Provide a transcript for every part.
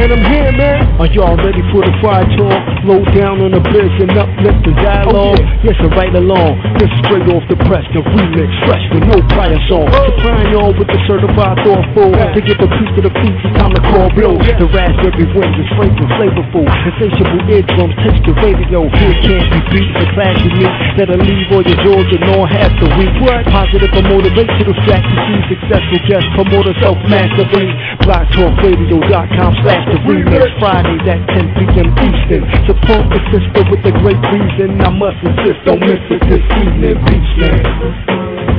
man, I'm here, man. Are y'all ready for the fire talk? Low down on the biz and uplift the dialogue. Yes, and right along. This is straight off the press, the remix, fresh with no prior song. Supplying y'all with the certified thoughtful. To get the piece of the piece, it's time to call blow. The raspberry wind is frank and flavorful. Insatiable eardrums, taste the radio. Here can't be beat, the class you meet. That'll leave all your jaws and all half the week. Positive or motivational track to see successful guest promoter self-mastery. BlogTalkRadio.com/the remix. Fridays at 10 p.m. Eastern. Support the sister with a great reason. I must insist, don't miss it this evening. Peace, man.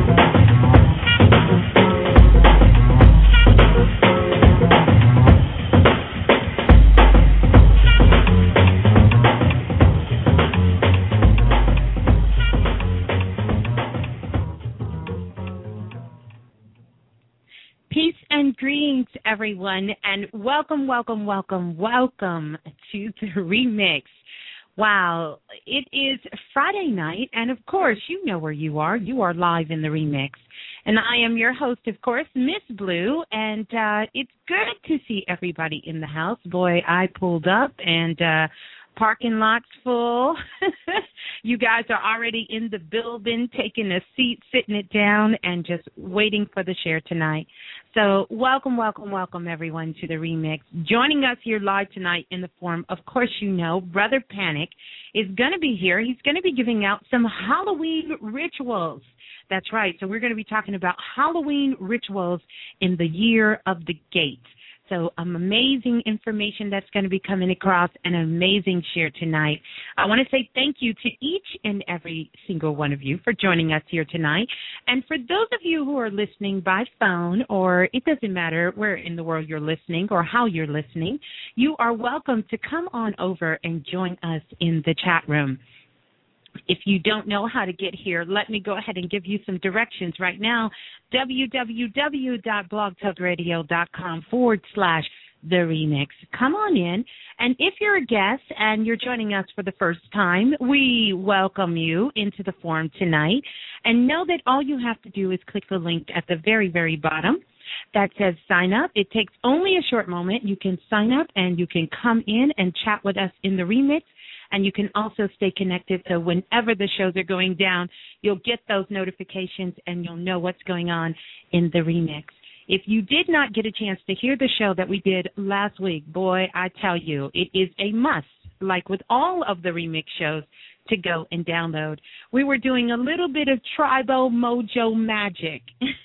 Greetings, everyone, and welcome to the remix. Wow, it is Friday night, and of course, you know where you are. You are live in the remix. And I am your host, of course, Miss Blue, and it's good to see everybody in the house. Boy, I pulled up, and parking lot's full. You guys are already in the building, taking a seat, sitting it down, and just waiting for the share tonight. So welcome, everyone, to the remix. Joining us here live tonight in the form, of course, you know, Brother Panic is going to be here. He's going to be giving out some Halloween rituals. That's right. So we're going to be talking about Halloween rituals in the year of the gate. So amazing information that's going to be coming across, and an amazing share tonight. I want to say thank you to each and every single one of you for joining us here tonight. And for those of you who are listening by phone, or it doesn't matter where in the world you're listening or how you're listening, you are welcome to come on over and join us in the chat room. If you don't know how to get here, let me go ahead and give you some directions right now. www.blogtalkradio.com/the remix. Come on in. And if you're a guest and you're joining us for the first time, we welcome you into the forum tonight. And know that all you have to do is click the link at the very, very bottom that says sign up. It takes only a short moment. You can sign up and you can come in and chat with us in the remix. And you can also stay connected, so whenever the shows are going down, you'll get those notifications and you'll know what's going on in the remix. If you did not get a chance to hear the show that we did last week, boy, I tell you, it is a must, like with all of the remix shows, to go and download. We were doing a little bit of Tribal Mojo magic.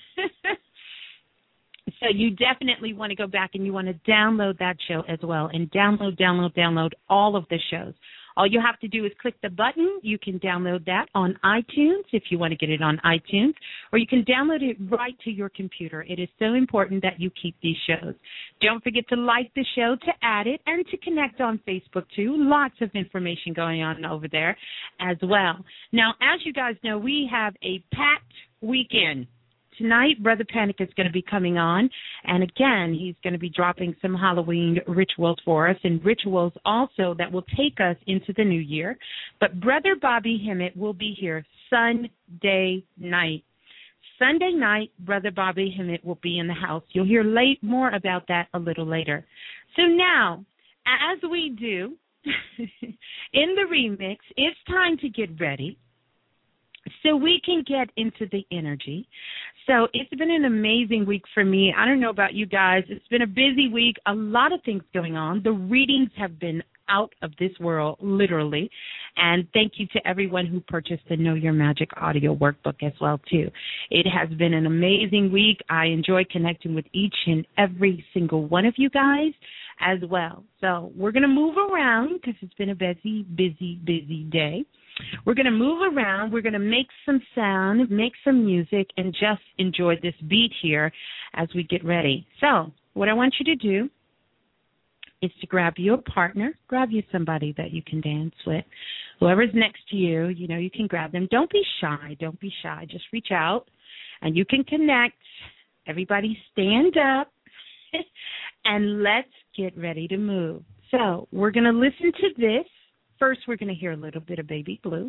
So you definitely want to go back and you want to download that show as well, and download all of the shows. All you have to do is click the button. You can download that on iTunes if you want to get it on iTunes, or you can download it right to your computer. It is so important that you keep these shows. Don't forget to like the show, to add it, and to connect on Facebook, too. Lots of information going on over there as well. Now, as you guys know, we have a packed weekend. Tonight, Brother Panic is going to be coming on, and again, he's going to be dropping some Halloween rituals for us, and rituals also that will take us into the new year. But Brother Bobby Hemmett will be here Sunday night. Sunday night, Brother Bobby Hemmett will be in the house. You'll hear more about that a little later. So now, as we do in the remix, it's time to get ready so we can get into the energy. So it's been an amazing week for me. I don't know about you guys. It's been a busy week, a lot of things going on. The readings have been out of this world, literally. And thank you to everyone who purchased the Know Your Magic audio workbook as well, too. It has been an amazing week. I enjoy connecting with each and every single one of you guys as well. So we're going to move around because it's been a busy day. We're going to move around. We're going to make some sound, make some music, and just enjoy this beat here as we get ready. So what I want you to do is to grab you a partner, grab you somebody that you can dance with. Whoever's next to you, you know, you can grab them. Don't be shy. Just reach out, and you can connect. Everybody stand up, and let's get ready to move. So we're going to listen to this. First, we're going to hear a little bit of Baby Blue.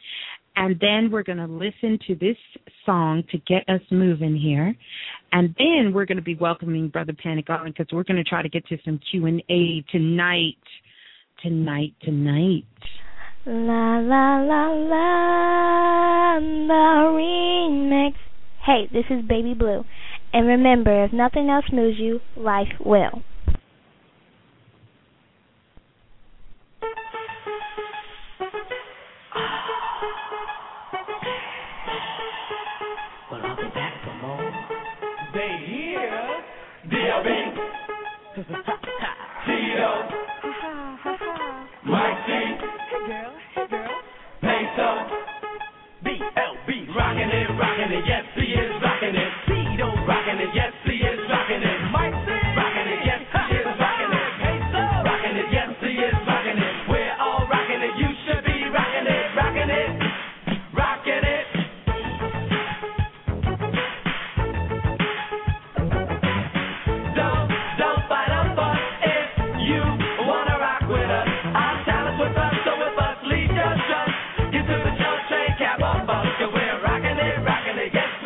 And then we're going to listen to this song to get us moving here. And then we're going to be welcoming Brother Panic Garland because we're going to try to get to some Q&A tonight. La la la la, the remix. Hey, this is Baby Blue. And remember, if nothing else moves you, life will. Well, I'll be back for more. They here. D.O.B. Tito. Mike T. Hey girl. Peso. B.L.B. Rockin' it, yes, he is rockin' it. Tito rockin' it, yes, he is rockin' it. Mike T. Rockin' it, yes, he is rockin' it. Peso. Rockin' it, yes, he is rockin' it. We're all rockin' it, you should be rockin' it, rockin' it. Rockin' it. Don't fight us, but if you wanna rock with us, our talents with us, so with us, leave your trust. Get to the show, train, cap on bus, 'cause we're rockin' it, yes.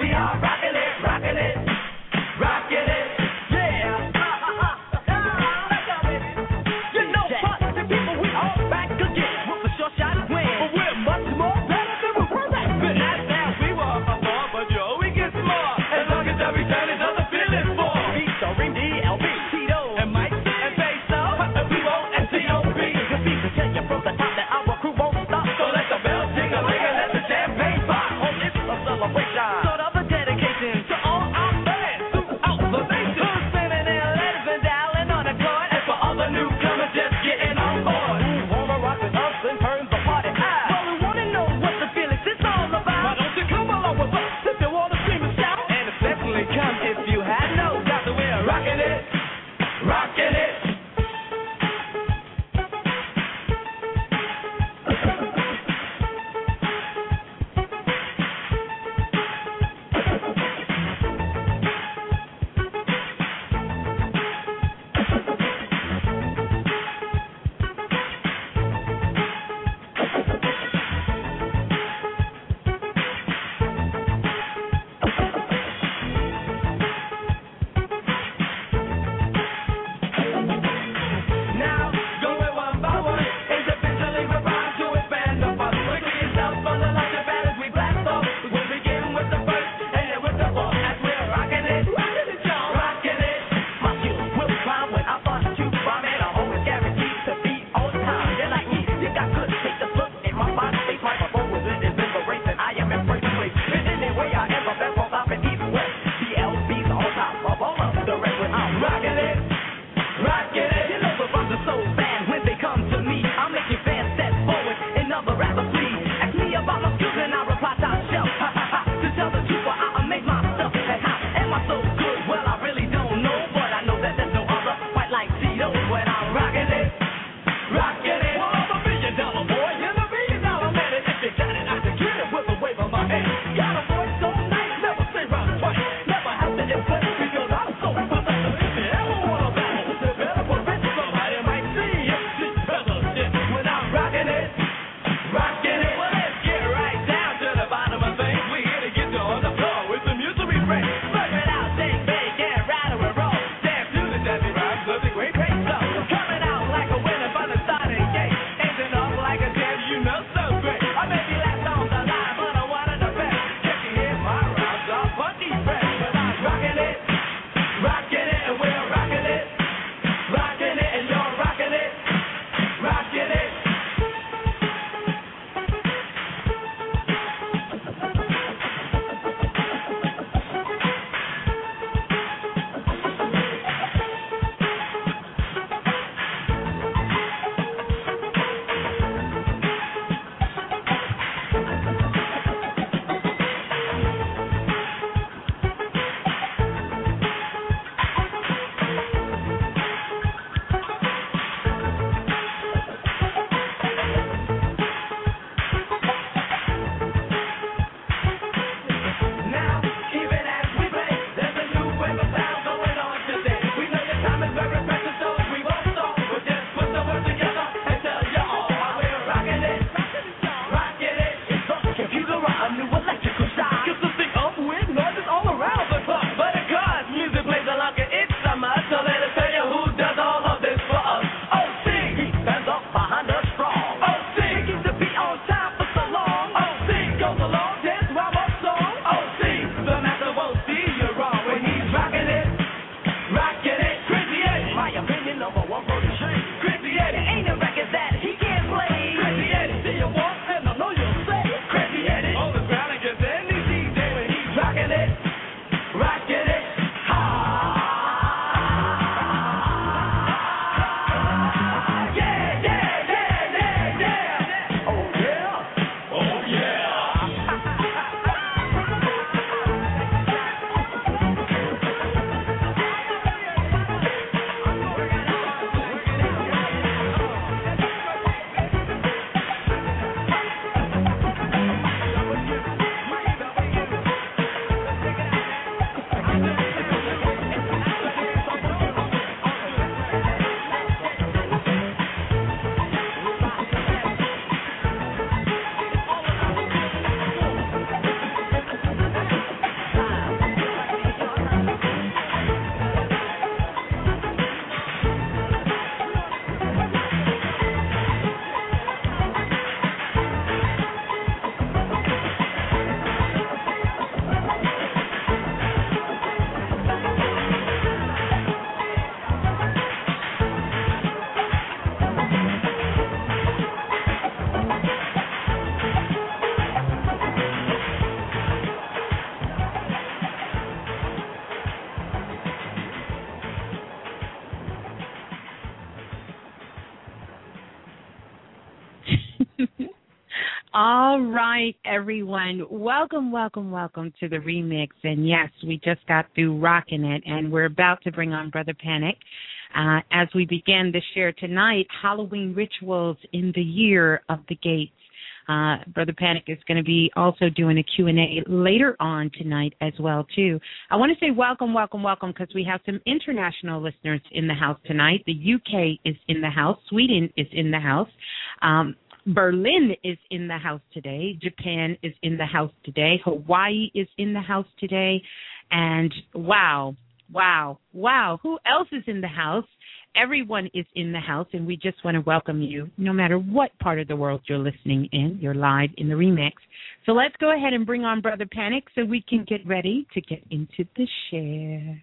All right, everyone. Welcome, welcome, welcome to the remix. And yes, we just got through rocking it, and we're about to bring on Brother Panic. As we begin the share tonight, Halloween rituals in the year of the gates. Brother Panic is going to be also doing a Q&A later on tonight as well, too. I want to say welcome, welcome, welcome, because we have some international listeners in the house tonight. The UK is in the house. Sweden is in the house. Berlin is in the house today. Japan is in the house today. Hawaii is in the house today. And wow, who else is in the house? Everyone is in the house, and we just want to welcome you, no matter what part of the world you're listening in. You're live in the remix. So let's go ahead and bring on Brother Panic so we can get ready to get into the share.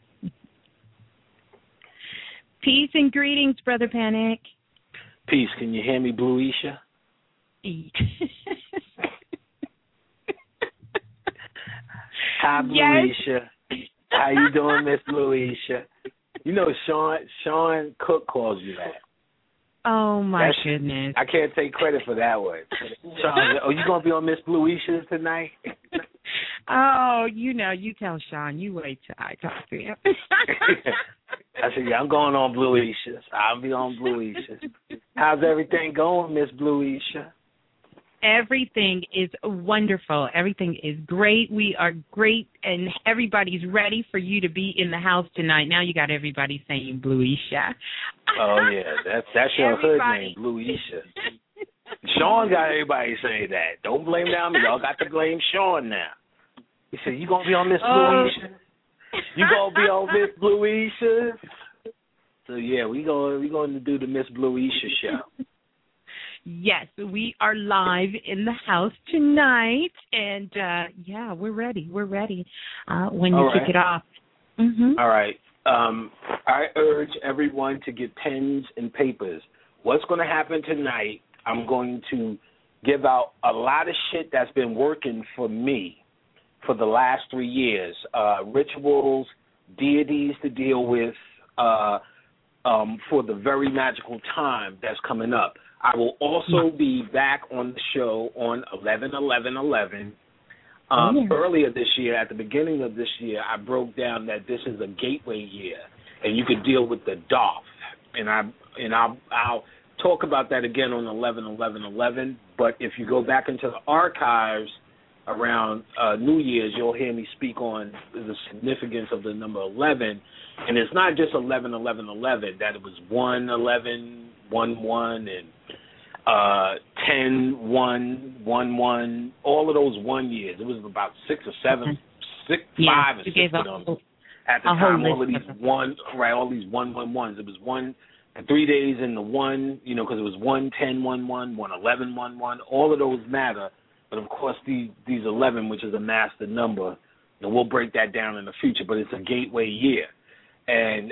Peace and greetings, Brother Panic. Peace. Can you hear me, Blue Isha? Hi, Blue Isha. How you doing, Miss Blue Isha? You know, Sean Cook calls you that. Oh, my goodness. I can't take credit for that one. Sean, you going to be on Miss Blue Isha tonight? Oh, you tell Sean. You wait till I talk to him. I said, yeah, I'm going on Blue Isha. I'll be on Blue Isha. How's everything going, Miss Blue Isha? Everything is wonderful. Everything is great. We are great, and everybody's ready for you to be in the house tonight. Now you got everybody saying Blue Isha. Oh, yeah. That's your hood name, Blue Isha. Sean got everybody saying that. Don't blame it on me. Y'all got to blame Sean now. He said, you going to be on Miss Blue Isha? You going to be on Miss Blue Isha? So, yeah, we going to do the Miss Blue Isha show. Yes, we are live in the house tonight, and, yeah, we're ready. We're ready when you kick it off. Mm-hmm. All right. I urge everyone to get pens and papers. What's going to happen tonight, I'm going to give out a lot of shit that's been working for me for the last 3 years, rituals, deities to deal with for the very magical time that's coming up. I will also be back on the show on 11/11/11. Earlier this year, at the beginning of this year, I broke down that this is a gateway year, and you could deal with the Doff. And I'll talk about that again on 11/11/11. But if you go back into the archives around New Year's, you'll hear me speak on the significance of the number 11. And it's not just 11/11/11, that it was 1/11/11 and 10/1/1/1, all of those 1 years. It was about 6 or 7, 5 or 6 of them. At the time, all of these all these 1/1/1s. It was 1 and 3 days in the 1, because it was 1/10/1/1, 1/11/1/1. All of those matter. But, of course, these 11, which is a master number, and we'll break that down in the future, but it's a gateway year. And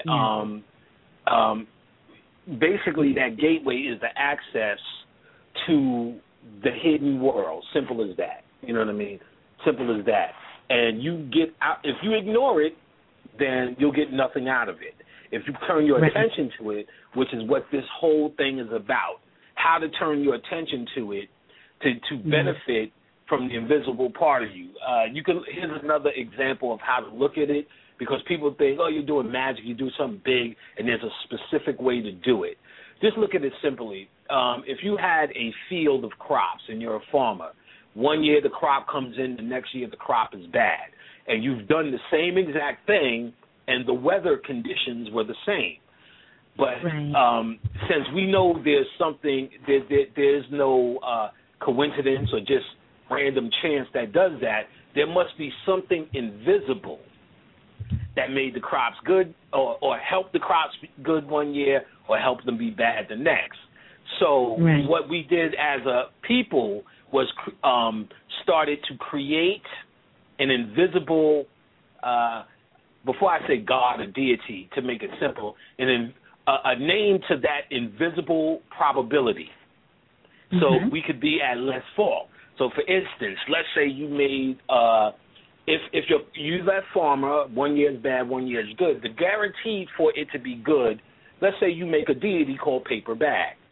basically that gateway is the access to the hidden world. Simple as that. You know what I mean? Simple as that. And you get out, if you ignore it, then you'll get nothing out of it. If you turn your attention to it, which is what this whole thing is about, how to turn your attention to it to benefit from the invisible part of you. Here's another example of how to look at it, because people think, oh, you're doing magic, you do something big, and there's a specific way to do it. Just look at it simply. If you had a field of crops and you're a farmer, 1 year the crop comes in, the next year the crop is bad, and you've done the same exact thing, and the weather conditions were the same. But since we know there's something, there's no coincidence or just random chance that does that, there must be something invisible that made the crops good or helped the crops be good 1 year or helped them be bad the next. So what we did as a people was started to create an invisible, before I say God or deity, to make it simple, a name to that invisible probability. So we could be at less fault. So, for instance, let's say you made, if you're that farmer, 1 year is bad, 1 year is good, the guarantee for it to be good, let's say you make a deity called Paper Bag.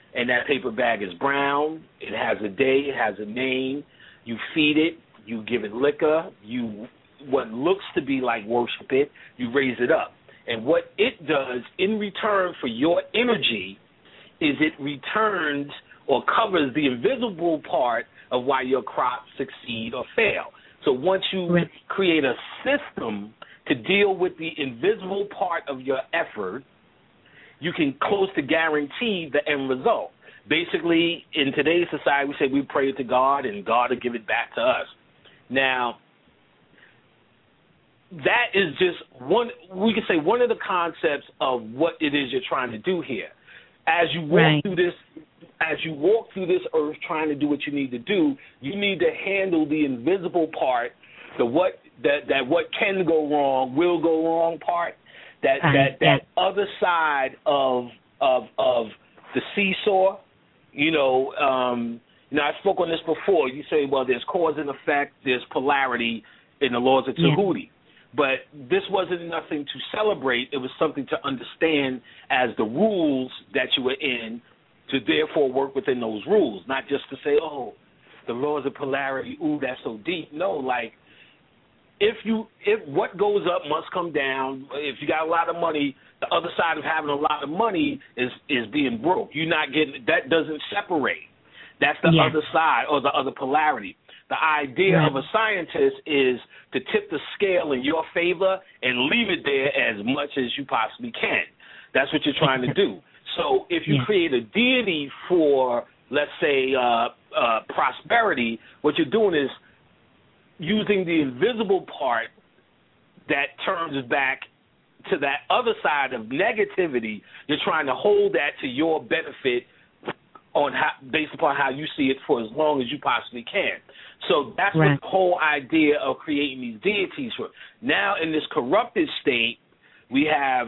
and that paper bag is brown. It has a day, it has a name. You feed it, you give it liquor, you what looks to be like worship it, you raise it up. And what it does in return for your energy is it returns or covers the invisible part of why your crops succeed or fail. So once you create a system to deal with the invisible part of your effort, you can close to guarantee the end result. Basically, in today's society, we say we pray to God and God will give it back to us. Now, that is just one, we can say one of the concepts of what it is you're trying to do here. As you walk through this, earth trying to do what you need to do, you need to handle the invisible part, what can go wrong, will go wrong part, that other side of the seesaw. I spoke on this before. You say, well, there's cause and effect, there's polarity in the laws of Tahuti. But this wasn't nothing to celebrate. It was something to understand as the rules that you were in, to therefore work within those rules, not just to say, oh, the laws of polarity, ooh, that's so deep. No, like, if what goes up must come down. If you got a lot of money, the other side of having a lot of money is being broke. You're not getting, that doesn't separate. That's the other side or the other polarity. The idea of a scientist is to tip the scale in your favor and leave it there as much as you possibly can. That's what you're trying to do. So if you create a deity for, let's say, prosperity, what you're doing is using the invisible part that turns back to that other side of negativity. You're trying to hold that to your benefit based upon how you see it for as long as you possibly can. So that's what the whole idea of creating these deities for. Now in this corrupted state, we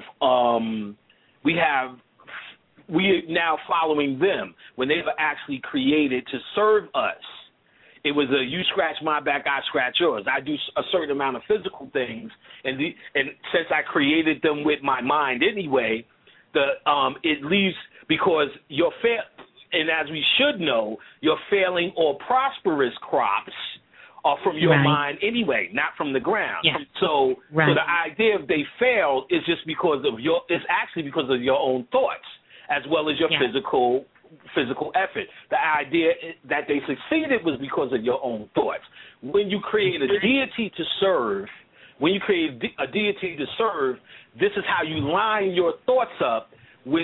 now following them when they were actually created to serve us. It was a you scratch my back, I scratch yours. I do a certain amount of physical things, and since I created them with my mind anyway, it leaves because and as we should know, your failing or prosperous crops are from your mind anyway, not from the ground. Yeah. So the idea of they failed is just because of it's actually because of your own thoughts as well as your physical effort. The idea that they succeeded was because of your own thoughts. When you create a deity to serve, this is how you line your thoughts up with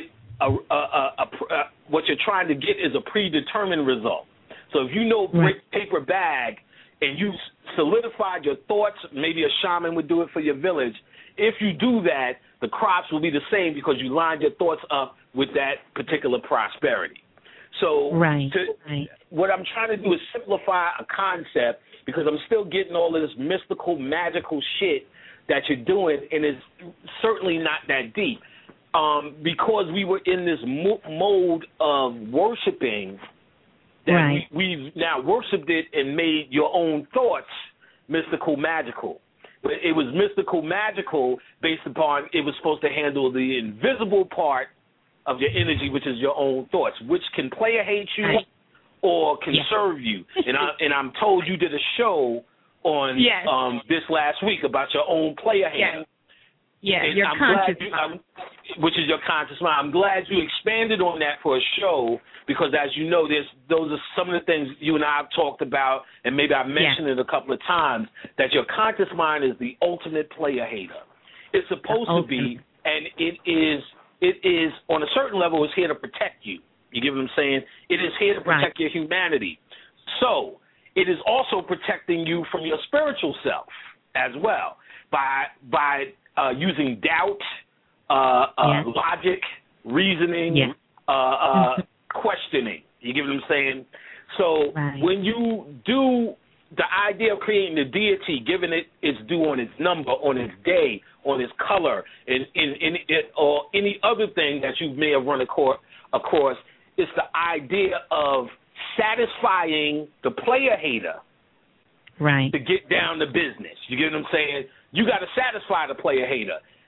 what you're trying to get is a predetermined result. So if you know paper bag and you solidified your thoughts, maybe a shaman would do it for your village. If you do that, the crops will be the same because you lined your thoughts up with that particular prosperity. So what I'm trying to do is simplify a concept because I'm still getting all of this mystical, magical shit that you're doing, and it's certainly not that deep. Because we were in this mode of worshiping, that we've now worshipped it and made your own thoughts mystical, magical. But it was mystical, magical based upon it was supposed to handle the invisible part of your energy, which is your own thoughts, which can player hate you or can serve you. And I'm told you did a show on this last week about your own player hate. Yeah, your conscious mind. Which is your conscious mind. I'm glad you expanded on that for a show because, as you know, those are some of the things you and I have talked about, and maybe I mentioned it a couple of times, that your conscious mind is the ultimate player hater. It's supposed to be, and it is on a certain level, it's here to protect you. You get what I'm saying? It is here to protect your humanity. So it is also protecting you from your spiritual self as well by using doubt, logic, reasoning, questioning. You get what I'm saying? So when you do the idea of creating a deity, giving it its due on its number, on its day, on its color, or any other thing that you may have run across, it's the idea of satisfying the player hater to get down to business. You get what I'm saying? You got to satisfy the player hater.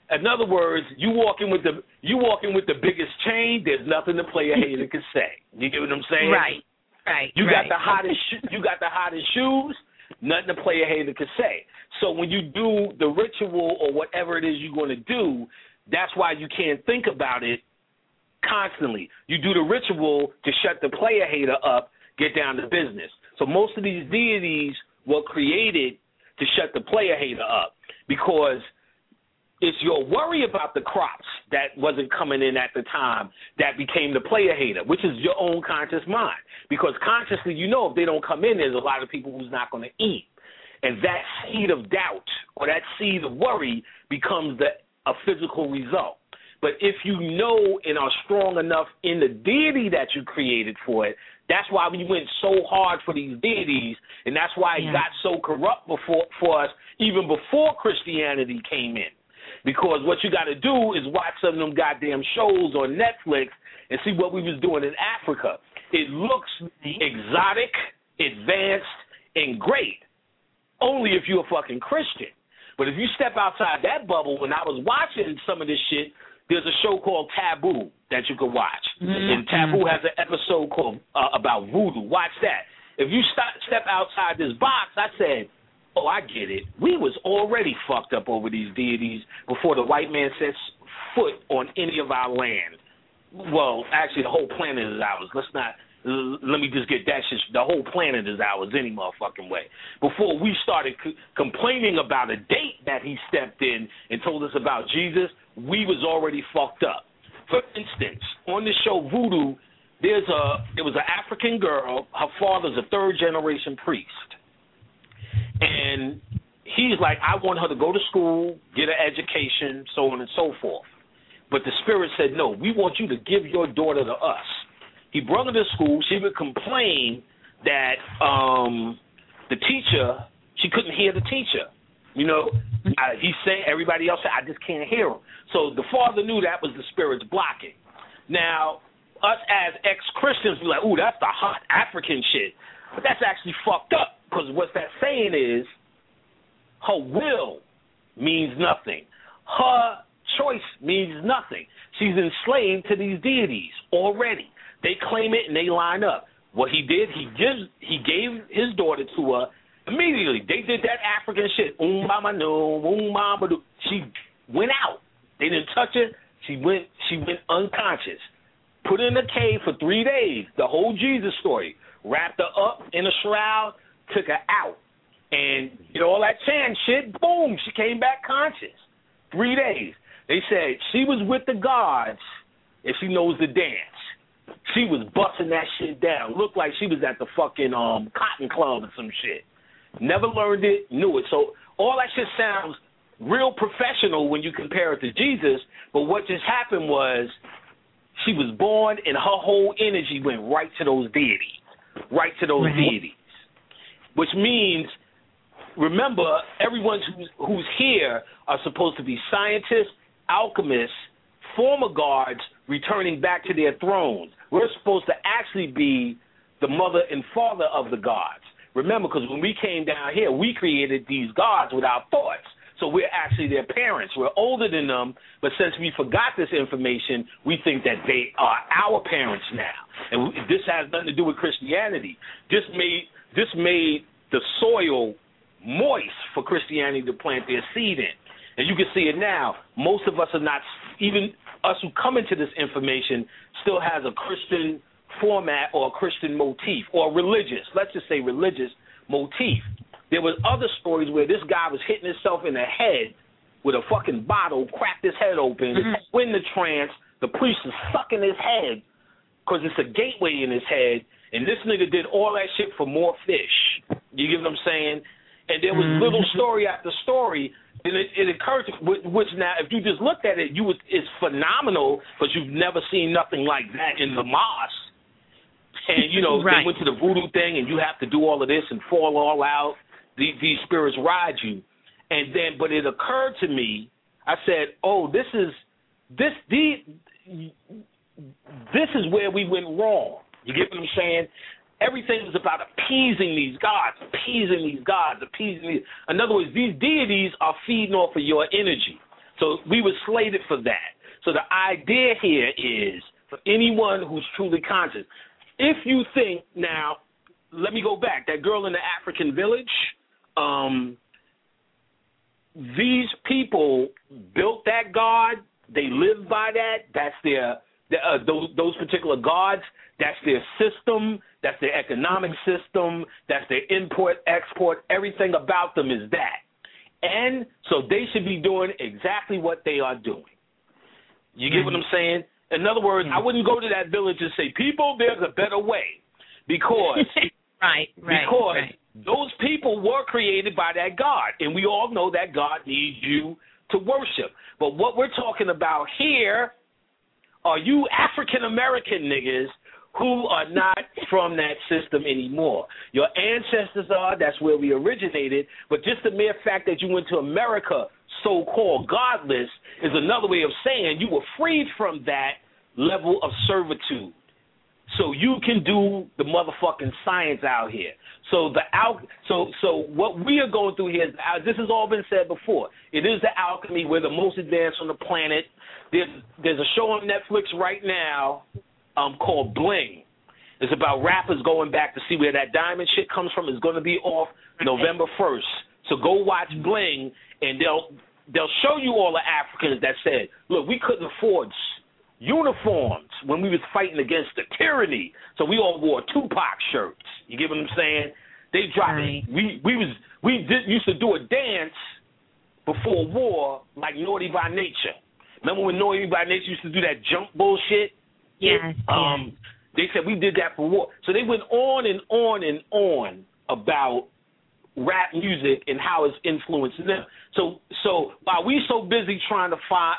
In other words, you walking with the biggest chain. There's nothing the player hater can say. You get what I'm saying? Right. You got the hottest shoes. Nothing the player hater can say. So when you do the ritual or whatever it is you're going to do, that's why you can't think about it constantly. You do the ritual to shut the player hater up, get down to business. So most of these deities were created to shut the player hater up because it's your worry about the crops that wasn't coming in at the time that became the player hater, which is your own conscious mind. Because consciously, you know if they don't come in, there's a lot of people who's not going to eat. And that seed of doubt or that seed of worry becomes a physical result. But if you know and are strong enough in the deity that you created for it, that's why we went so hard for these deities, and that's why it got so corrupt for us even before Christianity came in. Because what you got to do is watch some of them goddamn shows on Netflix and see what we was doing in Africa. It looks exotic, advanced, and great, only if you're a fucking Christian. But if you step outside that bubble, when I was watching some of this shit, there's a show called Taboo that you can watch. And Taboo has an episode called about voodoo. Watch that. If you step outside this box, I said, oh, I get it. We was already fucked up over these deities before the white man sets foot on any of our land. Well, actually, the whole planet is ours. Let me just get that shit. The whole planet is ours any motherfucking way. Before we started complaining about a date that he stepped in and told us about Jesus, we was already fucked up. For instance, on the show Voodoo, there was an African girl. Her father's a third-generation priest. And he's like, I want her to go to school, get an education, so on and so forth. But the spirit said, no, we want you to give your daughter to us. He brought her to school. She would complain that the teacher, she couldn't hear the teacher. You know, he's saying, everybody else said, I just can't hear him. So the father knew that was the spirit's blocking. Now, us as ex-Christians, we're like, ooh, that's the hot African shit. But that's actually fucked up, because what that's saying is her will means nothing. Her choice means nothing. She's enslaved to these deities already. They claim it and they line up. What he did, he gave his daughter to her immediately. They did that African shit. She went out. They didn't touch her. She went unconscious. Put her in a cave for 3 days. The whole Jesus story. Wrapped her up in a shroud, took her out. And did all that chant shit, boom, she came back conscious. 3 days. They said she was with the gods if she knows the dance. She was busting that shit down. Looked like she was at the fucking Cotton Club or some shit. Never learned it, knew it. So all that shit sounds real professional when you compare it to Jesus, but what just happened was she was born and her whole energy went right to those deities. Right to those deities. Which means, remember, everyone who's here are supposed to be scientists, alchemists, former guards returning back to their thrones. We're supposed to actually be the mother and father of the gods. Remember, because when we came down here, we created these gods with our thoughts. So we're actually their parents. We're older than them, but since we forgot this information, we think that they are our parents now. And this has nothing to do with Christianity. This made the soil moist for Christianity to plant their seed in. And you can see it now. Most of us are not, even us who come into this information, still has a Christian format or a Christian motif or religious, let's just say religious motif. There was other stories where this guy was hitting himself in the head with a fucking bottle, cracked his head open, in the trance. The priest is sucking his head because it's a gateway in his head, and this nigga did all that shit for more fish. You get what I'm saying? And there was little story after story, and it occurred to which now, if you just looked at it, it's phenomenal because you've never seen nothing like that in the mosque. And, you know, they went to the voodoo thing, and you have to do all of this and fall all out. These spirits ride you. And then, but it occurred to me, I said, oh, this is where we went wrong. You get what I'm saying? Everything is about appeasing these gods. In other words, these deities are feeding off of your energy. So we were slated for that. So the idea here is for anyone who's truly conscious, if you think now, let me go back. That girl in the African village, these people built that god. They live by that. That's their those particular gods. That's their system. That's their economic system. That's their import, export. Everything about them is that. And so they should be doing exactly what they are doing. You get what I'm saying? In other words, I wouldn't go to that village and say, people, there's a better way. Because those people were created by that God. And we all know that God needs you to worship. But what we're talking about here are you African-American niggas who are not from that system anymore. Your ancestors are, that's where we originated, but just the mere fact that you went to America so-called godless is another way of saying you were freed from that level of servitude. So you can do the motherfucking science out here. So what we are going through here is, this has all been said before, it is the alchemy. We're the most advanced on the planet. There's a show on Netflix right now called Bling. It's about rappers going back to see where that diamond shit comes from. It's going to be off November 1st. So go watch Bling, and they'll show you all the Africans that said, look, we couldn't afford uniforms when we was fighting against the tyranny, so we all wore Tupac shirts. You get what I'm saying? They dropped it. We used to do a dance before war like Naughty by Nature. Remember when Naughty by Nature used to do that jump bullshit? Yes. They said we did that for war. So they went on and on and on about rap music and how it's influencing them. So while we so busy trying to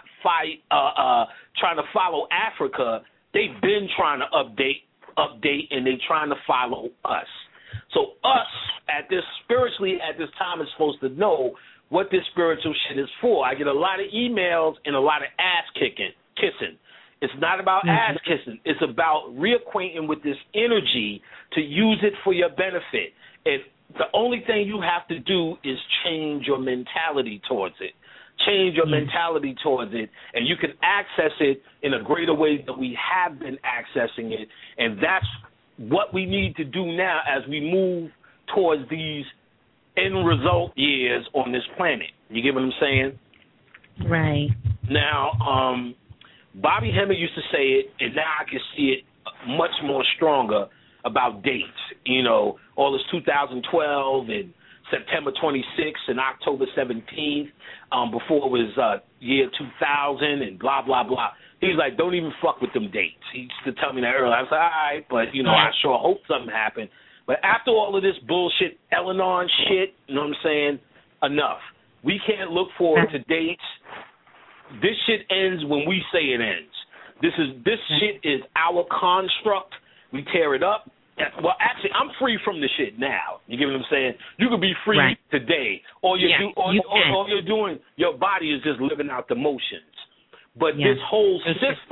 trying to follow Africa, they've been trying to update, and they trying to follow us. So us spiritually at this time is supposed to know what this spiritual shit is for. I get a lot of emails and a lot of ass kissing. It's not about ass kissing. It's about reacquainting with this energy to use it for your benefit. And the only thing you have to do is change your mentality towards it. Change your mentality towards it, and you can access it in a greater way than we have been accessing it. And that's what we need to do now as we move towards these end result years on this planet. You get what I'm saying? Right. Now, Bobby Hemmett used to say it, and now I can see it much more stronger about dates. You know, all this 2012 and September 26th and October 17th, before it was year 2000 and blah, blah, blah. He's like, don't even fuck with them dates. He used to tell me that earlier. I was like, all right, but, you know, I sure hope something happened. But after all of this bullshit, Elanon shit, you know what I'm saying, enough. We can't look forward to dates. This shit ends when we say it ends. This shit is our construct. We tear it up. Well, actually, I'm free from the shit now. You get what I'm saying? You could be free today. All you're doing, your body is just living out the motions. But this whole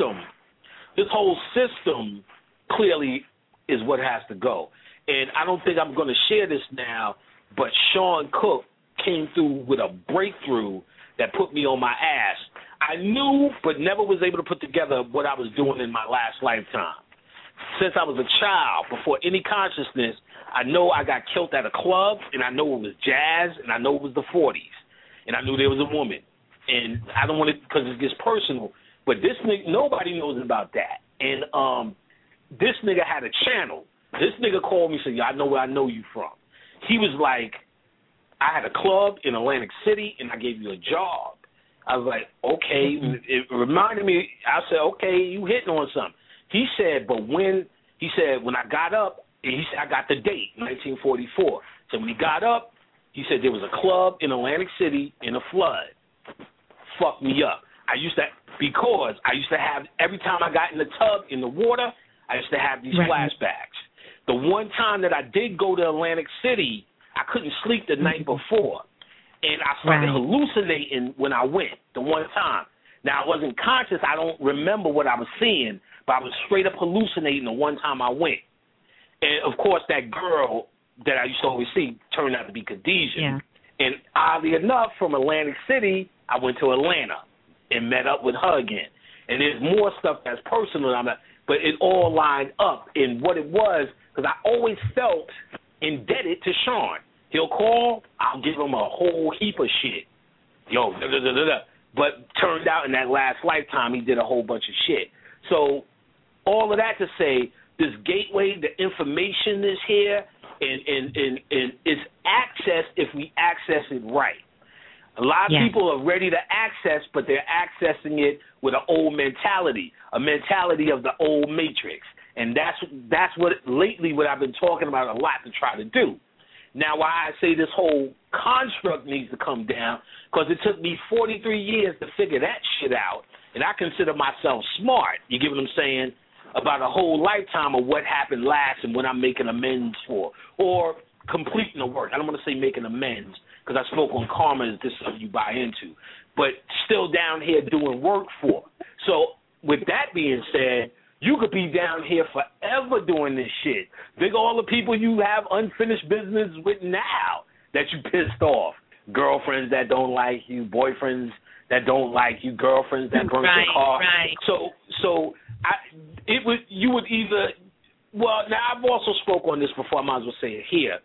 system clearly is what has to go. And I don't think I'm going to share this now, but Sean Cook came through with a breakthrough that put me on my ass. I knew but never was able to put together what I was doing in my last lifetime. Since I was a child, before any consciousness, I know I got killed at a club, and I know it was jazz, and I know it was the 40s, and I knew there was a woman. And I don't want to, because it gets personal, but this nigga, nobody knows about that. And this nigga had a channel. This nigga called me and said, "Yeah, I know where I know you from." He was like, "I had a club in Atlantic City, and I gave you a job." I was like, "Okay." It reminded me, I said, "Okay, you hitting on something." He said, when I got up, and he said, I got the date, 1944. So when he got up, he said there was a club in Atlantic City in a flood. Fucked me up. Because I used to have, every time I got in the tub, in the water, I used to have these flashbacks. The one time that I did go to Atlantic City, I couldn't sleep the night before. And I started hallucinating when I went, the one time. Now, I wasn't conscious. I don't remember what I was seeing, but I was straight up hallucinating the one time I went. And, of course, that girl that I used to always see turned out to be Khadijah. Yeah. And oddly enough, from Atlantic City, I went to Atlanta. and met up with her again. And there's more stuff that's personal, but it all lined up in what it was, because I always felt indebted to Sean. He'll call, I'll give him a whole heap of shit. Yo, But turned out in that last lifetime, he did a whole bunch of shit. So all of that to say, this gateway, the information is here, and it's accessed if we access it right. A lot of people are ready to access, but they're accessing it with an old mentality, a mentality of the old matrix. And that's what lately what I've been talking about a lot to try to do. Now, why I say this whole construct needs to come down, because it took me 43 years to figure that shit out, and I consider myself smart, you get what I'm saying, about a whole lifetime of what happened last and what I'm making amends for, or completing the work. I don't want to say making amends, because I spoke on karma is this stuff you buy into, but still down here doing work for. So with that being said, you could be down here forever doing this shit. Think of all the people you have unfinished business with now that you pissed off. Girlfriends that don't like you, boyfriends that don't like you, girlfriends that burn your car. Right. So you would either. Well, now I've also spoke on this before. I might as well say it here,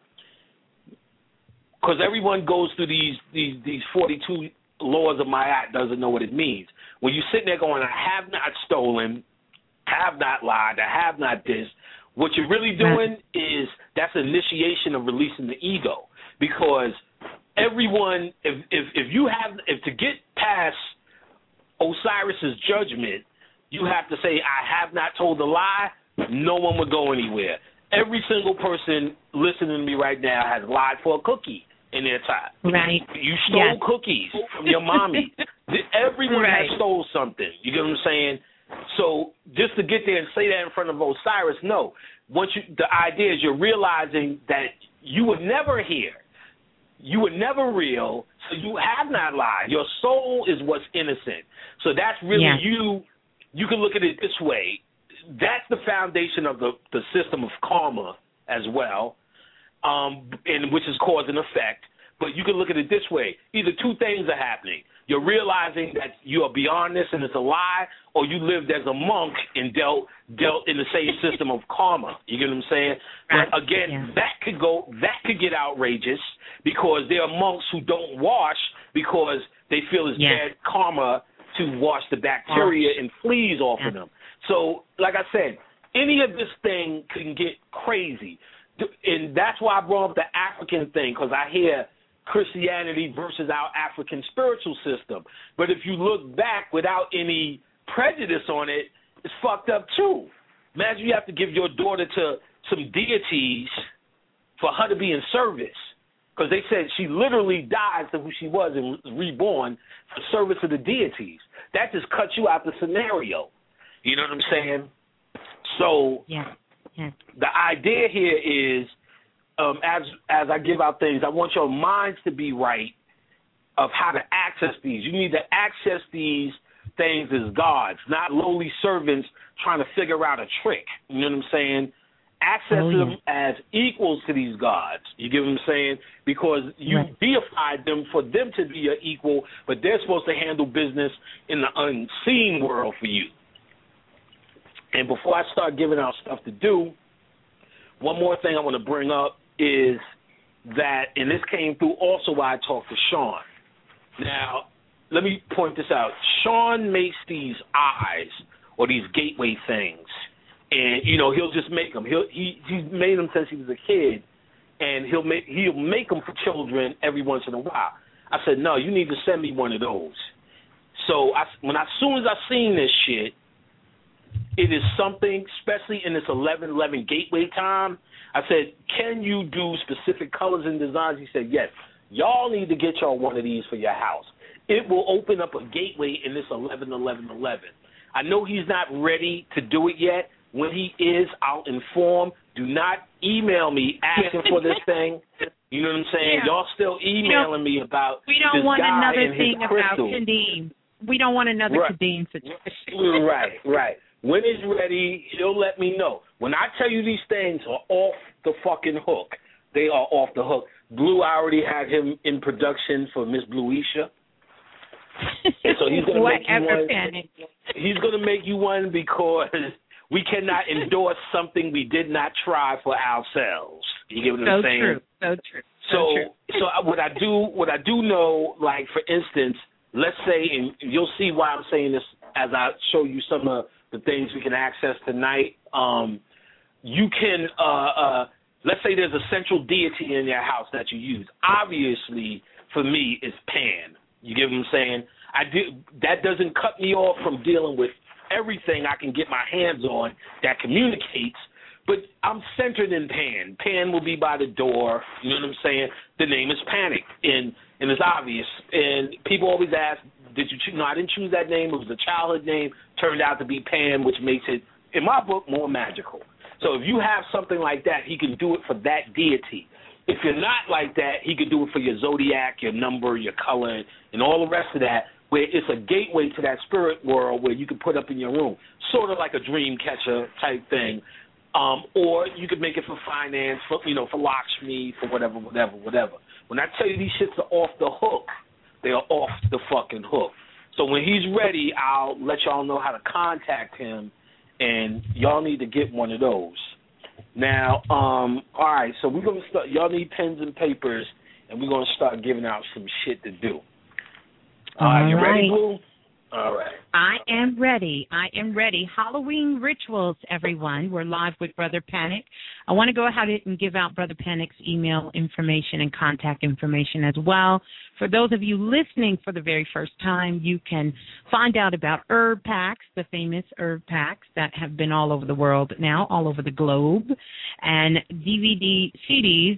because everyone goes through these 42 laws of Ma'at, doesn't know what it means. When you're sitting there going, I have not stolen, have not lied, I have not this, what you're really doing is that's initiation of releasing the ego. Because everyone, if to get past Osiris's judgment, you have to say, I have not told a lie, no one would go anywhere. Every single person listening to me right now has lied for a cookie in their time. Right. You stole cookies from your mommy. Everyone has stole something. You get what I'm saying? So just to get there and say that in front of Osiris, no. The idea is you're realizing that you were never here. You were never real, so you have not lied. Your soul is what's innocent. So that's really you. You can look at it this way. That's the foundation of the system of karma as well, and which is cause and effect. But you can look at it this way. Either two things are happening. You're realizing that you are beyond this and it's a lie, or you lived as a monk and dealt in the same system of karma. You get what I'm saying? But again, that could get outrageous, because there are monks who don't wash because they feel it's bad karma to wash the bacteria and fleas off of them. So, like I said, any of this thing can get crazy. And that's why I brought up the African thing, because I hear Christianity versus our African spiritual system. But if you look back without any prejudice on it, it's fucked up too. Imagine you have to give your daughter to some deities for her to be in service, because they said she literally dies to who she was and was reborn for service to the deities. That just cuts you out the scenario. You know what I'm saying? So the idea here is, as I give out things, I want your minds to be right of how to access these. You need to access these things as gods, not lowly servants trying to figure out a trick. You know what I'm saying? Access them as equals to these gods. You get what I'm saying? Because you deified them for them to be your equal, but they're supposed to handle business in the unseen world for you. And before I start giving out stuff to do, one more thing I want to bring up is that, and this came through also while I talked to Sean. Now, let me point this out. Sean makes these eyes or these gateway things, and he'll just make them. He's made them since he was a kid, and he'll make them for children every once in a while. I said, no, you need to send me one of those. So as soon as I seen this shit, it is something, especially in this 11/11 gateway time. I said, can you do specific colors and designs? He said, yes. Y'all need to get y'all one of these for your house. It will open up a gateway in this 11/11/11. I know he's not ready to do it yet. When he is, I'll inform. Do not email me asking for this thing. You know what I'm saying? Yeah. Y'all still emailing me about we don't this want guy another and thing his about crystal. Kadeem. We don't want another Kadeem situation. Right. When it's ready, he'll let me know. When I tell you these things are off the fucking hook, they are off the hook. Blue, I already had him in production for Miss Bluisha. And so he's going to make you one. Panic. He's going to make you one because we cannot endorse something we did not try for ourselves. You get what I'm saying? So true. So what I do know, like for instance, let's say, and you'll see why I'm saying this as I show you some of the things we can access tonight. You can, let's say there's a central deity in your house that you use. Obviously, for me, it's Pan. You get what I'm saying? That doesn't cut me off from dealing with everything I can get my hands on that communicates, but I'm centered in Pan. Pan will be by the door. You know what I'm saying? The name is Panic, and it's obvious. And people always ask, did you choose? No, I didn't choose that name. It was a childhood name. Turned out to be Pan, which makes it, in my book, more magical. So if you have something like that, he can do it for that deity. If you're not like that, he could do it for your zodiac, your number, your color, and all the rest of that, where it's a gateway to that spirit world where you can put up in your room, sort of like a dream catcher type thing. Or you could make it for finance, for Lakshmi, for whatever. When I tell you these shits are off the hook, they are off the fucking hook. So when he's ready, I'll let y'all know how to contact him, and y'all need to get one of those. Now, all right, so we're going to start. Y'all need pens and papers, and we're going to start giving out some shit to do. You ready, Blue? All right. I am ready. Halloween rituals, everyone. We're live with Brother Panic. I want to go ahead and give out Brother Panic's email information and contact information as well. For those of you listening for the very first time, you can find out about herb packs, the famous herb packs that have been all over the world now, all over the globe, and CDs,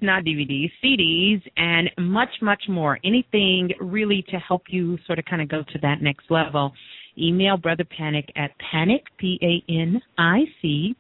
and much, much more. Anything really to help you sort of kind of go to that next level. Email Brother Panic at panic, P-A-N-I-C,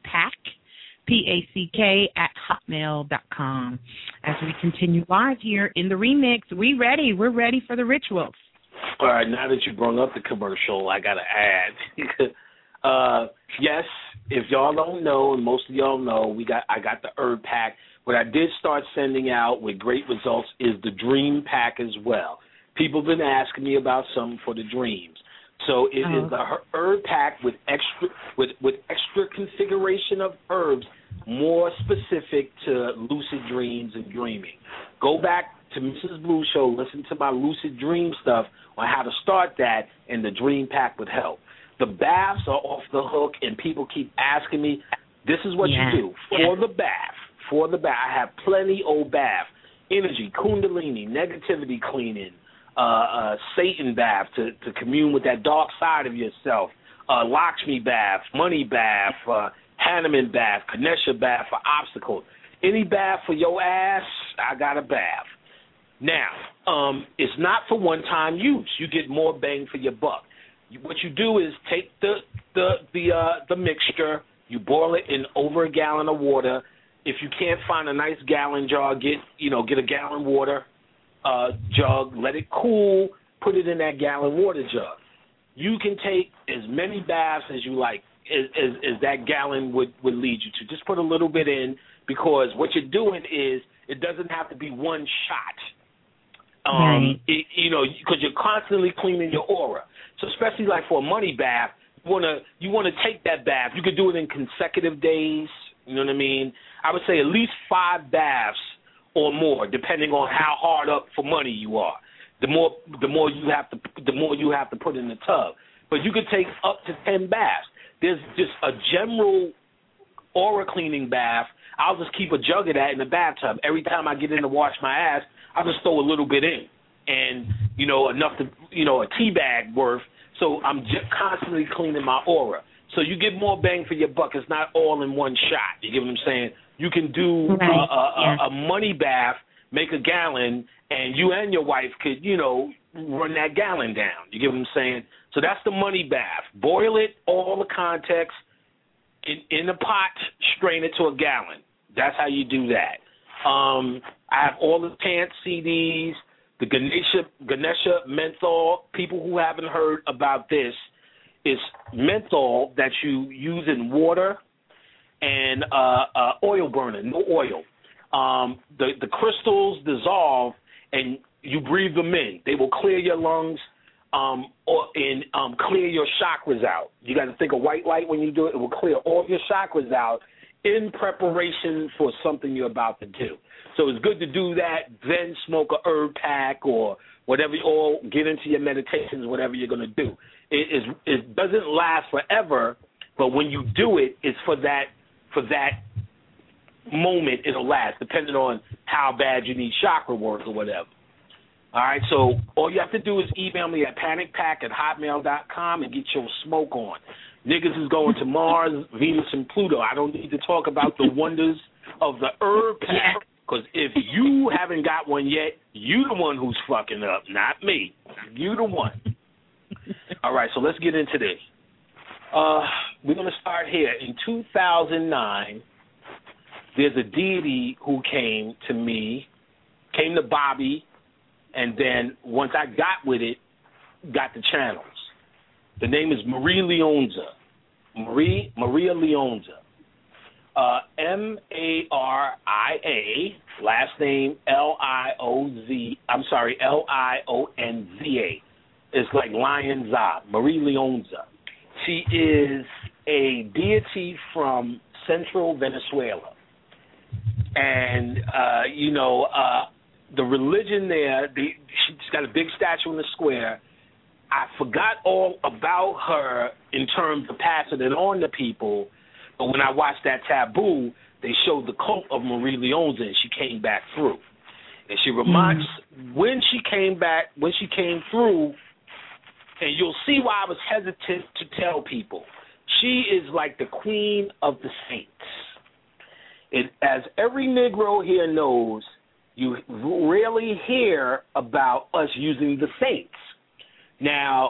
PACK at hotmail.com. As we continue live here in the remix, we're ready for the rituals. All right, now that you brought up the commercial, I got to add. Yes, if y'all don't know, and most of y'all know, I got the herb pack. What I did start sending out with great results is the dream pack as well. People have been asking me about something for the dreams. So it is a herb pack with extra configuration of herbs, more specific to lucid dreams and dreaming. Go back to Mrs. Blue Show, listen to my lucid dream stuff on how to start that, and the dream pack would help. The baths are off the hook, and people keep asking me, this is what you do for the bath. For the bath, I have plenty old bath, energy, kundalini, negativity cleaning, Satan bath to commune with that dark side of yourself, Lakshmi bath, money bath, Hanuman bath, Ganesha bath for obstacles. Any bath for your ass, I got a bath. Now, it's not for one-time use. You get more bang for your buck. What you do is take the mixture, you boil it in over a gallon of water. If you can't find a nice gallon jar, get a gallon water jug, let it cool, put it in that gallon water jug. You can take as many baths as you like, as that gallon would lead you to. Just put a little bit in, because what you're doing is it doesn't have to be one shot. Because you're constantly cleaning your aura. So especially like for a money bath, you want to take that bath. You could do it in consecutive days. You know what I mean? I would say at least 5 baths or more, depending on how hard up for money you are. The more you have to put in the tub. But you could take up to 10 baths. There's just a general aura cleaning bath. I'll just keep a jug of that in the bathtub. Every time I get in to wash my ass, I'll just throw a little bit in, and enough to a tea bag worth. So I'm just constantly cleaning my aura. So you get more bang for your buck. It's not all in one shot. You get what I'm saying? You can do a money bath, make a gallon, and you and your wife could, run that gallon down. You get what I'm saying? So that's the money bath. Boil it, all the context, in a pot, strain it to a gallon. That's how you do that. I have all the Pant CDs, the Ganesha menthol. People who haven't heard about this, it's menthol that you use in water and oil burner, no oil. The crystals dissolve and you breathe them in. They will clear your lungs. clear your chakras out. You got to think of white light when you do it. It will clear all your chakras out in preparation for something you're about to do. So it's good to do that, then smoke a herb pack or whatever, or get into your meditations, whatever you're going to do. It doesn't last forever, but when you do it, it's for that moment it'll last, depending on how bad you need chakra work or whatever. All right, so all you have to do is email me at panicpack@hotmail.com and get your smoke on. Niggas is going to Mars, Venus, and Pluto. I don't need to talk about the wonders of the herb pack, because if you haven't got one yet, you the one who's fucking up, not me. You the one. All right, so let's get into this. We're going to start here. In 2009, there's a deity who came to Bobby, and then once I got with it, got the channels. The name is Maria Leonza. Maria Leonza. M-A-R-I-A, last name L-I-O-N-Z-A. It's like Lion Za, Maria Leonza. She is a deity from central Venezuela. And, the religion there, she's got a big statue in the square. I forgot all about her in terms of passing it on to people, but when I watched that Taboo, they showed the cult of Maria Leonza, and she came back through. And she reminds when she came through, and you'll see why I was hesitant to tell people. She is like the queen of the saints. As every Negro here knows, you rarely hear about us using the saints. Now,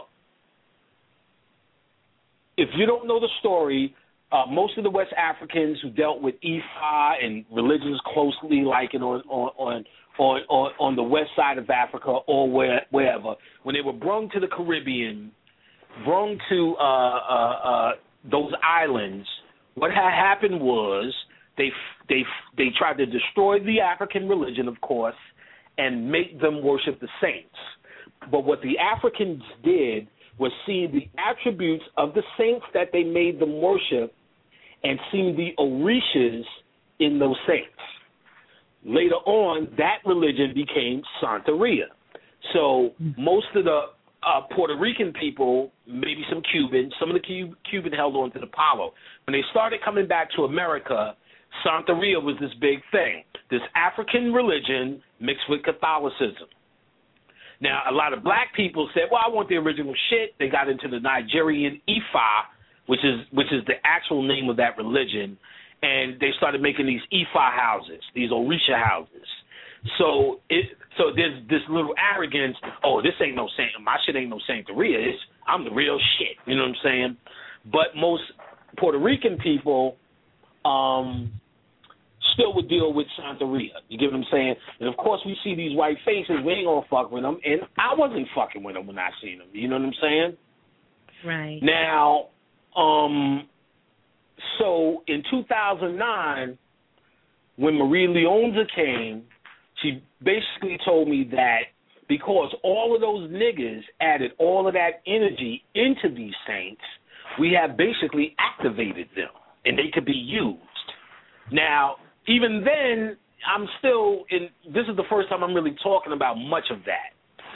if you don't know the story, most of the West Africans who dealt with Ifa and religions closely like it on the west side of Africa or wherever, when they were brung to the Caribbean, brung to those islands, what had happened was they tried to destroy the African religion, of course, and make them worship the saints. But what the Africans did was see the attributes of the saints that they made them worship and see the orishas in those saints. Later on, that religion became Santeria. So most of the Puerto Rican people, maybe some Cubans, some of the Cuban held on to the palo. When they started coming back to America, Santeria was this big thing, this African religion mixed with Catholicism. Now, a lot of black people said, well, I want the original shit. They got into the Nigerian Ifa, which is the actual name of that religion, and they started making these Ifa houses, these Orisha houses. So there's this little arrogance, oh, this ain't no saint, my shit ain't no Santeria, I'm the real shit, you know what I'm saying? But most Puerto Rican people still would deal with Santeria. You get what I'm saying? And, of course, we see these white faces. We ain't going to fuck with them. And I wasn't fucking with them when I seen them. You know what I'm saying? Right. Now, so in 2009, when Maria Leonza came, she basically told me that because all of those niggas added all of that energy into these saints, we have basically activated them, and they could be used. Now, even then, I'm still in. This is the first time I'm really talking about much of that.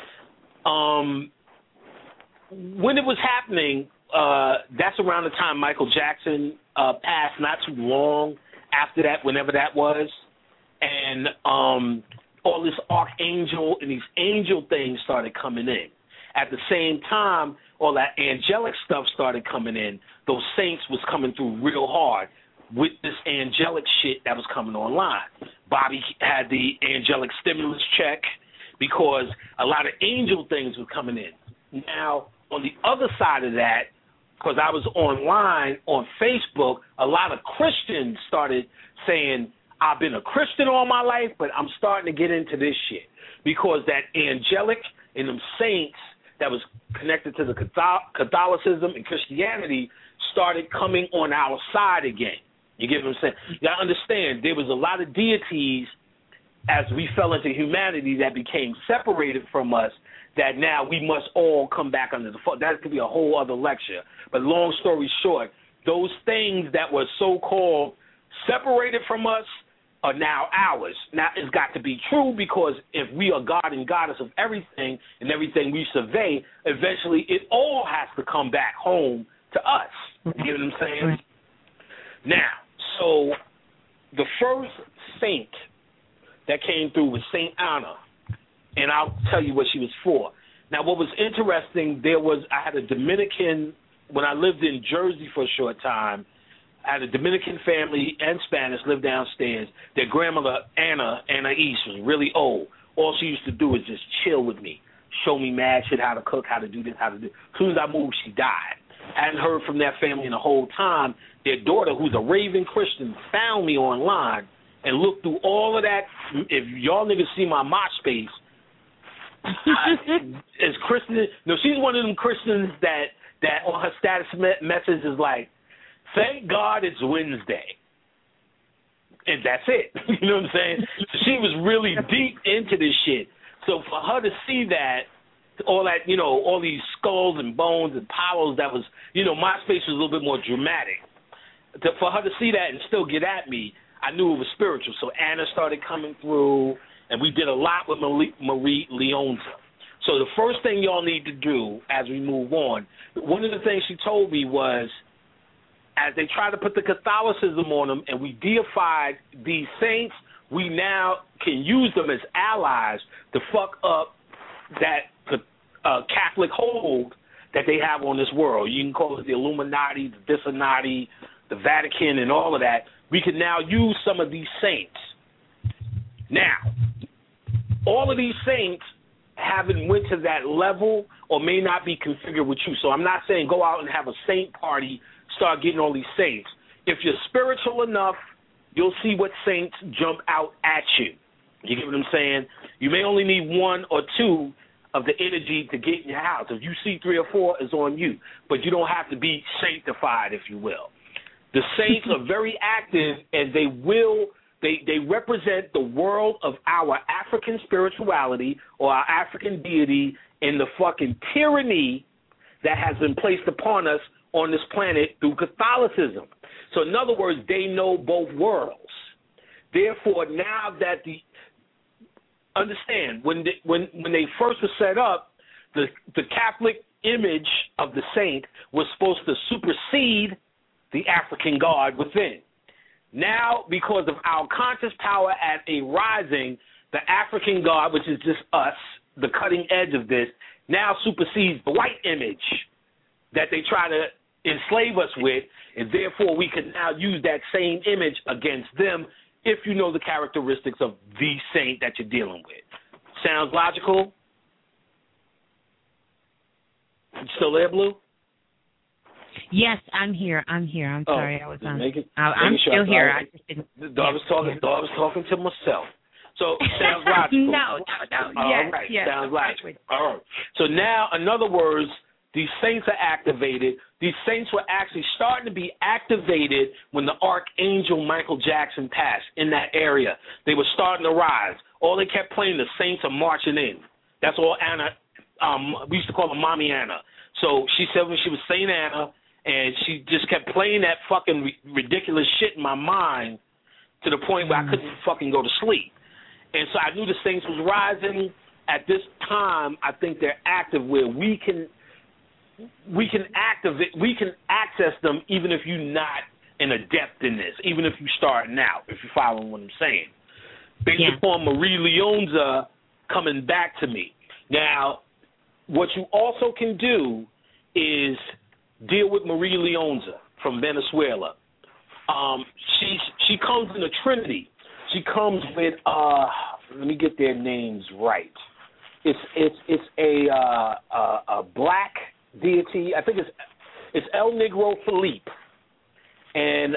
When it was happening, that's around the time Michael Jackson passed, not too long after that, whenever that was. And all this archangel and these angel things started coming in. At the same time, all that angelic stuff started coming in. Those saints was coming through real hard with this angelic shit that was coming online. Bobby had the angelic stimulus check because a lot of angel things were coming in. Now, on the other side of that, because I was online on Facebook, a lot of Christians started saying, I've been a Christian all my life, but I'm starting to get into this shit. Because that angelic and them saints that was connected to the Catholicism and Christianity started coming on our side again. You get what I'm saying? You got to understand, there was a lot of deities as we fell into humanity that became separated from us, that now we must all come back under the fold. That could be a whole other lecture. But long story short, those things that were so-called separated from us are now ours. Now, it's got to be true, because if we are God and goddess of everything and everything we survey, eventually it all has to come back home to us. You know what I'm saying? Now, so the first saint that came through was Saint Anna, and I'll tell you what she was for. Now, what was interesting, I had a Dominican, when I lived in Jersey for a short time, I had a Dominican family and Spanish lived downstairs. Their grandmother, Anna East, was really old. All she used to do was just chill with me, show me mad shit, how to cook, how to do this, how to do. As soon as I moved, she died. I hadn't heard from that family in the whole time. Their daughter, who's a raving Christian, found me online and looked through all of that. If y'all niggas see my MySpace, as Christian, no, she's one of them Christians that on her status message is like, "Thank God it's Wednesday," and that's it. You know what I'm saying? So she was really deep into this shit. So for her to see that, all that, you know, all these skulls and bones and powers, that was, you know, MySpace was a little bit more dramatic. For her to see that and still get at me, I knew it was spiritual. So Anna started coming through, and we did a lot with Marie Leonza. So the first thing y'all need to do as we move on, one of the things she told me was, as they try to put the Catholicism on them and we deified these saints, we now can use them as allies to fuck up that Catholic hold that they have on this world. You can call it the Illuminati, the Dissinati, the Vatican, and all of that. We can now use some of these saints. Now, all of these saints haven't went to that level or may not be configured with you. So I'm not saying go out and have a saint party, start getting all these saints. If you're spiritual enough, you'll see what saints jump out at you. You get what I'm saying? You may only need one or two of the energy to get in your house. If you see 3 or 4, it's on you. But you don't have to be sanctified, if you will. The saints are very active, and they represent the world of our African spirituality or our African deity and the fucking tyranny that has been placed upon us on this planet through Catholicism. So in other words, they know both worlds. Therefore, now that understand, when they first were set up, the Catholic image of the saint was supposed to supersede the African God within. Now, because of our conscious power at a rising, the African God, which is just us, the cutting edge of this, now supersedes the white image that they try to enslave us with, and therefore we can now use that same image against them if you know the characteristics of the saint that you're dealing with. Sounds logical? You still there, Blue? Yes, I'm here. I'm sorry, I was on. I'm sure still here. I just didn't. I was talking to myself. So sounds logical. No. All right, sounds logical. All right. So now, in other words, these saints are activated. These saints were actually starting to be activated when the Archangel Michael Jackson passed in that area. They were starting to rise. All they kept playing, the saints are marching in. That's all Anna, we used to call her Mommy Anna. So she said when she was Saint Anna, and she just kept playing that fucking ridiculous shit in my mind to the point where I couldn't fucking go to sleep. And so I knew the saints was rising. At this time, I think they're active where we can access them even if you're not an adept in this, even if you're starting out, if you're following what I'm saying. Based upon Marie Leonza coming back to me. Now, what you also can do is deal with Marie Leonza from Venezuela. She comes in a trinity. She comes with let me get their names right. It's a black deity. I think it's El Negro Felipe, and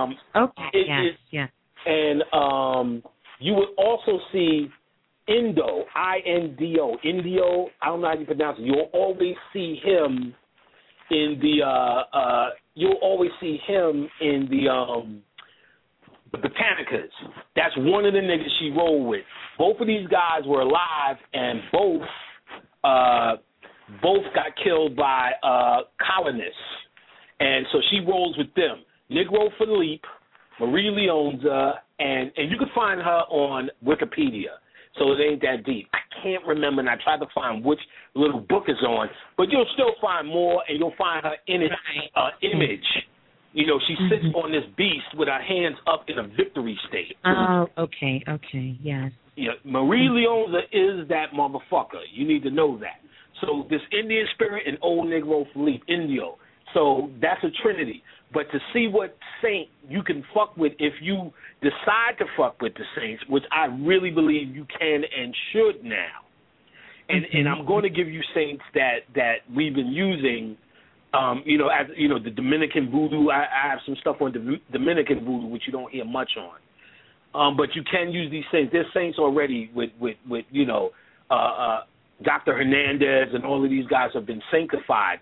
and you would also see Indo, I-N-D-O, Indio. I don't know how you pronounce it. You'll always see him in the the Botanicas. That's one of the niggas she rolled with. Both of these guys were alive, and both got killed by colonists. And so she rolls with them. Negro Philippe, Marie Leonza, and you can find her on Wikipedia. So it ain't that deep. I can't remember, and I tried to find which little book is on, but you'll still find more, and you'll find her in its image. You know, she sits on this beast with her hands up in a victory state. Oh, okay, yes. Yeah, Marie Leonza is that motherfucker. You need to know that. So this Indian spirit and old Negro Philippe, Indio. So that's a trinity. But to see what saint you can fuck with if you decide to fuck with the saints, which I really believe you can and should now. And I'm going to give you saints that we've been using, as the Dominican voodoo. I have some stuff on the Dominican voodoo, which you don't hear much on. But you can use these saints. There's saints already with Dr. Hernandez and all of these guys have been sanctified.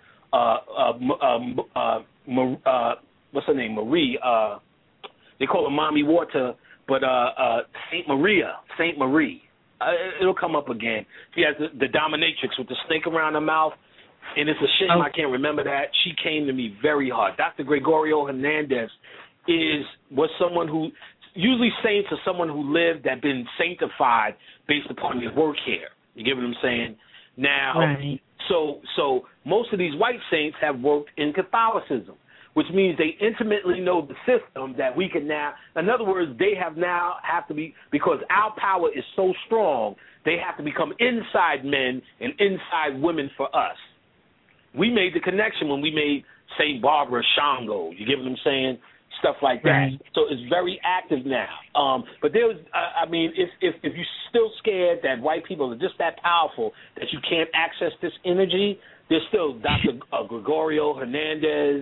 What's her name? Marie. They call her Mommy Water, but Saint Marie. It'll come up again. She has the dominatrix with the snake around her mouth, and it's a shame I can't remember that. She came to me very hard. Dr. Gregorio Hernandez was someone who, usually saints are someone who lived, that been sanctified based upon their work here. You get what I'm saying? Now, right. So most of these white saints have worked in Catholicism, which means they intimately know the system that we can now. In other words, they have to be, because our power is so strong, they have to become inside men and inside women for us. We made the connection when we made St. Barbara Shango. You get what I'm saying? Stuff like that. Right. So it's very active now. But there was, if you're still scared that white people are just that powerful that you can't access this energy, there's still Dr. Gregorio Hernandez,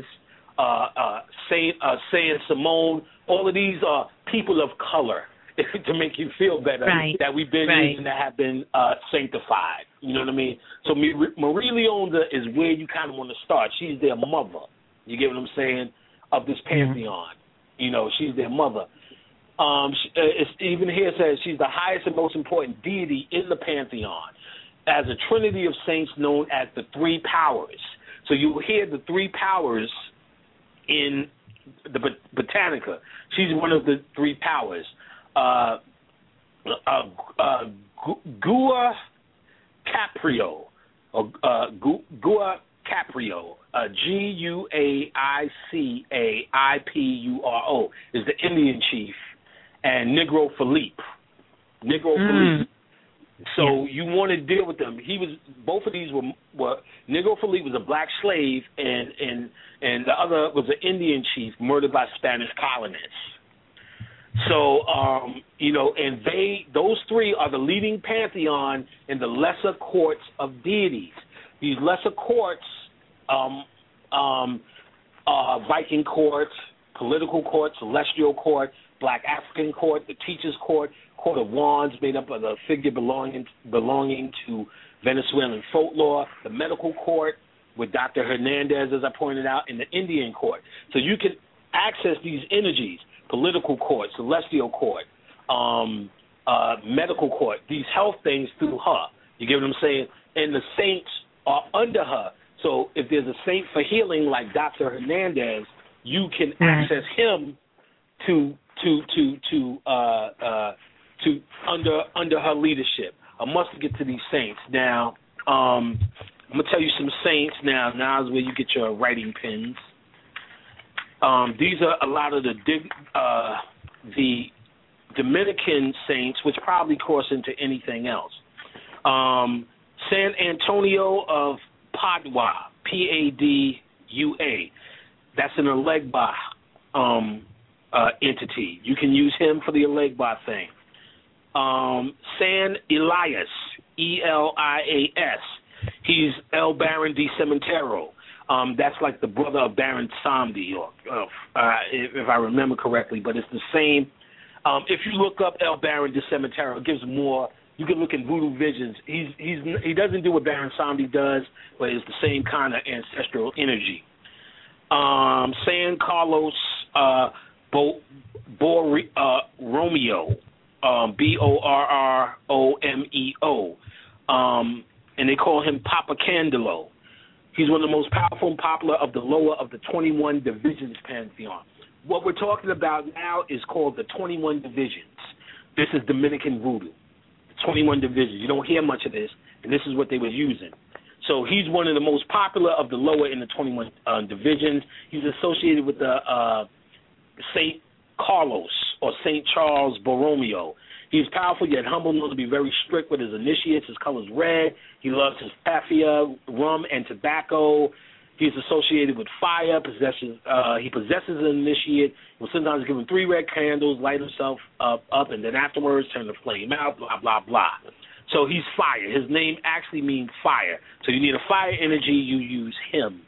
Saint Simone. All of these are people of color to make you feel better, right, that we've been using, that have been sanctified. You know what I mean? So Marie Leonza is where you kind of want to start. She's their mother. You get what I'm saying? Of this pantheon. You know, she's their mother. Even here it says she's the highest and most important deity in the pantheon, as a trinity of saints known as the three powers. So you will hear the three powers in the Botanica. She's one of the three powers. Gua Caprio, Gua Caprio, Guaicapuro is the Indian chief, and Negro Philippe. Philippe. So you want to deal with them. Both of these were Negro Philippe was a black slave, and the other was an Indian chief murdered by Spanish colonists. So and those three are the leading pantheon in the lesser courts of deities. These lesser courts, Viking court, political court, celestial court, Black African court, the teacher's court, court of wands made up of the figure belonging to Venezuelan folklore, the medical court with Dr. Hernandez, as I pointed out, and the Indian court. So you can access these energies, political court, celestial court, medical court, these health things through her. You get what I'm saying? And the saints are under her. So if there's a saint for healing like Dr. Hernandez, you can access him to under her leadership. I must get to these saints now. I'm gonna tell you some saints now. Now is where you get your writing pens. These are a lot of the Dominican saints, which probably cross into anything else. San Antonio of Padua, Padua. That's an Elegba entity. You can use him for the Elegba thing. San Elias, Elias. He's El Baron de Cementero. That's like the brother of Baron Samdi, if I remember correctly, but it's the same. If you look up El Baron de Cementero, it gives more. You can look in Voodoo Visions. He doesn't do what Baron Samdi does, but it's the same kind of ancestral energy. San Carlos Borromeo, Borromeo, and they call him Papa Candelo. He's one of the most powerful and popular of the lower of the 21 divisions pantheon. What we're talking about now is called the 21 divisions. This is Dominican voodoo, 21 divisions. You don't hear much of this, and this is what they were using. So he's one of the most popular of the lower in the 21 divisions. He's associated with the St. Carlos or St. Charles Borromeo. He's powerful yet humble, known to be very strict with his initiates. His color is red. He loves his paffia, rum, and tobacco. He's associated with fire. He possesses an initiate. He'll sometimes give him 3 red candles, light himself up, and then afterwards turn the flame out, blah, blah, blah. So he's fire. His name actually means fire. So you need a fire energy, you use him.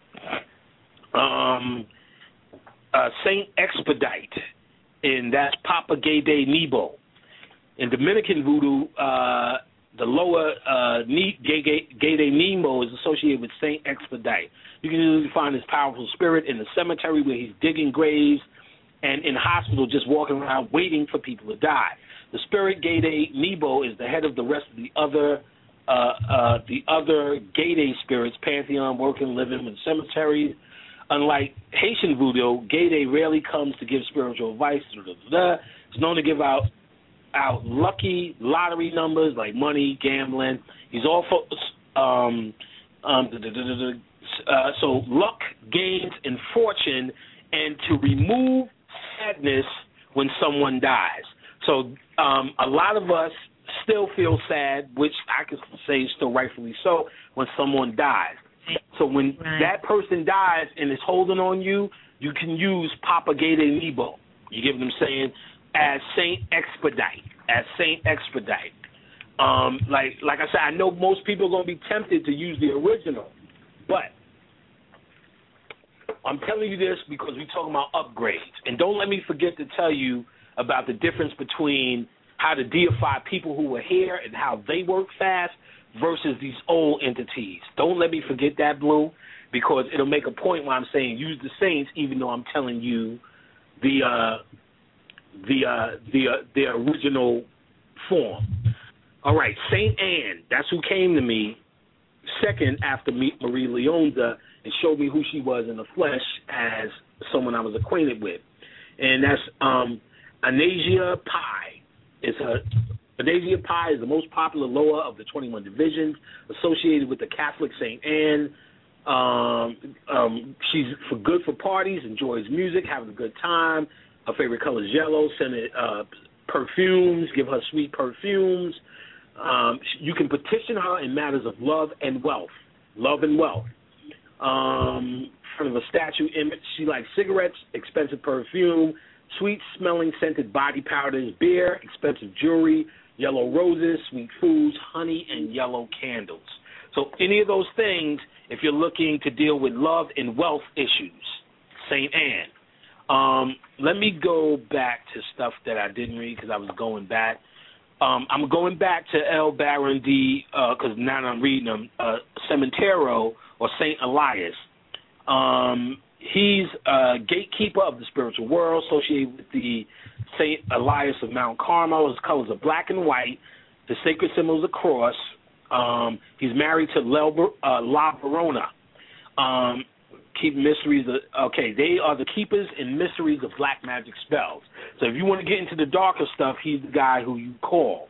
Saint Expedite, and that's Papa Gede Nebo. In Dominican voodoo, the lower Gede Nebo is associated with Saint Expedite. You can usually find his powerful spirit in the cemetery where he's digging graves, and in hospital just walking around waiting for people to die. The spirit Gede Nebo is the head of the rest of the other Gede spirits, pantheon, working, living in cemeteries. Unlike Haitian voodoo, Gede rarely comes to give spiritual advice. It's known to give out lucky lottery numbers like money, gambling. He's also so luck, gains, and fortune, and to remove sadness when someone dies. So a lot of us still feel sad, which I can say is still rightfully so, when someone dies. So when that person dies and is holding on you, you can use Papa Gede Nebo. You get what I'm saying? As Saint Expedite. Like I said, I know most people are going to be tempted to use the original, but I'm telling you this because we're talking about upgrades. And don't let me forget to tell you about the difference between how to deify people who were here and how they work fast versus these old entities. Don't let me forget that, Blue, because it'll make a point where I'm saying use the saints, even though I'm telling you the original form. All right, Saint Anne, that's who came to me second after Marie Leonda and showed me who she was in the flesh as someone I was acquainted with. And that's Anasia Pi. Anasia Pi is the most popular lower of the 21 divisions, associated with the Catholic Saint Anne. She's good for parties, enjoys music, having a good time. Her favorite color is yellow. Scented perfumes, give her sweet perfumes. You can petition her in matters of love and wealth. In front of a statue image, she likes cigarettes, expensive perfume, sweet-smelling scented body powders, beer, expensive jewelry, yellow roses, sweet foods, honey, and yellow candles. So any of those things, if you're looking to deal with love and wealth issues, St. Anne. Let me go back to stuff that I didn't read because I was going back. I'm going back to El Baron D, because now I'm reading them, Cementero or St. Elias. He's a gatekeeper of the spiritual world, associated with the St. Elias of Mount Carmel. His colors are black and white. The sacred symbol is a cross. He's married to La Verona. Keep mysteries. They are the keepers and mysteries of black magic spells. So if you want to get into the darker stuff, he's the guy who you call.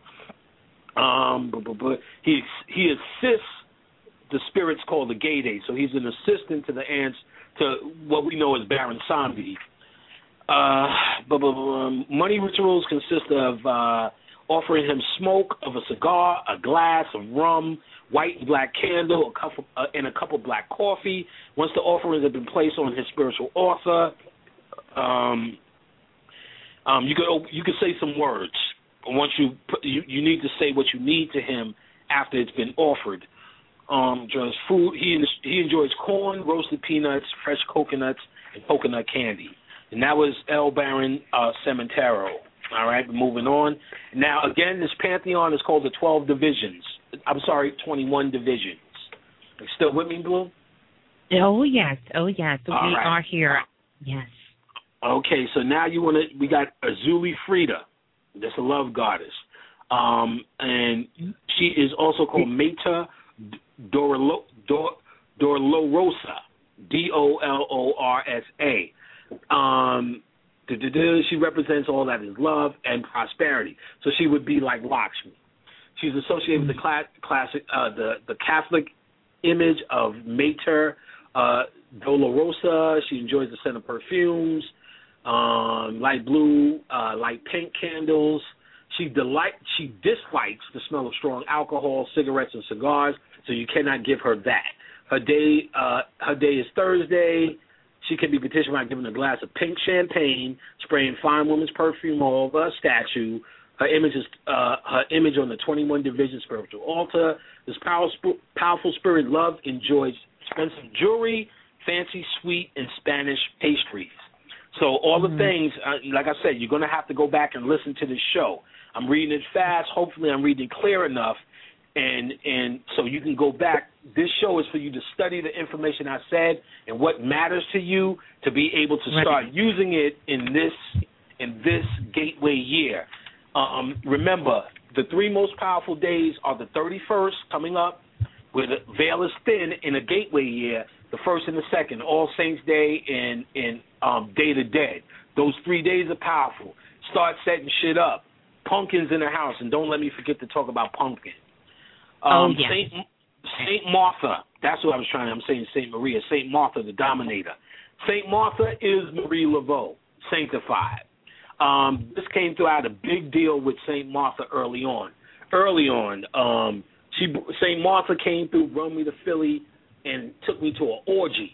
But he assists the spirits called the Gede. So he's an assistant to the ants, to what we know as Baron Samedi. Money rituals consist of offering him smoke of a cigar, a glass of rum, white and black candle, and a cup of black coffee. Once the offerings have been placed on his spiritual altar, you could say some words. Once you need to say what you need to him after it's been offered. Just food. He enjoys corn, roasted peanuts, fresh coconuts, and coconut candy. And that was El Baron Cementero. All right, moving on. Now, again, this pantheon is called the 21 divisions. You still with me, Blue? Oh, yes. We right. are here. Yes. Okay, so now we got Azuli Frida. That's a love goddess. And she is also called Meta Dolorosa, Dolorsa. She represents all that is love and prosperity. So she would be like Lakshmi. She's associated with the Catholic image of Mater Dolorosa. She enjoys the scent of perfumes, light blue, light pink candles. She dislikes the smell of strong alcohol, cigarettes, and cigars. So you cannot give her that. Her day is Thursday. She can be petitioned by giving a glass of pink champagne, spraying fine woman's perfume all over a statue. Her image on the 21 Division spiritual altar. This powerful spirit love enjoys expensive jewelry, fancy sweet and Spanish pastries. So all the things, like I said, you're going to have to go back and listen to this show. I'm reading it fast. Hopefully I'm reading it clear enough. And so you can go back. This show is for you to study the information I said and what matters to you to be able to start using it in this gateway year. Remember, the 3 most powerful days are the 31st coming up, where the veil is thin in a gateway year, the 1st and the 2nd, All Saints Day and Day of the Dead. Those 3 days are powerful. Start setting shit up. Pumpkins in the house, and don't let me forget to talk about pumpkin. Saint Martha, that's what I was trying to, I'm saying Saint Maria, Saint Martha, the Dominator. Saint Martha is Marie Laveau, sanctified. This came through, I had a big deal with Saint Martha early on. Saint Martha came through, run me to Philly, and took me to an orgy.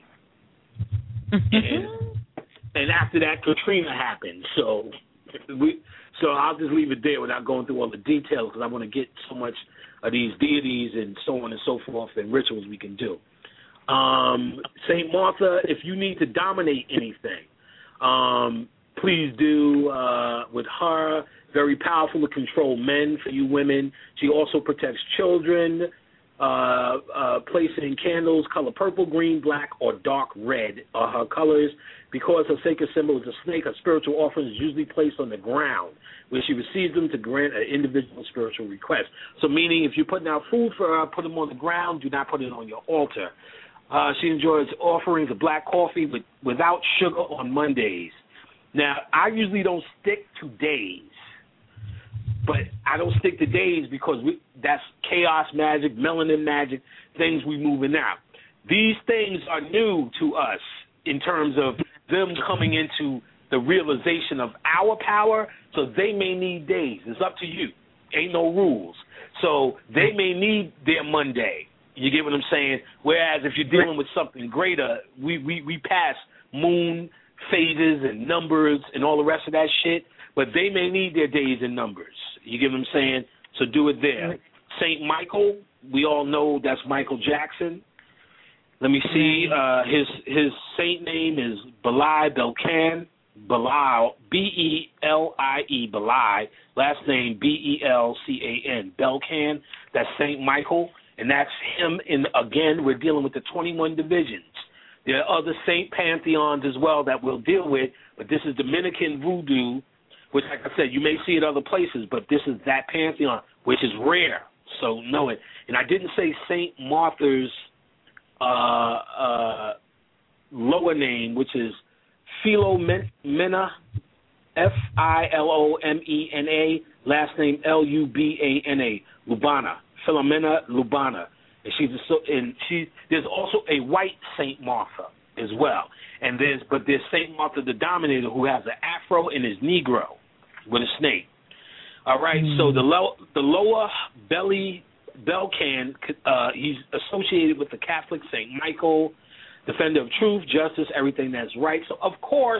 And after that, Katrina happened. So I'll just leave it there without going through all the details because I want to get so much of these deities and so on and so forth and rituals we can do. Saint Martha, if you need to dominate anything, please do with her. Very powerful to control men for you women. She also protects children, placing candles color purple, green, black, or dark red are her colors. Because her sacred symbol is a snake, her spiritual offering is usually placed on the ground, where she receives them to grant an individual spiritual request. So meaning if you're putting out food for her, put them on the ground, do not put it on your altar. She enjoys offerings of black coffee without sugar on Mondays. Now, I usually don't stick to days, but I don't stick to days because that's chaos magic, melanin magic, things we moving out. These things are new to us in terms of them coming into the realization of our power, so they may need days. It's up to you. Ain't no rules. So they may need their Monday. You get what I'm saying? Whereas if you're dealing with something greater, we pass moon phases and numbers and all the rest of that shit, but they may need their days and numbers. You get what I'm saying? So do it there. St. Michael, we all know that's Michael Jackson. Let me see. His saint name is Belai Belcan. Belai, B-E-L-I-E, Belai. Last name B-E-L-C-A-N, Belcan. That's Saint Michael, and that's him. And again, we're dealing with the 21 divisions. There are other saint pantheons as well that we'll deal with, but this is Dominican voodoo, which, like I said, you may see it other places, but this is that pantheon, which is rare. So know it. And I didn't say Saint Martha's lower name, which is Philomena, F-I-L-O-M-E-N-A, last name L-U-B-A-N-A, Lubana, Philomena Lubana. And there's also a white Saint Martha as well. And there's Saint Martha the Dominator, who has an afro and is Negro with a snake. All right, so the lower belly Belcan, he's associated with the Catholic Saint Michael, defender of truth, justice, everything that's right. So, of course,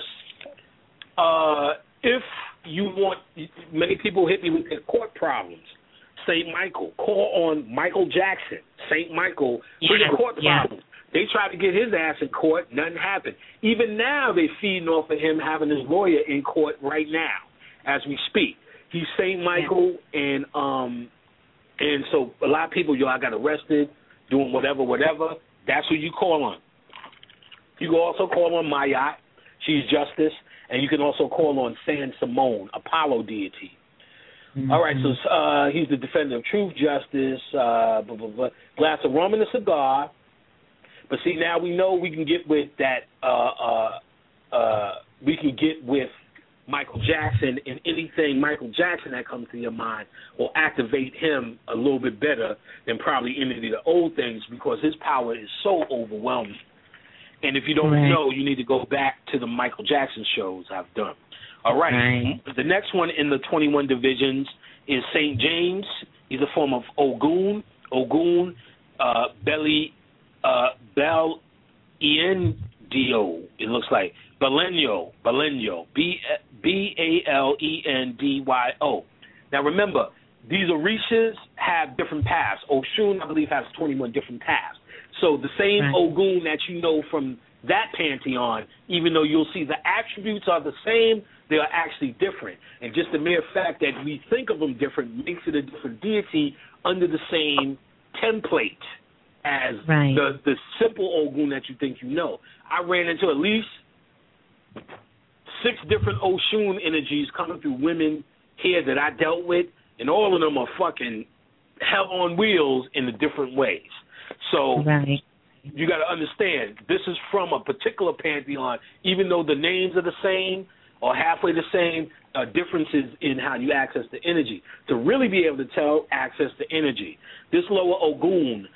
if you want, many people hit me with their court problems. Saint Michael, call on Michael Jackson. Saint Michael, with a court problem. They tried to get his ass in court, nothing happened. Even now, they're feeding off of him having his lawyer in court right now, as we speak. He's Saint Michael, and so a lot of people, y'all got arrested, doing whatever. That's who you call on. You can also call on Mayat. She's justice. And you can also call on San Simon, Apollo deity. All right, so he's the defender of truth, justice, blah, blah, blah. Glass of rum and a cigar. But see, now we know we can get with that, we can get with Michael Jackson, and anything Michael Jackson that comes to your mind will activate him a little bit better than probably any of the old things, because his power is so overwhelming. And if you don't know, you need to go back to the Michael Jackson shows I've done. All right. The next one in the 21 divisions is St. James. He's a form of Ogun. Ogun, Bel-Iendio, it looks like. Belenyo, B-A-L-E-N-D-Y-O. Now remember, these Orishas have different paths. Oshun, I believe, has 21 different paths. So the same Ogun that you know from that pantheon, even though you'll see the attributes are the same, they are actually different. And just the mere fact that we think of them different makes it a different deity under the same template as the simple Ogun that you think you know. I ran into at least 6 different Oshun energies coming through women here that I dealt with, and all of them are fucking hell on wheels in the different ways. So you got to understand, this is from a particular pantheon, even though the names are the same or halfway the same, differences in how you access the energy. To really be able to access the energy, this lower Ogun,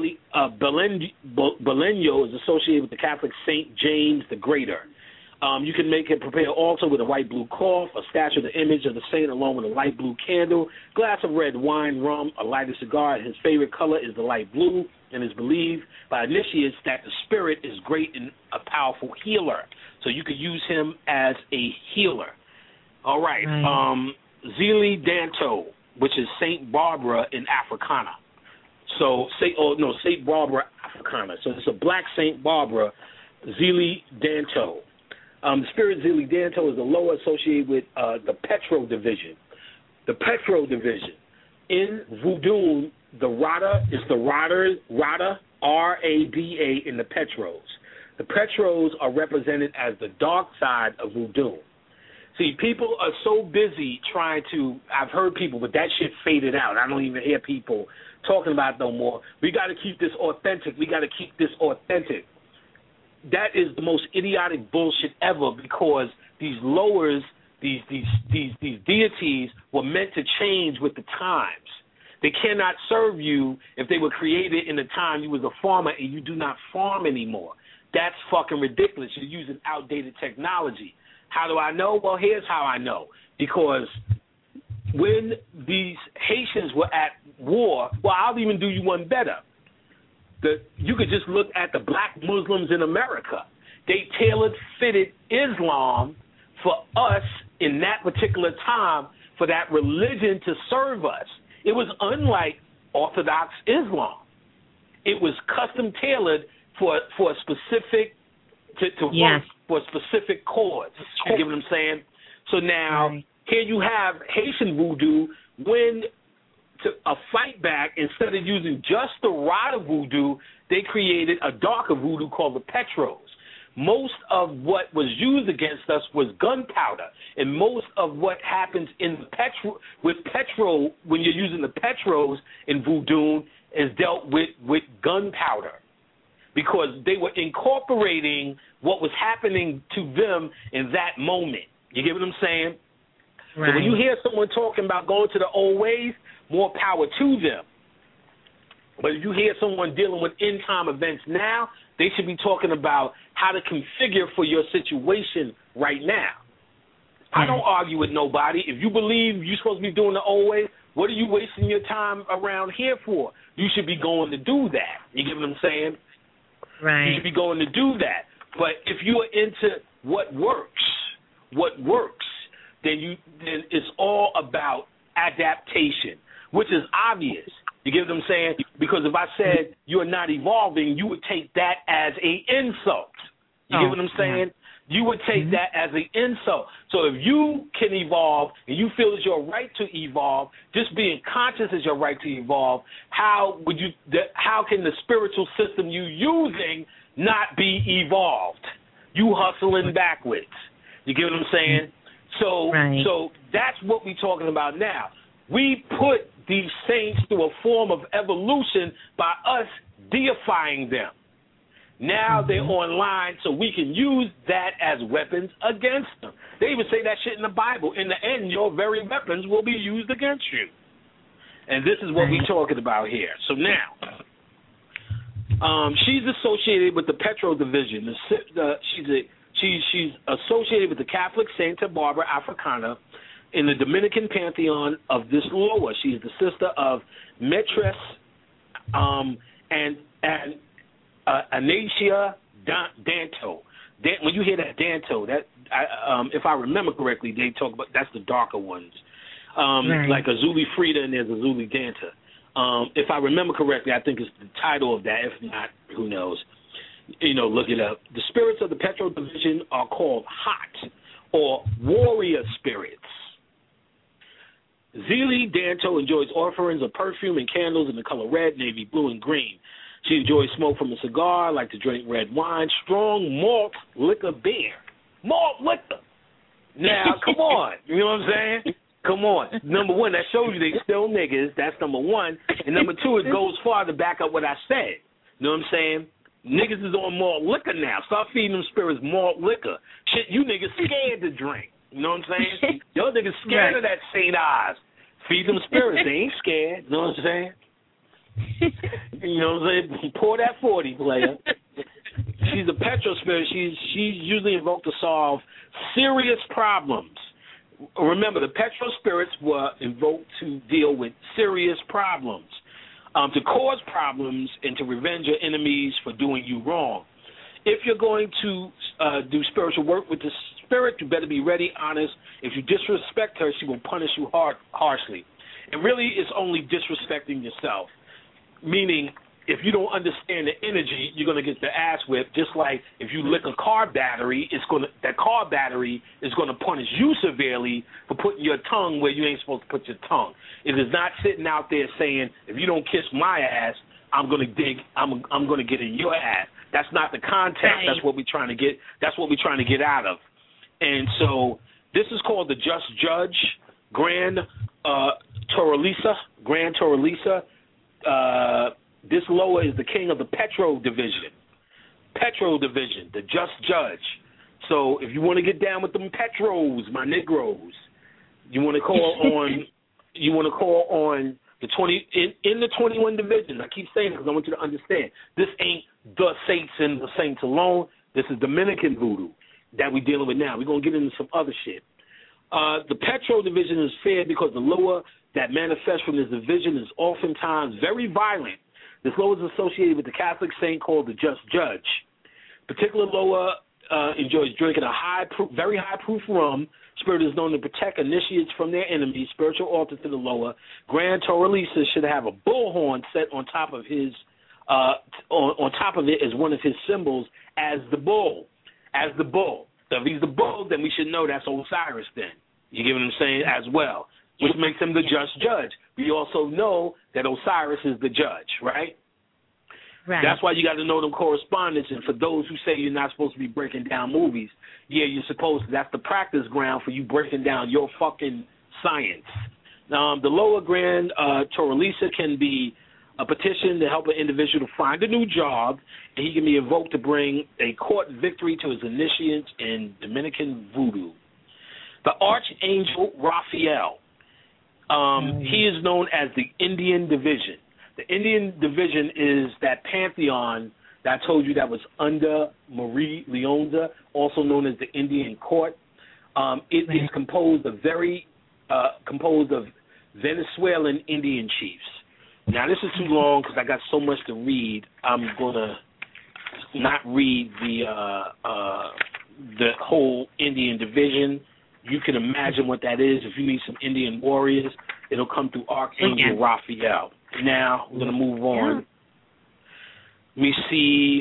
Belenyo, is associated with the Catholic St. James the Greater. You can make it prepare altar with a white blue cloth, a statue of the image of the saint along with a light blue candle, glass of red wine, rum, a lighted cigar. His favorite color is the light blue, and is believed by initiates that the spirit is great and a powerful healer. So you could use him as a healer. All right. Zili Danto, which is Saint Barbara in Africana. So Saint Barbara Africana. So it's a black Saint Barbara, Zili Danto. The spirit Zili Danto is the lower associated with the Petro division. The Petro division. In Voodoo, the Rada is the Rada, R-A-D-A, in the Petros. The Petros are represented as the dark side of Voodoo. See, people are so busy trying to, I've heard people, but that shit faded out. I don't even hear people talking about it no more. We got to keep this authentic. That is the most idiotic bullshit ever, because these lowers, these deities were meant to change with the times. They cannot serve you if they were created in the time you was a farmer and you do not farm anymore. That's fucking ridiculous. You're using outdated technology. How do I know? Well, here's how I know. Because when these Haitians were at war, well, I'll even do you one better. You could just look at the black Muslims in America. They fitted Islam for us in that particular time, for that religion to serve us. It was unlike Orthodox Islam. It was custom tailored for a specific work for a specific cause. You get what I'm saying? So now here you have Haitian voodoo when a fight back, instead of using just the Rada voodoo, they created a darker voodoo called the Petros. Most of what was used against us was gunpowder, and most of what happens in the with Petro, when you're using the Petros in voodoo, is dealt with gunpowder, because they were incorporating what was happening to them in that moment. You get what I'm saying? Right. So when you hear someone talking about going to the old ways, more power to them. But if you hear someone dealing with end-time events now, they should be talking about how to configure for your situation right now. I don't argue with nobody. If you believe you're supposed to be doing the old way, what are you wasting your time around here for? You should be going to do that. You get what I'm saying? Right. You should be going to do that. But if you are into what works, then it's all about adaptation, which is obvious. You get what I'm saying? Because if I said you're not evolving, you would take that as an insult. You get what I'm saying? You would take that as an insult. So if you can evolve and you feel it's your right to evolve, just being conscious is your right to evolve, how can the spiritual system you're using not be evolved? You hustling backwards. You get what I'm saying? So that's what we're talking about now. We put these saints through a form of evolution by us deifying them. Now they're online, so we can use that as weapons against them. They even say that shit in the Bible. In the end, your very weapons will be used against you. And this is what we're talking about here. So now, she's associated with the Petro Division. She's associated with the Catholic Santa Barbara Africana in the Dominican pantheon of this Loa. She's the sister of Metres and Anacia Danto. When you hear that Danto, that if I remember correctly, they talk about that's the darker ones, like Azuli Frida and there's Azuli Danta. If I remember correctly, I think it's the title of that. If not, who knows? Look it up. The spirits of the Petro Division are called Hot or warrior spirits. Zili Danto enjoys offerings of perfume and candles in the color red, navy blue, and green. She enjoys smoke from a cigar, like to drink red wine, strong malt liquor beer. Malt liquor. Now, come on. You know what I'm saying? Come on. Number one, that shows you they still niggas. That's number one. And number two, it goes far to back up what I said. You know what I'm saying? Niggas is on malt liquor now. Start feeding them spirits malt liquor. Shit, you niggas scared to drink. You know what I'm saying? Y'all niggas scared of that St. Oz. Feed them spirits. They ain't scared. You know what I'm saying? You know what I'm saying? Pour that 40, player. She's a Petro spirit. She's usually invoked to solve serious problems. Remember, the Petro spirits were invoked to deal with serious problems, to cause problems and to revenge your enemies for doing you wrong. If you're going to do spiritual work with the spirit, you better be ready, honest. If you disrespect her, she will punish you harshly. And really, it's only disrespecting yourself. Meaning, if you don't understand the energy, you're going to get the ass whipped. Just like if you lick a car battery, that car battery is going to punish you severely for putting your tongue where you ain't supposed to put your tongue. It is not sitting out there saying, if you don't kiss my ass, I'm going to get in your ass. That's not the context. Right. That's what we're trying to get. That's what we're trying to get out of. And so this is called the Just Judge, Grand Toralisa. This Loa is the king of the Petro Division. Petro Division, the Just Judge. So if you want to get down with them Petros, my Negroes, you want to call on the 20 in the 21 divisions. I keep saying it because I want you to understand. This ain't the saints and the saints alone. This is Dominican voodoo that we're dealing with now. We're going to get into some other shit. The Petro Division is feared because the Loa that manifests from this division is oftentimes very violent. This Loa is associated with the Catholic saint called the Just Judge. Particular Loa enjoys drinking a very high-proof rum. Spirit is known to protect initiates from their enemies. Spiritual altar to the Loa. Grand Toralisa should have a bullhorn set on top of his on top of it as one of his symbols as the bull. As the bull. So if he's the bull, then we should know that's Osiris then. You get what I'm saying? As well. Which makes him the Just Judge. We also know that Osiris is the judge, right? Right. That's why you got to know them correspondence. And for those who say you're not supposed to be breaking down movies, yeah, you're supposed to. That's the practice ground for you breaking down your fucking science. The Loa Grand Toralisa can be a petition to help an individual to find a new job, and he can be invoked to bring a court victory to his initiates in Dominican voodoo. The Archangel Raphael. He is known as the Indian Division. The Indian Division is that pantheon that I told you that was under Marie Leonza, also known as the Indian Court. It is composed of Venezuelan Indian chiefs. Now, this is too long because I got so much to read. I'm going to not read the whole Indian Division. You can imagine what that is. If you need some Indian warriors, it'll come through Archangel Raphael. Now, we're going to move on. Let me see.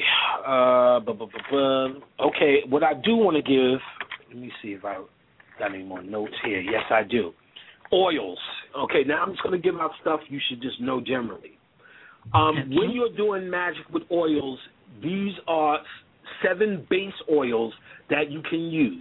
Okay, what I do want to give, let me see if I got any more notes here. Yes, I do. Oils. Okay, now I'm just going to give out stuff you should just know generally. When you're doing magic with oils, these are 7 base oils that you can use.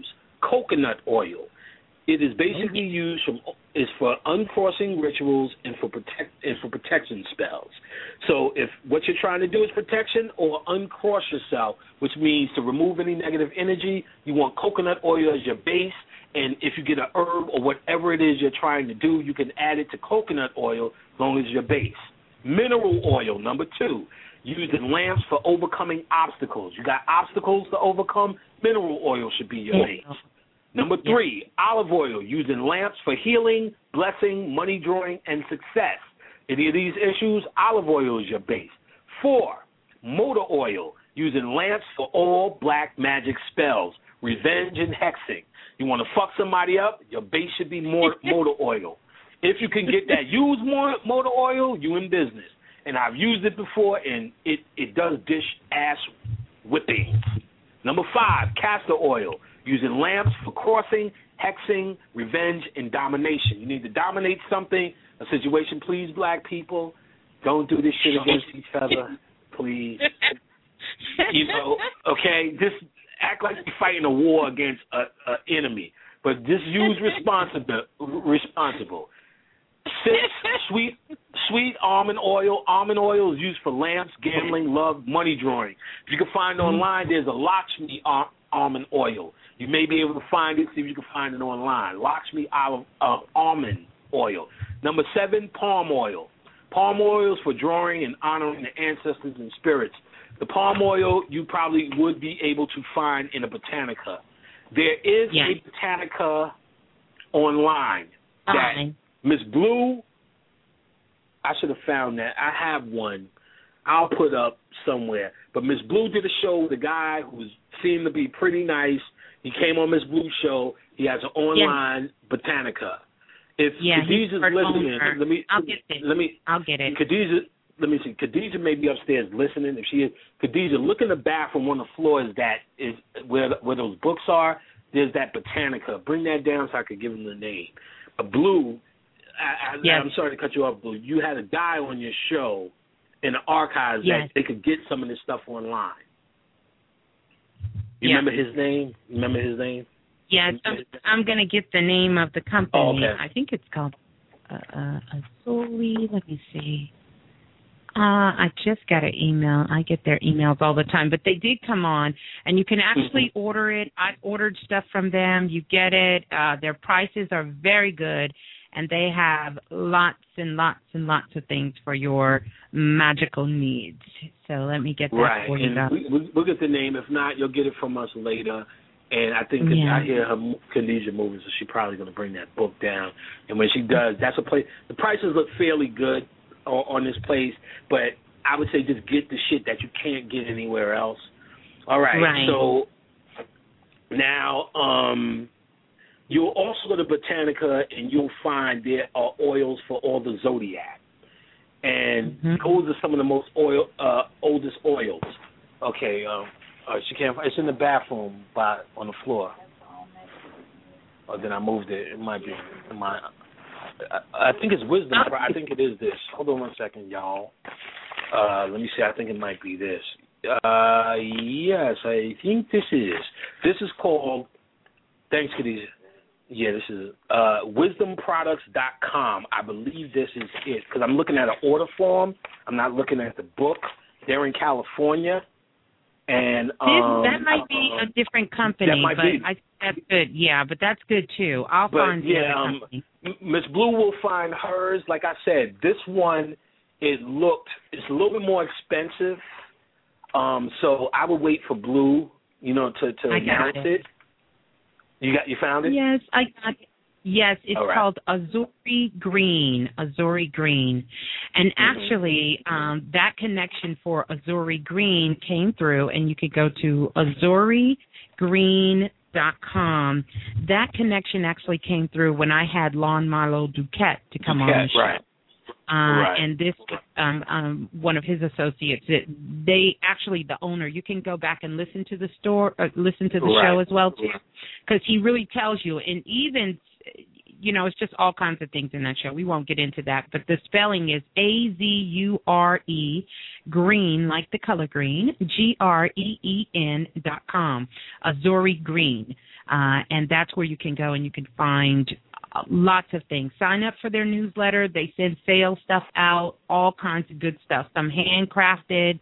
coconut oil. It is basically used for uncrossing rituals and for protection spells. So if what you're trying to do is protection or uncross yourself, which means to remove any negative energy, you want coconut oil as your base. And if you get an herb or whatever it is you're trying to do, you can add it to coconut oil as long as your base. Mineral oil, number 2, used in lamps for overcoming obstacles. You got obstacles to overcome, mineral oil should be your base. Number 3, olive oil, used in lamps for healing, blessing, money drawing, and success. Any of these issues, olive oil is your base. 4, motor oil, used in lamps for all black magic spells, revenge, and hexing. You want to fuck somebody up, your base should be motor oil. If you can get that used motor oil, you in business. And I've used it before, and it does dish ass whipping. Number 5, castor oil, used in lamps for crossing, hexing, revenge, and domination. You need to dominate something, a situation. Please, black people, don't do this shit against each other, please. You know, okay? Just act like you're fighting a war against an enemy, but just use responsible. 6, sweet almond oil. Almond oil is used for lamps, gambling, love, money drawing. If you can find online, there's a Lakshmi almond oil. You may be able to find it. See if you can find it online. Lakshmi almond oil. Number 7, palm oil. Palm oil is for drawing and honoring the ancestors and spirits. The palm oil you probably would be able to find in a Botanica. There is a Botanica online that Miss Blue, I should have found that. I have one. I'll put up somewhere. But Miss Blue did a show with a guy who seemed to be pretty nice. He came on Miss Blue's show. He has an online Botanica. If Khadijah's listening, I'll get it. Let me see. Khadijah may be upstairs listening. If she is, Khadijah, look in the bathroom on the floors that is where those books are. There's that Botanica. Bring that down so I could give him the name. Blue, I'm sorry to cut you off, Blue. You had a guy on your show in the archives that they could get some of this stuff online. You remember his name? Yes, I'm going to get the name of the company. Oh, okay. I think it's called Azuri. Let me see. I just got an email. I get their emails all the time. But they did come on, and you can actually order it. I've ordered stuff from them. You get it. Their prices are very good, and they have lots and lots and lots of things for your magical needs. So let me get that for you. We'll get the name. If not, you'll get it from us later. And I think I hear her Khadijah moving, so she's probably going to bring that book down. And when she does, that's a place. The prices look fairly good on this place, but I would say just get the shit that you can't get anywhere else. All right. So now you'll also go to Botanica, and you'll find there are oils for all the zodiac. And those are some of the most oldest oils. Okay, she can't. It's in the bathroom on the floor. Or then I moved it. It might be my. I think it's wisdom. I think it is this. Hold on 1 second, y'all. Let me see. I think it might be this. Yes, I think this is. This is called. Thanks, Khadijah. Yeah, this is wisdomproducts.com. I believe this is it because I'm looking at an order form. I'm not looking at the book. They're in California. And that might be a different company, but I think that's good. Yeah, but that's good too. I'll find the other company. Miss Blue will find hers. Like I said, this one it's a little bit more expensive. So I would wait for Blue, to announce it. You found it? Yes, I got it. Yes, it's called Azuri Green. And actually, that connection for Azuri Green came through, and you could go to azurigreen.com. That connection actually came through when I had Lon Marlo Duquette to come on the show. Right. And this one of his associates. They actually, the owner. You can go back and listen to the show as well too, because he really tells you. And even it's just all kinds of things in that show. We won't get into that. But the spelling is AZURE, green, like the color green, GREEN.com, Azuri Green. And that's where you can go and you can find lots of things. Sign up for their newsletter. They send sales stuff out, all kinds of good stuff. Some handcrafted,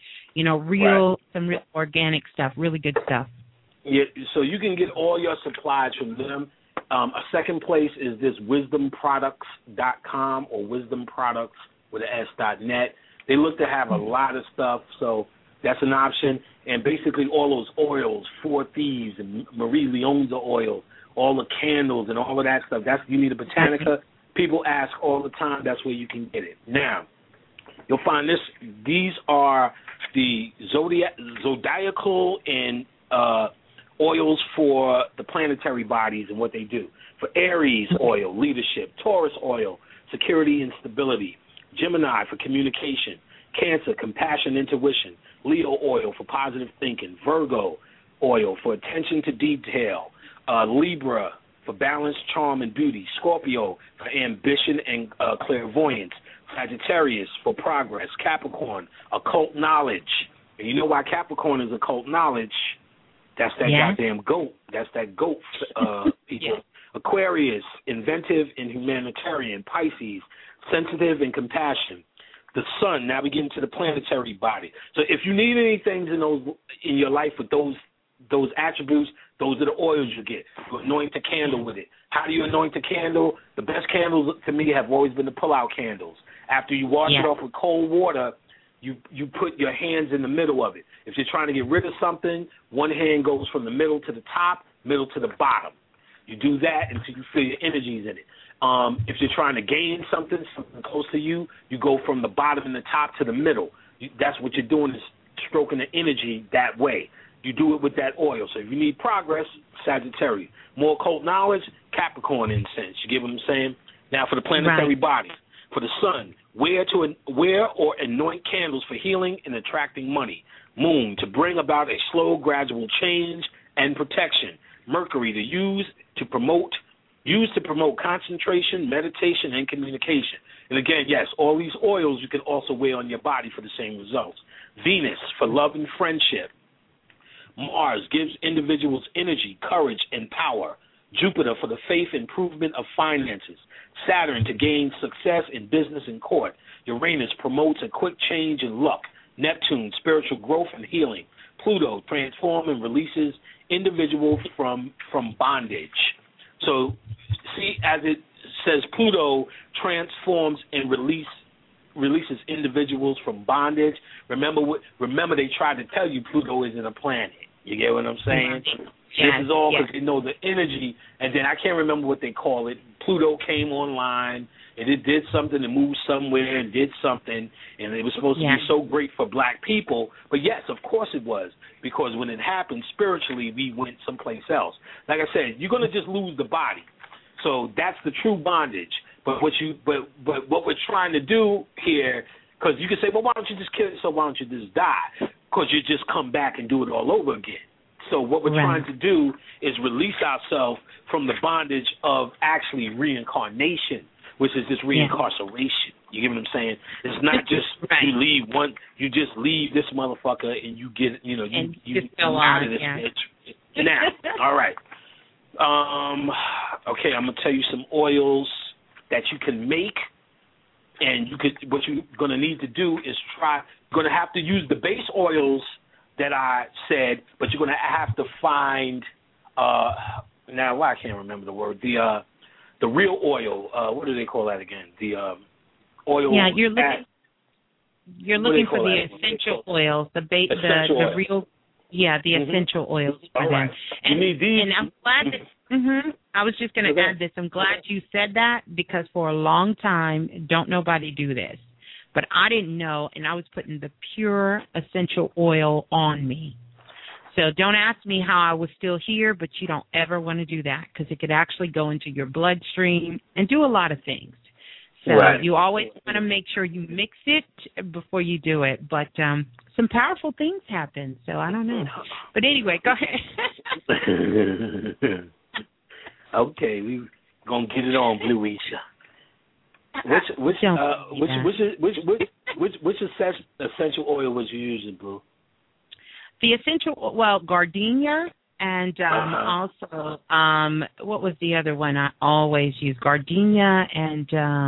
some real organic stuff, really good stuff. Yeah, so you can get all your supplies from them. A second place is this wisdomproducts.com or wisdomproducts with an S.net. They look to have a lot of stuff, so that's an option. And basically all those oils, Four Thieves and Marie Leonza oil, all the candles and all of that stuff. You need a Botanica. People ask all the time. That's where you can get it. Now, you'll find this. These are the zodiacal and oils for the planetary bodies and what they do. For Aries oil, leadership. Taurus oil, security and stability. Gemini for communication. Cancer, compassion, intuition. Leo oil for positive thinking. Virgo oil for attention to detail. Libra for balance, charm, and beauty. Scorpio for ambition and clairvoyance. Sagittarius for progress. Capricorn, occult knowledge. And you know why Capricorn is occult knowledge? That's that goddamn goat. That's that goat, people. Yeah. Aquarius, inventive and humanitarian. Pisces, sensitive and compassion. The sun, now we get into the planetary body. So if you need any things in your life with those attributes, those are the oils you get. You anoint the candle with it. How do you anoint the candle? The best candles to me have always been the pull-out candles. After you wash it off with cold water, you put your hands in the middle of it. If you're trying to get rid of something, one hand goes from the middle to the top, middle to the bottom. You do that until you feel your energies in it. If you're trying to gain something close to you, you go from the bottom and the top to the middle. That's what you're doing, is stroking the energy that way. You do it with that oil. So if you need progress, Sagittarius. More occult knowledge, Capricorn incense. You get what I'm saying? Now for the planetary body. For the sun, wear or anoint candles for healing and attracting money. Moon, to bring about a slow, gradual change and protection. Mercury, use to promote concentration, meditation, and communication. And again, yes, all these oils you can also wear on your body for the same results. Venus, for love and friendship. Mars gives individuals energy, courage, and power. Jupiter for the faith improvement of finances. Saturn to gain success in business and court. Uranus promotes a quick change in luck. Neptune, spiritual growth and healing. Pluto, transform and releases individuals from bondage. So, see, as it says, Pluto transforms and releases individuals from bondage. Remember they tried to tell you Pluto isn't a planet. You get what I'm saying? This is all because they know the energy, and then I can't remember what they call it. Pluto came online, and it did something and moved somewhere and did something, and it was supposed to be so great for black people. But, yes, of course it was, because when it happened spiritually, we went someplace else. Like I said, you're going to just lose the body. So that's the true bondage. But what we're trying to do here, because you can say, well, why don't you just kill yourself? Why don't you just die? Because you just come back and do it all over again. So what we're trying to do is release ourselves from the bondage of actually reincarnation, which is this reincarceration. You get what I'm saying? It's not just you just leave this motherfucker and you get, you out of this bitch. Now, all right. Okay, I'm going to tell you some oils that you can make, and what you're going to need to do is you're going to have to use the base oils that I said, but you're going to have to find, now I can't remember the word, the real oil. What do they call that again? The oil. Yeah, you're looking for the essential oils, the real, the essential oils for them. And, you need these. And I'm glad that, I was just going to add this. I'm glad you said that, because for a long time, don't nobody do this. But I didn't know, and I was putting the pure essential oil on me. So don't ask me how I was still here, but you don't ever want to do that, because it could actually go into your bloodstream and do a lot of things. So you always want to make sure you mix it before you do it. But some powerful things happen, so I don't know. But anyway, go ahead. Okay, Gonna get it on, Blue Isha. Which essential oil was you using, Blue? The essential, gardenia, and also, what was the other one I always use? Gardenia and,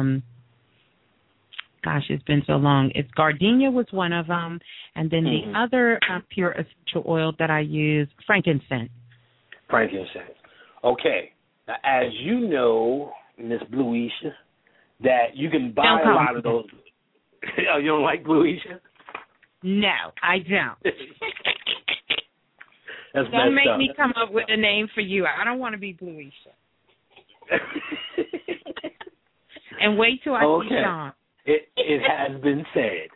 gosh, it's been so long. It's gardenia was one of them, and then the other pure essential oil that I use, frankincense. Frankincense. Okay. Now, as you know, Miss Blue Isha, that you can buy a lot of those. Oh, you don't like Blue Isha? No, I don't. That's don't make me come up with a name for you. I don't want to be Blue Isha. And wait till I see Sean. It has been said.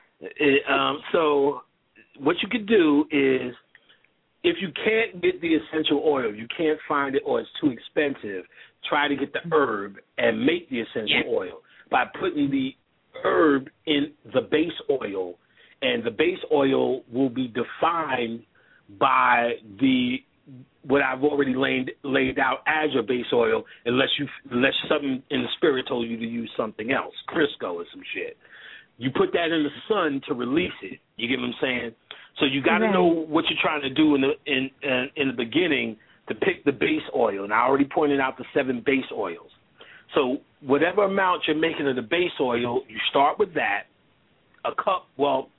So what you could do is, if you can't get the essential oil, you can't find it or it's too expensive, try to get the herb and make the essential oil by putting the herb in the base oil, and the base oil will be defined by what I've already laid out as your base oil, unless something in the spirit told you to use something else, Crisco or some shit. You put that in the sun to release it. You get what I'm saying? So you got to know what you're trying to do in the beginning to pick the base oil. And I already pointed out the 7 base oils. So whatever amount you're making of the base oil, you start with that. A cup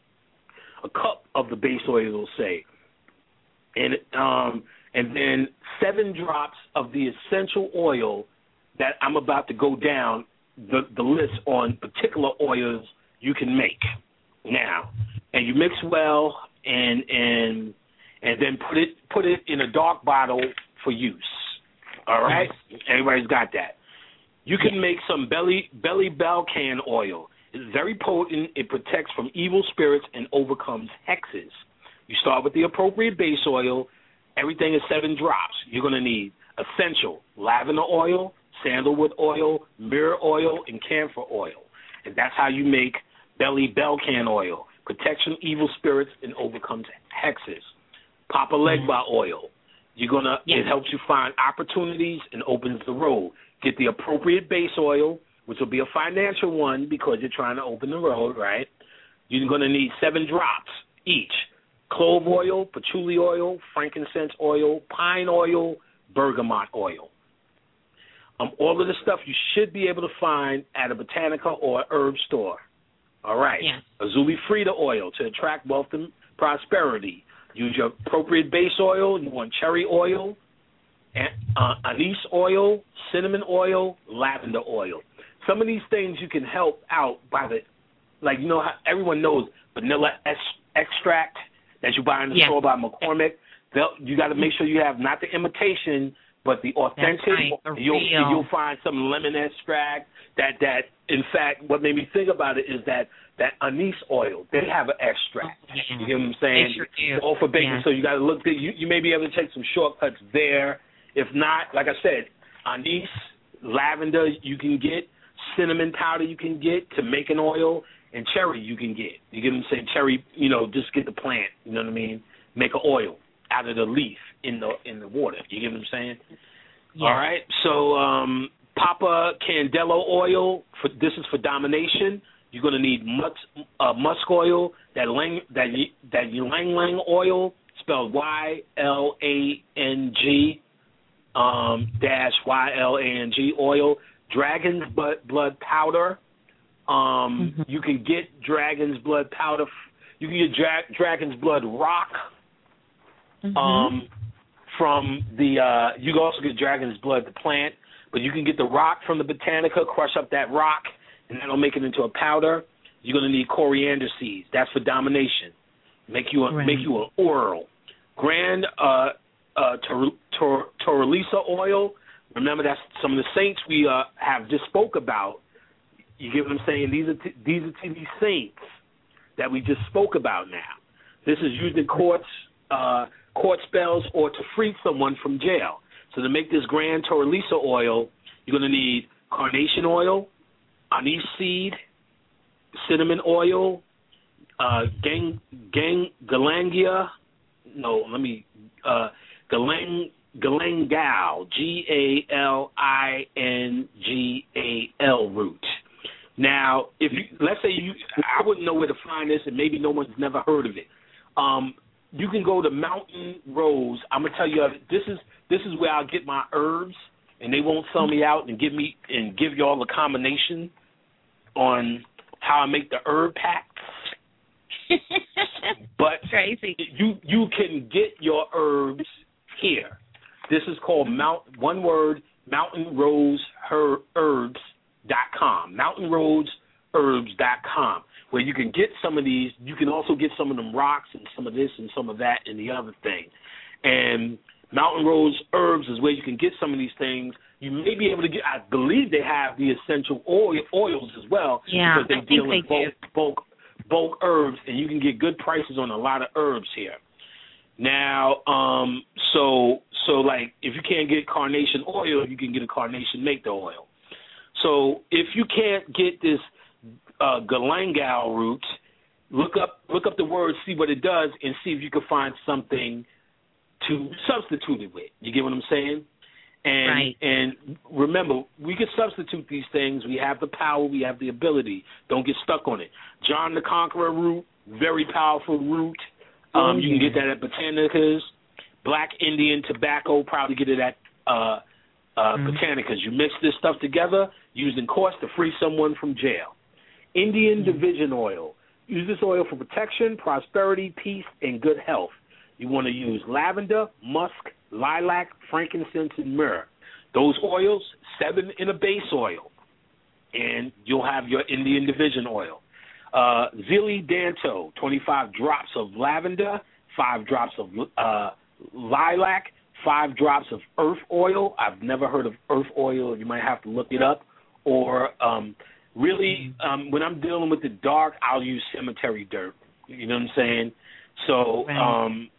of the base oil, will say, and then 7 drops of the essential oil that I'm about to go down the list on particular oils you can make now, and you mix well, and then put it in a dark bottle for use. All right, everybody's got that. You can make some belly Belcan oil. It's very potent. It protects from evil spirits and overcomes hexes. You start with the appropriate base oil. Everything is 7 drops. You're going to need essential lavender oil, sandalwood oil, myrrh oil, and camphor oil. And that's how you make belly Belcan oil. Protects from evil spirits and overcomes hexes. Papa Legba oil. It helps you find opportunities and opens the road. Get the appropriate base oil, which will be a financial one because you're trying to open the road, right? You're going to need 7 drops each. Clove oil, patchouli oil, frankincense oil, pine oil, bergamot oil. All of this stuff you should be able to find at a Botanica or herb store. All right. Yes. Azuli Frida oil to attract wealth and prosperity. Use your appropriate base oil. You want cherry oil, anise oil, cinnamon oil, lavender oil. Some of these things you can help out by how everyone knows vanilla extract that you buy in the store by McCormick. You got to make sure you have not the imitation, but the authentic. Right, you'll find some lemon extract. That in fact, what made me think about it is that anise oil, they have an extract. You get what I'm saying? They sure do. All for baking. So you got to look. You may be able to take some shortcuts there. If not, like I said, anise, lavender you can get, cinnamon powder you can get to make an oil, and cherry you can get. You get what I'm saying? Cherry, just get the plant. You know what I mean? Make an oil out of the leaf in the water. You get what I'm saying? Yeah. All right. So Papa Candelo oil. This is for domination. You're going to need musk oil, that ylang ylang oil, spelled YLANG -YLANG oil. Dragon's blood powder. You can get dragon's blood powder. You can get dragon's blood rock. From the you can also get dragon's blood, the plant, but you can get the rock from the Botanica. Crush up that rock, and that'll make it into a powder. You're going to need coriander seeds. That's for domination. Make you an oil. Grand Toralisa oil. Remember, that's some of the saints we have just spoke about. You get what I'm saying? These are these saints that we just spoke about now. This is used in court spells or to free someone from jail. So to make this Grand Toralisa oil, you're going to need carnation oil, anise seed, cinnamon oil, galangia Galangal, Galingal root. Now, if you, let's say I wouldn't know where to find this, and maybe no one's never heard of it. You can go to Mountain Rose. I'm gonna tell you, this is where I'll get my herbs, and they won't sell me out and give you all the combination on how I make the herb pack. But crazy. You can get your herbs here. This is called MountainRoseHerbs.com. MountainRoseHerbs.com, where you can get some of these. You can also get some of them rocks and some of this and some of that and the other thing. And Mountain Rose Herbs is where you can get some of these things. You may be able to get, I believe they have the essential oils as well. Yeah, because they deal with bulk herbs, and you can get good prices on a lot of herbs here. Now, so like if you can't get carnation oil, you can get a carnation nectar oil. So if you can't get this galangal root, look up the word, see what it does, and see if you can find something to substitute it with. You get what I'm saying? And right. And remember, we can substitute these things. We have the power. We have the ability. Don't get stuck on it. John the Conqueror root, very powerful root. You can get that at Botanicas. Black Indian tobacco, probably get it at Botanicas. You mix this stuff together, using course to free someone from jail. Indian division oil. Use this oil for protection, prosperity, peace, and good health. You want to use lavender, musk, lilac, frankincense, and myrrh. Those oils, 7 in a base oil, and you'll have your Indian division oil. Zili Danto, 25 drops of lavender, 5 drops of lilac, 5 drops of earth oil. I've never heard of earth oil. You might have to look it up. Or when I'm dealing with the dark, I'll use cemetery dirt. You know what I'm saying? So, right.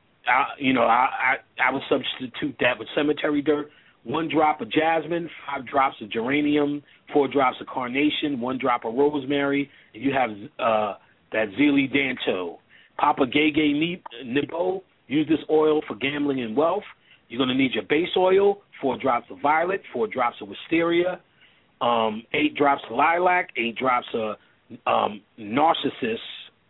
I would substitute that with cemetery dirt. 1 drop of jasmine, 5 drops of geranium, 4 drops of carnation, 1 drop of rosemary, and you have that Zili Danto. Papa Gege Nipo, use this oil for gambling and wealth. You're going to need your base oil, 4 drops of violet, 4 drops of wisteria, 8 drops of lilac, 8 drops of narcissus,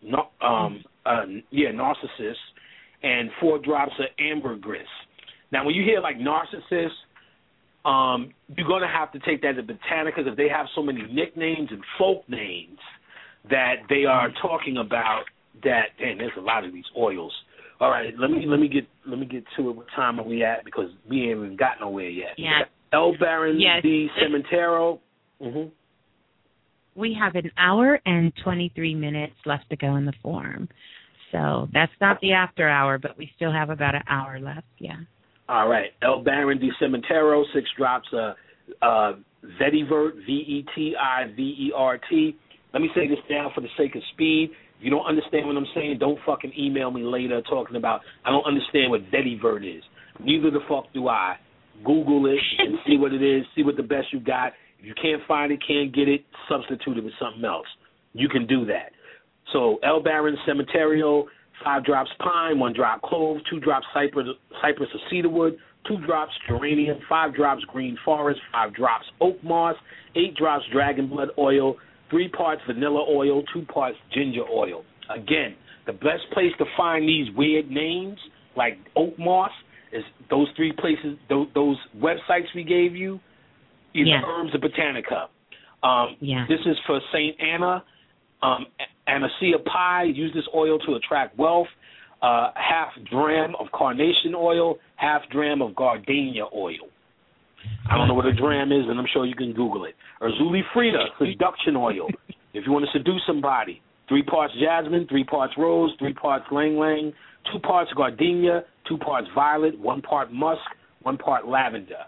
and 4 drops of ambergris. Now, when you hear like narcissus, you're going to have to take that to Botanicas if they have so many nicknames and folk names that they are talking about. That and there's a lot of these oils. All right, let me get to it. What time are we at? Because we ain't even got nowhere yet. Yeah. El Baron D. Cementero. Mm-hmm. We have an hour and 23 minutes left to go in the form. So that's not the after hour, but we still have about an hour left, yeah. All right. El Baron de Cementero, 6 drops of Vetivert, Vetivert. Let me say this down for the sake of speed. If you don't understand what I'm saying, don't fucking email me later talking about I don't understand what Vetivert is. Neither the fuck do I. Google it and see what it is, see what the best you got. If you can't find it, can't get it, substitute it with something else. You can do that. So El Baron Cementerio, 5 drops pine, 1 drop clove, 2 drops cypress or cedarwood, 2 drops geranium, 5 drops green forest, 5 drops oak moss, 8 drops dragon blood oil, 3 parts vanilla oil, 2 parts ginger oil. Again, the best place to find these weird names like oak moss is those 3 places, those websites we gave you, either Herbs or Botanica. This is for St. Anna. Anisea pie, use this oil to attract wealth. Half dram of carnation oil, half dram of gardenia oil. I don't know what a dram is, and I'm sure you can Google it. Urzuli Frida, seduction oil. If you want to seduce somebody, 3 parts jasmine, 3 parts rose, 3 parts lang lang, 2 parts gardenia, 2 parts violet, 1 part musk, 1 part lavender.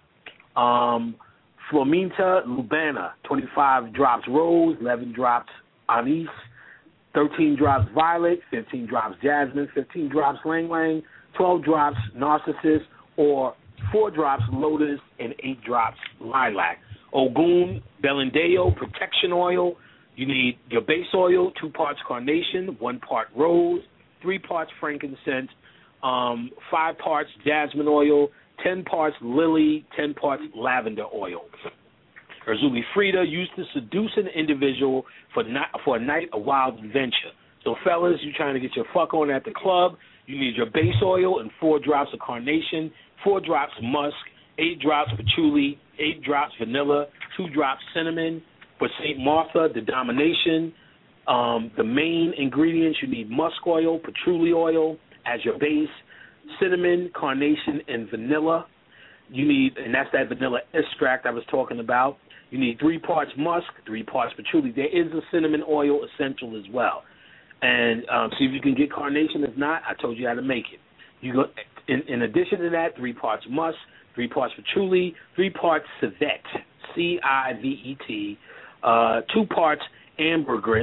Flaminta lubana, 25 drops rose, 11 drops anise, 13 drops violet, 15 drops jasmine, 15 drops lang lang, 12 drops narcissus, or 4 drops lotus, and 8 drops lilac. Ogun Belindeo protection oil. You need your base oil, 2 parts carnation, 1 part rose, 3 parts frankincense, 5 parts jasmine oil, 10 parts lily, 10 parts lavender oil. Erzuli Frida used to seduce an individual for a night of wild adventure. So, fellas, you trying to get your fuck on at the club, you need your base oil and 4 drops of carnation, 4 drops musk, 8 drops patchouli, 8 drops vanilla, 2 drops cinnamon. For St. Martha, the domination, the main ingredients, you need musk oil, patchouli oil as your base, cinnamon, carnation, and vanilla. You need, and that's that vanilla extract I was talking about. You need 3 parts musk, 3 parts patchouli. There is a cinnamon oil essential as well. And see if you can get carnation. If not, I told you how to make it. You go in addition to that, 3 parts musk, 3 parts patchouli, 3 parts civet, CIVET, 2 parts ambergris,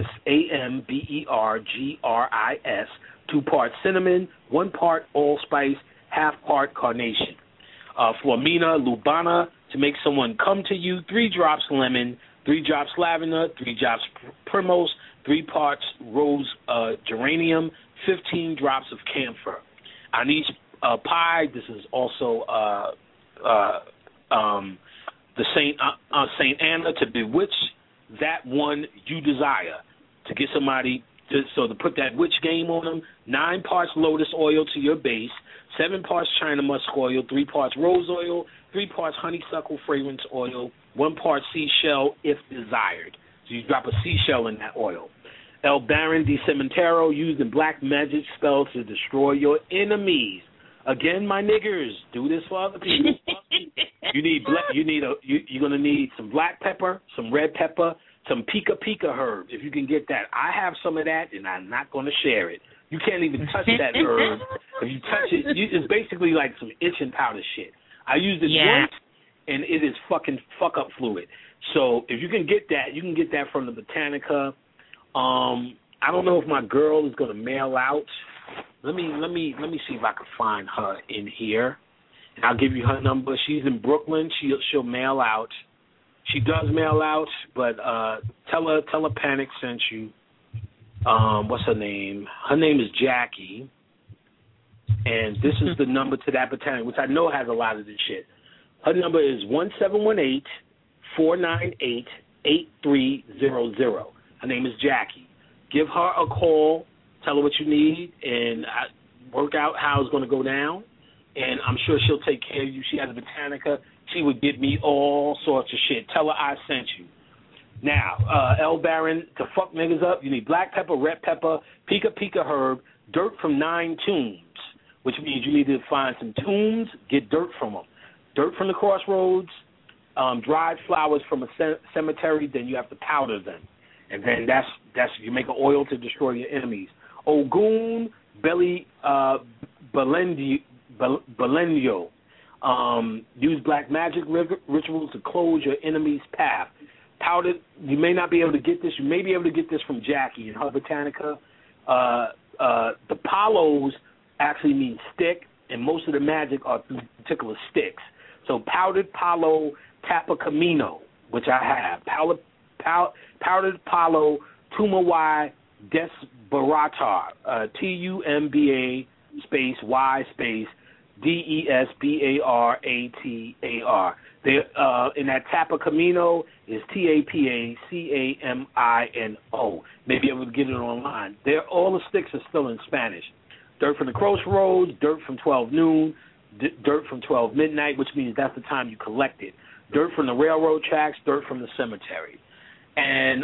AMBERGRIS, 2 parts cinnamon, 1 part allspice, half part carnation. Flormina lubana, to make someone come to you, 3 drops lemon, 3 drops lavender, 3 drops primrose, 3 parts rose geranium, 15 drops of camphor. On each pie, this is also the Saint Anna, to bewitch that one you desire, to get somebody to put that witch game on them. 9 parts lotus oil to your base, 7 parts China musk oil, 3 parts rose oil, 3 parts honeysuckle fragrance oil, 1 part seashell if desired. So you drop a seashell in that oil. El Baron de Cementero, used in black magic spells to destroy your enemies. Again, my niggers, do this for other people. You're gonna need some black pepper, some red pepper, some pica herb. If you can get that, I have some of that, and I'm not gonna share it. You can't even touch that herb. If you touch it, it's basically like some itching powder shit. I used it once, and it is fucking fuck up fluid. So if you can get that, you can get that from the Botanica. I don't know if my girl is gonna mail out. Let me see if I can find her in here, and I'll give you her number. She's in Brooklyn. She'll mail out. She does mail out, but tell her Panic sent you. What's her name? Her name is Jackie, and this is the number to that Botanic, which I know has a lot of this shit. Her number is 1718-498-8300. Her name is Jackie. Give her a call. Tell her what you need, and work out how it's going to go down. And I'm sure she'll take care of you. She has a Botanica. She would get me all sorts of shit. Tell her I sent you. Now, El Baron, to fuck niggas up, you need black pepper, red pepper, pica herb, dirt from 9 tombs, which means you need to find some tombs, get dirt from them. Dirt from the crossroads, dried flowers from a cemetery, then you have to powder them. And then that's you make an oil to destroy your enemies. Ogun Belendio. Use black magic rituals to close your enemy's path. Powdered, you may not be able to get this. You may be able to get this from Jackie in her Botanica. The palos actually mean stick, and most of the magic are through particular sticks. So powdered palo tapacamino, which I have. Powdered palo tumawai desbaratar, TUMBA space Y space DESBARATAR. They in that tapacamino is TAPACAMINO. Maybe able to get it online. All the sticks are still in Spanish. Dirt from the crossroads, dirt from 12 noon, dirt from 12 midnight, which means that's the time you collect it. Dirt from the railroad tracks, dirt from the cemetery. And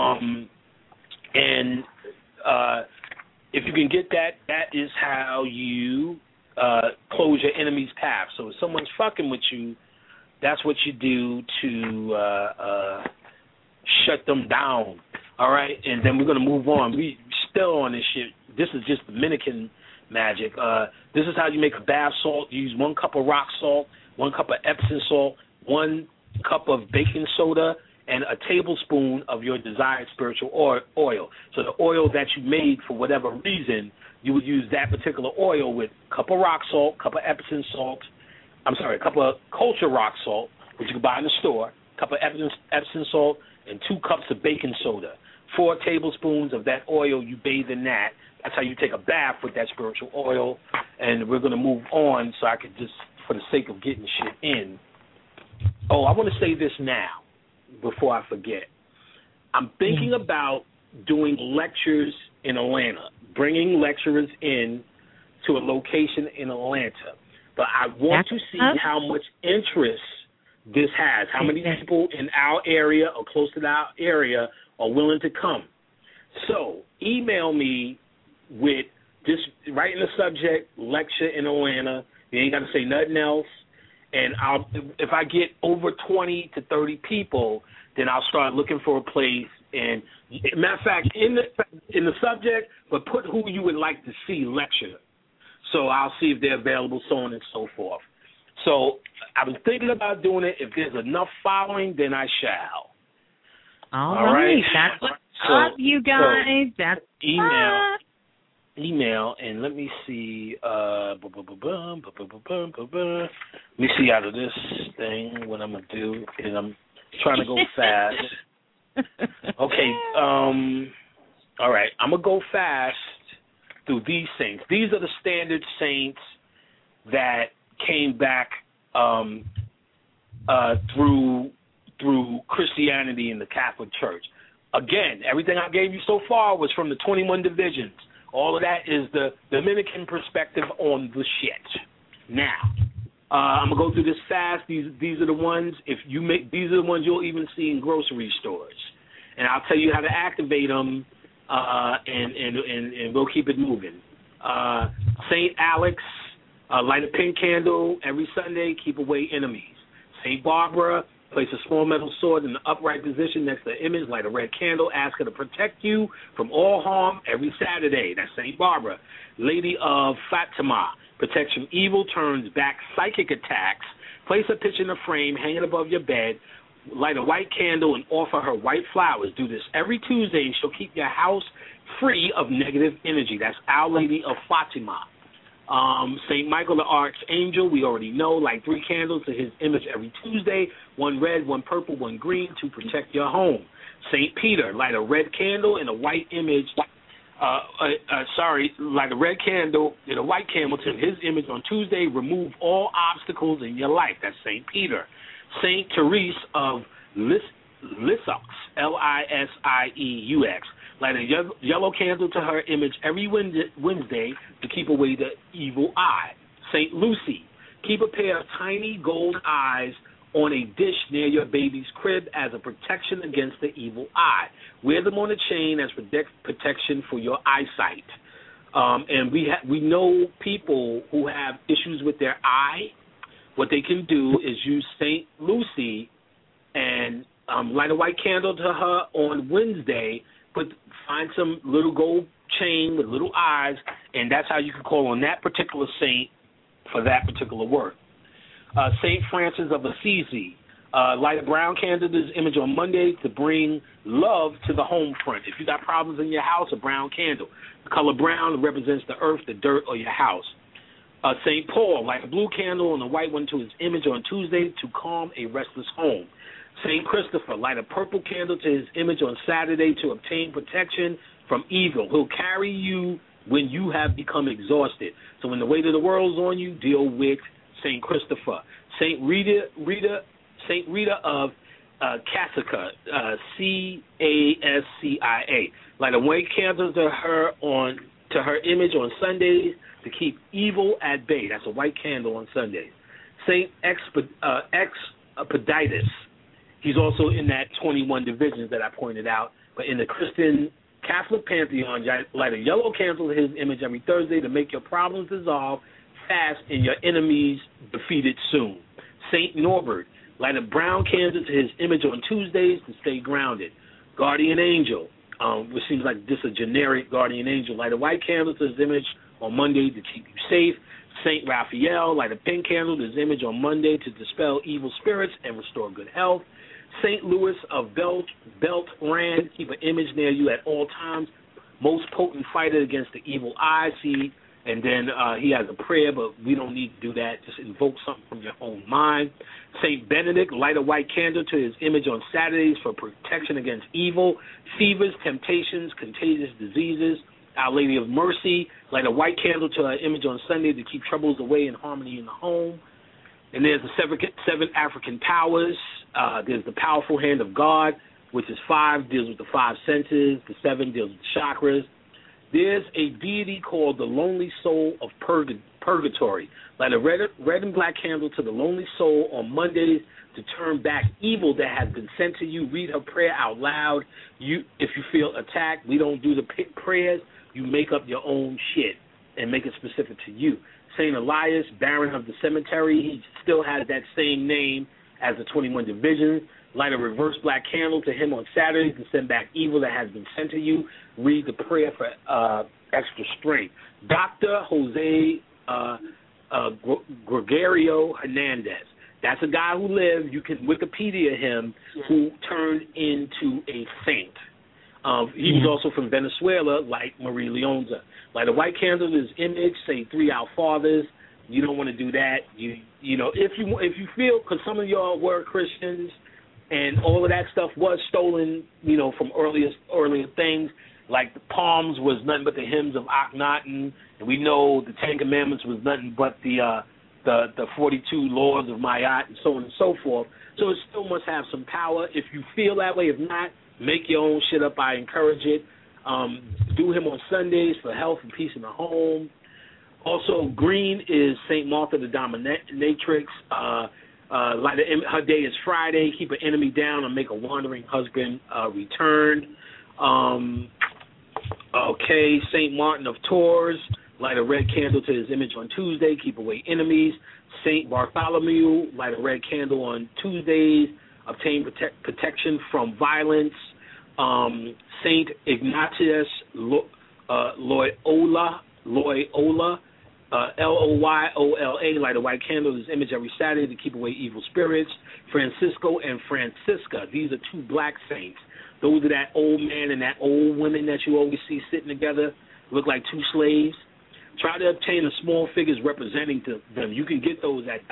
if you can get that, that is how you close your enemy's path. So if someone's fucking with you, that's what you do to shut them down. All right? And then we're going to move on. We still on this shit. This is just Dominican magic. This is how you make a bath salt. You use 1 cup of rock salt, 1 cup of Epsom salt, 1 cup of baking soda, and a tablespoon of your desired spiritual oil. So the oil that you made for whatever reason, you would use that particular oil with a cup of rock salt, a cup of Epsom salt, a cup of culture rock salt, which you can buy in the store, a cup of Epsom salt, and 2 cups of baking soda. 4 tablespoons of that oil, you bathe in that. That's how you take a bath with that spiritual oil. And we're going to move on so I could just for the sake of getting shit in. Oh, I want to say this now before I forget. I'm thinking about doing lectures in Atlanta, bringing lecturers in to a location in Atlanta. But I want to see how much interest this has, how many people in our area or close to our area are willing to come. So email me with just write in the subject, lecture in Atlanta. You ain't got to say nothing else. And if I get over 20 to 30 people, then I'll start looking for a place. And matter of fact, in the subject, but put who you would like to see lecture. So I'll see if they're available, so on and so forth. So I was thinking about doing it. If there's enough following, then I shall. All right. That's what's up, you guys. That's email, and let me see. Let me see out of this thing what I'm gonna do, and I'm trying to go fast. Okay. All right. I'm gonna go fast through these saints. These are the standard saints that came back through Christianity and the Catholic Church. Again, everything I gave you so far was from the 21 divisions. All of that is the Dominican perspective on the shit. Now, I'm gonna go through this fast. These are the ones. These are the ones you'll even see in grocery stores, and I'll tell you how to activate them. And we'll keep it moving. Saint Alex, light a pink candle every Sunday. Keep away enemies. Saint Barbara, place a small metal sword in the upright position next to the image. Light a red candle. Ask her to protect you from all harm every Saturday. That's Saint Barbara. Lady of Fatima, protects from evil, turns back psychic attacks. Place a picture in a frame, hang it above your bed. Light a white candle and offer her white flowers. Do this every Tuesday, and she'll keep your house free of negative energy. That's Our Lady of Fatima. St. Michael the Archangel, we already know, light 3 candles to his image every Tuesday, 1 red, 1 purple, 1 green to protect your home. St. Peter, light a red candle and a white image, light a red candle and a white candle to his image on Tuesday. Remove all obstacles in your life. That's St. Peter. St. Therese of Lisieux, Lisieux. Light a yellow candle to her image every Wednesday to keep away the evil eye. St. Lucy, keep a pair of tiny gold eyes on a dish near your baby's crib as a protection against the evil eye. Wear them on a chain as protection for your eyesight. And we know people who have issues with their eye. What they can do is use St. Lucy and light a white candle to her on Wednesday. Find some little gold chain with little eyes, and that's how you can call on that particular saint for that particular work. St. Francis of Assisi, light a brown candle to his image on Monday to bring love to the home front. If you got problems in your house, a brown candle. The color brown represents the earth, the dirt, or your house. St. Paul, light a blue candle and a white one to his image on Tuesday to calm a restless home. St. Christopher, light a purple candle to his image on Saturday to obtain protection from evil. He'll carry you when you have become exhausted. So when the weight of the world's on you, deal with St. Christopher. St. Rita of Cassica, Cascia. Light a white candle to her image on Sundays to keep evil at bay. That's a white candle on Sundays. St. Expeditus. He's also in that 21 divisions that I pointed out. But in the Christian Catholic pantheon, light a yellow candle to his image every Thursday to make your problems dissolve fast and your enemies defeated soon. St. Norbert, light a brown candle to his image on Tuesdays to stay grounded. Guardian Angel, which seems like just a generic guardian angel, light a white candle to his image on Monday to keep you safe. St. Raphael, light a pink candle to his image on Monday to dispel evil spirits and restore good health. St. Louis of Belt-Rand, keep an image near you at all times. Most potent fighter against the evil eye. See, and then he has a prayer, but we don't need to do that. Just invoke something from your own mind. St. Benedict, light a white candle to his image on Saturdays for protection against evil, fevers, temptations, contagious diseases. Our Lady of Mercy, light a white candle to her image on Sunday to keep troubles away and harmony in the home. And there's the seven African powers. There's the powerful hand of God, which is 5, deals with the 5 senses. The 7 deals with the chakras. There's a deity called the lonely soul of purgatory. Light a red and black candle to the lonely soul on Mondays to turn back evil that has been sent to you. Read her prayer out loud. If you feel attacked, we don't do the prayers. You make up your own shit and make it specific to you. Saint Elias, Baron of the Cemetery, he still has that same name as the 21 divisions. Light a reverse black candle to him on Saturday to send back evil that has been sent to you. Read the prayer for extra strength. Dr. Jose Gregorio Hernandez. That's a guy who lived, you can Wikipedia him, who turned into a saint. He was also from Venezuela, like Marie Leonza. Light a white candle to his image, say 3 Our Fathers. You don't want to do that. You know, if you feel, because some of y'all were Christians, and all of that stuff was stolen, you know, from earlier things. Like the Palms was nothing but the hymns of Akhenaten, and we know the 10 Commandments was nothing but the 42 laws of Ma'at, and so on and so forth. So it still must have some power. If you feel that way, if not, make your own shit up. I encourage it. Do him on Sundays for health and peace in the home. Also, green is St. Martha the Dominatrix. Her day is Friday. Keep an enemy down and make a wandering husband return. Okay, St. Martin of Tours. Light a red candle to his image on Tuesday. Keep away enemies. St. Bartholomew. Light a red candle on Tuesdays. Obtain protection from violence. St. Ignatius Loyola. Loyola, light a white candle to his image every Saturday to keep away evil spirits. Francisco and Francisca, these are 2 black saints. Those are that old man and that old woman that you always see sitting together, look like 2 slaves. Try to obtain the small figures representing them. You can get those at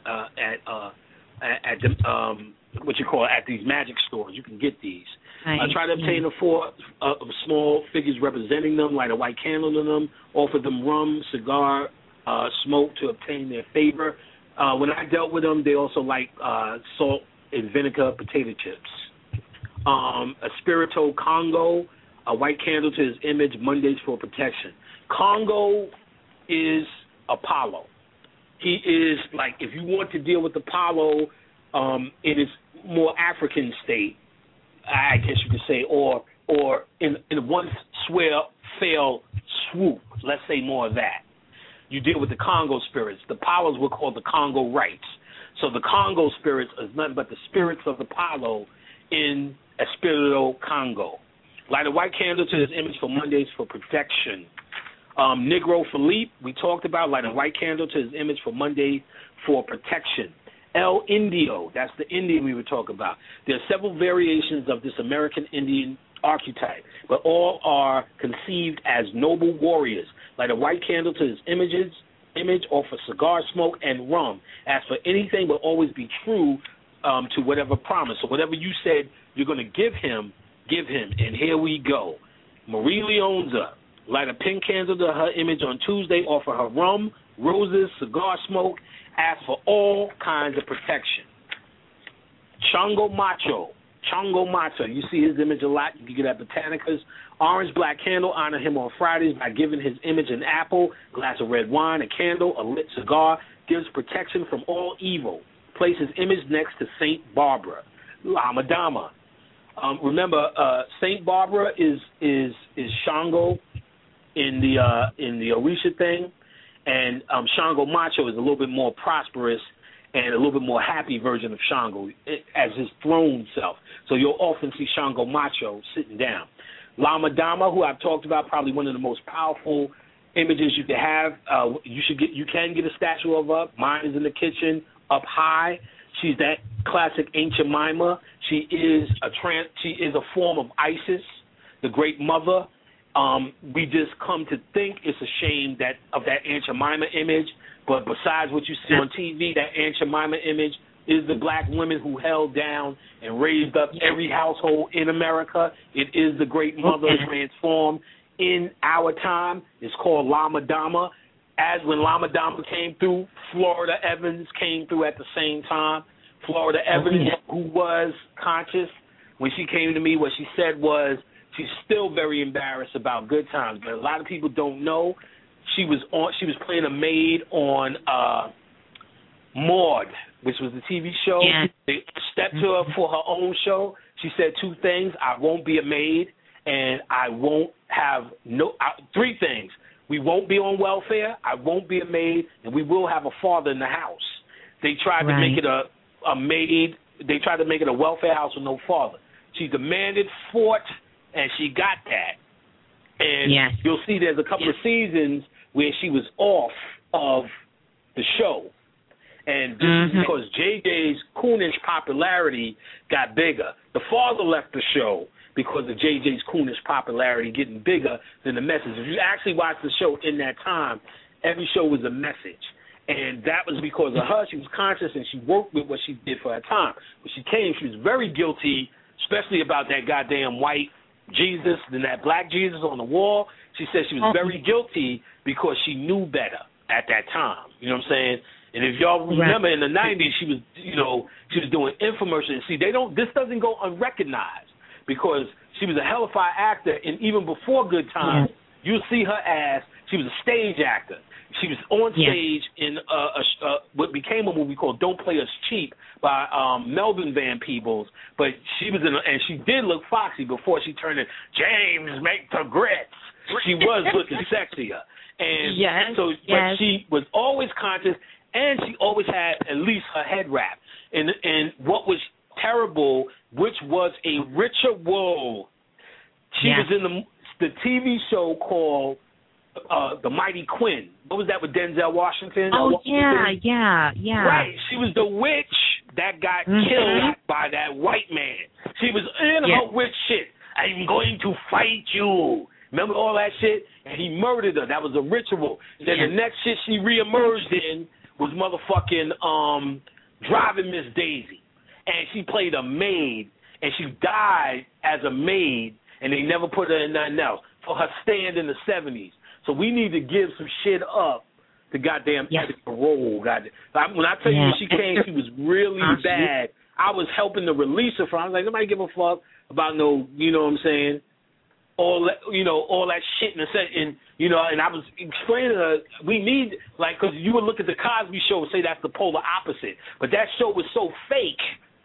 these magic stores. You can get these. Try to obtain the 4 small figures representing them, light a white candle to them, offer them rum, cigar, smoke to obtain their favor. When I dealt with them, they also like salt and vinegar potato chips. Espirito Congo, a white candle to his image, Mondays for protection. Congo is Apollo. He is, like, if you want to deal with Apollo in its more African state, I guess you could say, or in one fell swoop, let's say more of that. You deal with the Congo spirits. The Apollos were called the Congo rites. So the Congo spirits is nothing but the spirits of Apollo in Espirito Congo. Light a white candle to his image for Mondays for protection. Negro Philippe, we talked about, light a white candle to his image for Monday for protection. El Indio, that's the Indian we were talking about. There are several variations of this American Indian archetype, but all are conceived as noble warriors. Light a white candle to his image, offer cigar smoke and rum. Ask for anything, but always be true to whatever promise. So whatever you said you're going to give him, give him. And here we go. Marie Leonza, light a pink candle to her image on Tuesday, offer her rum, roses, cigar smoke, ask for all kinds of protection. Chongo Macho, you see his image a lot. You can get at Botanicas. Orange black candle, honor him on Fridays by giving his image an apple, glass of red wine, a candle, a lit cigar, gives protection from all evil. Place his image next to Saint Barbara, Lama Dama. Remember, Saint Barbara is Shango in the Orisha thing, and Shango Macho is a little bit more prosperous and a little bit more happy version of Shango as his throne self. So you'll often see Shango Macho sitting down. Lama Dama, who I've talked about, probably one of the most powerful images you can have. You can get a statue of her. Mine is in the kitchen, up high. She's that classic ancient Mima. She is a form of Isis, the Great Mother. We just come to think it's a shame of that ancient Mima image. But besides what you see on TV, that ancient Mima image is the black women who held down and raised up every household in America. It is the Great Mother transformed in our time. It's called Lama Dama. as when Lama Dama came through, Florida Evans came through at the same time. Florida Evans, who was conscious, when she came to me, what she said was she's still very embarrassed about Good Times, but a lot of people don't know she was playing a maid on Maude, which was the TV show. Yeah. They stepped to her for her own show. She said two things: I won't be a maid, and I won't have three things. We won't be on welfare, I won't be a maid, and we will have a father in the house. They tried to make it a maid. They tried to make it a welfare house with no father. She demanded, fought, and she got that. And you'll see there's a couple of seasons where she was off of the show. And this is because JJ's coonish popularity got bigger. The father left the show because of JJ's coonish popularity getting bigger than the message. If you actually watch the show in that time, every show was a message. And that was because of her. She was conscious, and she worked with what she did for her time. When she came, she was very guilty, especially about that goddamn white Jesus and that black Jesus on the wall. She said she was very guilty because she knew better at that time. You know what I'm saying? And if y'all remember in the 90s, she was, she was doing infomercials. See, this doesn't go unrecognized because she was a hellified actor, and even before Good Times, you'll see her as she was a stage actor. She was on stage in what became a movie called Don't Play Us Cheap by Melvin Van Peebles, but she was and she did look foxy before she turned in James Make the Grits. She was looking sexier. And but she was always conscious, and she always had at least her head wrapped. And what was terrible, which was a ritual, she was in the TV show called The Mighty Quinn. What was that with Denzel Washington? Oh, yeah. Right. She was the witch that got killed by that white man. She was in her witch shit. I'm going to fight you. Remember all that shit? And he murdered her. That was a ritual. Then the next shit she reemerged in was motherfucking Driving Miss Daisy. And she played a maid, and she died as a maid, and they never put her in nothing else for her stand in the 70s. So we need to give some shit up to goddamn Edith Parole. When I tell you when she came, she was really bad. I was helping to release her from. I was like, nobody give a fuck about no, you know what I'm saying? All that shit and I was explaining to her, we need, like, because you would look at the Cosby Show and say that's the polar opposite, but that show was so fake.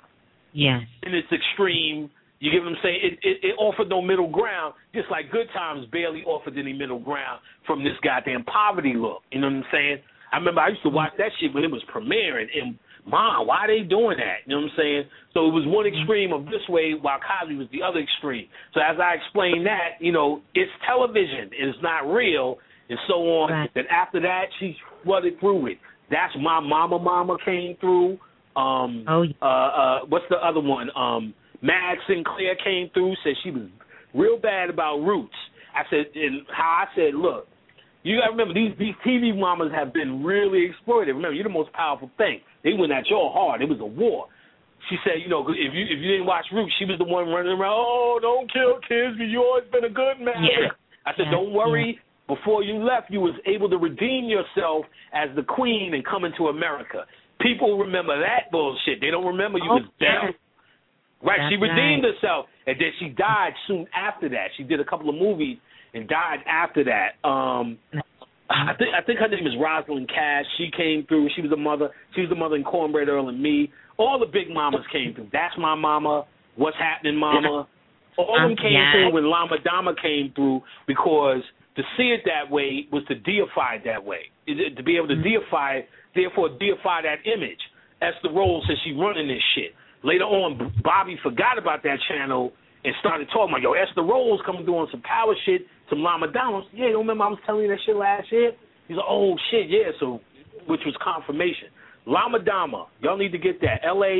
Yes. In its extreme. You get what I'm saying? It offered no middle ground, just like Good Times barely offered any middle ground from this goddamn poverty look. You know what I'm saying? I remember I used to watch that shit when it was premiering, and, Mom, why are they doing that? You know what I'm saying? So it was one extreme of this way while Cosby was the other extreme. So as I explained that, it's television. It's not real, and so on. Right. Then after that, she flooded through it. That's My Mama came through. What's the other one? Mad Sinclair came through, said she was real bad about Roots. I said, look, you got to remember, these TV mamas have been really exploited. Remember, you're the most powerful thing. They went at y'all hard. It was a war. She said, if you didn't watch Roots, she was the one running around, oh, don't kill kids, you always been a good man. Yeah. I said, don't worry. Yeah. Before you left, you was able to redeem yourself as the queen and come into America. People remember that bullshit. They don't remember you was down. Right, she redeemed herself, and then she died soon after that. She did a couple of movies and died after that. I think her name is Rosalind Cash. She came through. She was the mother. She was the mother in Cornbread Earl and Me. All the big mamas came through. That's My Mama. What's Happening, Mama? All of them came through when Lama Dama came through, because to see it that way was to deify it that way. To be able to deify it, therefore deify that image. Esther Rolls says she's running this shit. Later on, Bobby forgot about that channel and started talking about, Esther Rolls coming through on some power shit, some Lama Dama. Yeah, you remember I was telling you that shit last year? He's like, oh, shit, yeah, so, which was confirmation. Lama Dama, y'all need to get that.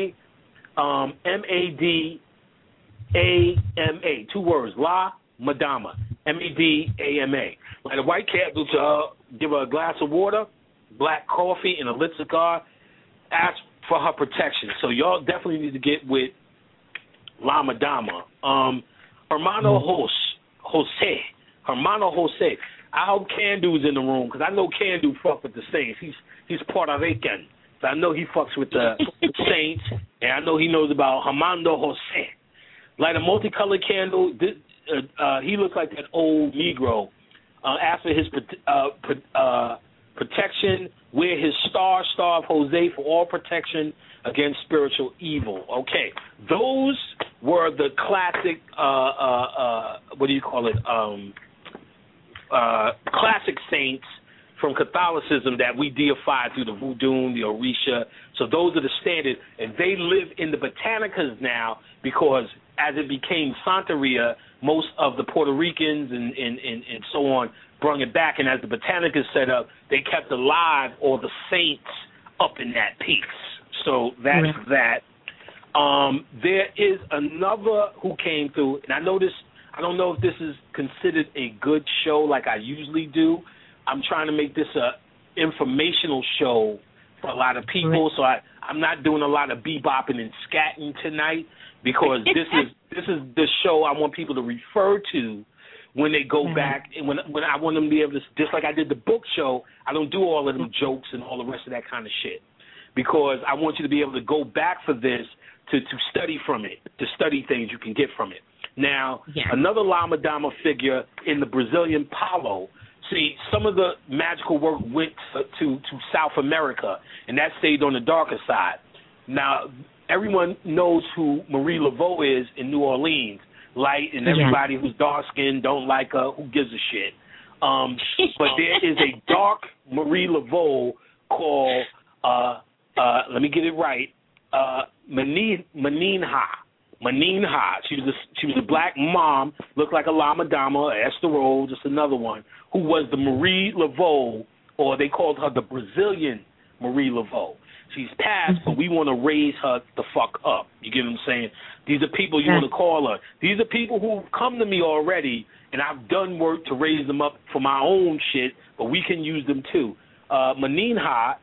L-A-M-A-D-A-M-A, 2 words, La Madama, M-A-D-A-M-A. Like a white cat, give her a glass of water, black coffee, and a lit cigar, ask for her protection. So y'all definitely need to get with Lama Dama. Hermano Jose. I hope Candu's in the room because I know Candu fuck with the Saints. He's Puerto Rican, so I know he fucks with the Saints, and I know he knows about Armando Jose. Like a multicolored candle, he looks like that old Negro. After his protection, wear his star of Jose for all protection against spiritual evil. Okay, those were the classic, what do you call it, classic saints from Catholicism that we deified through the Voodoo, the Orisha. So those are the standard, and they live in the Botanicas now because as it became Santeria, most of the Puerto Ricans and so on brought it back, and as the Botanicas set up, they kept alive all the saints up in that piece. So that's that. There is another who came through, and I don't know if this is considered a good show like I usually do. I'm trying to make this a informational show for a lot of people, so I'm not doing a lot of bebopping and scatting tonight because this is the show I want people to refer to when they go back, and when I want them to be able to, just like I did the book show, I don't do all of them jokes and all the rest of that kind of shit because I want you to be able to go back for this to study from it, to study things you can get from it. Now, another Lama Dama figure in the Brazilian Palo. See, some of the magical work went to South America, and that stayed on the darker side. Now, everyone knows who Marie Laveau is in New Orleans, light, and everybody who's dark-skinned don't like her, who gives a shit. But there is a dark Marie Laveau called, let me get it right, Maninha. She was a black mom, looked like a Lama Dama, Esther Roll, just another one, who was the Marie Laveau, or they called her the Brazilian Marie Laveau. She's passed, but we want to raise her the fuck up. You get what I'm saying? These are people you want to call her. These are people who've come to me already, and I've done work to raise them up for my own shit, but we can use them too. Maninha,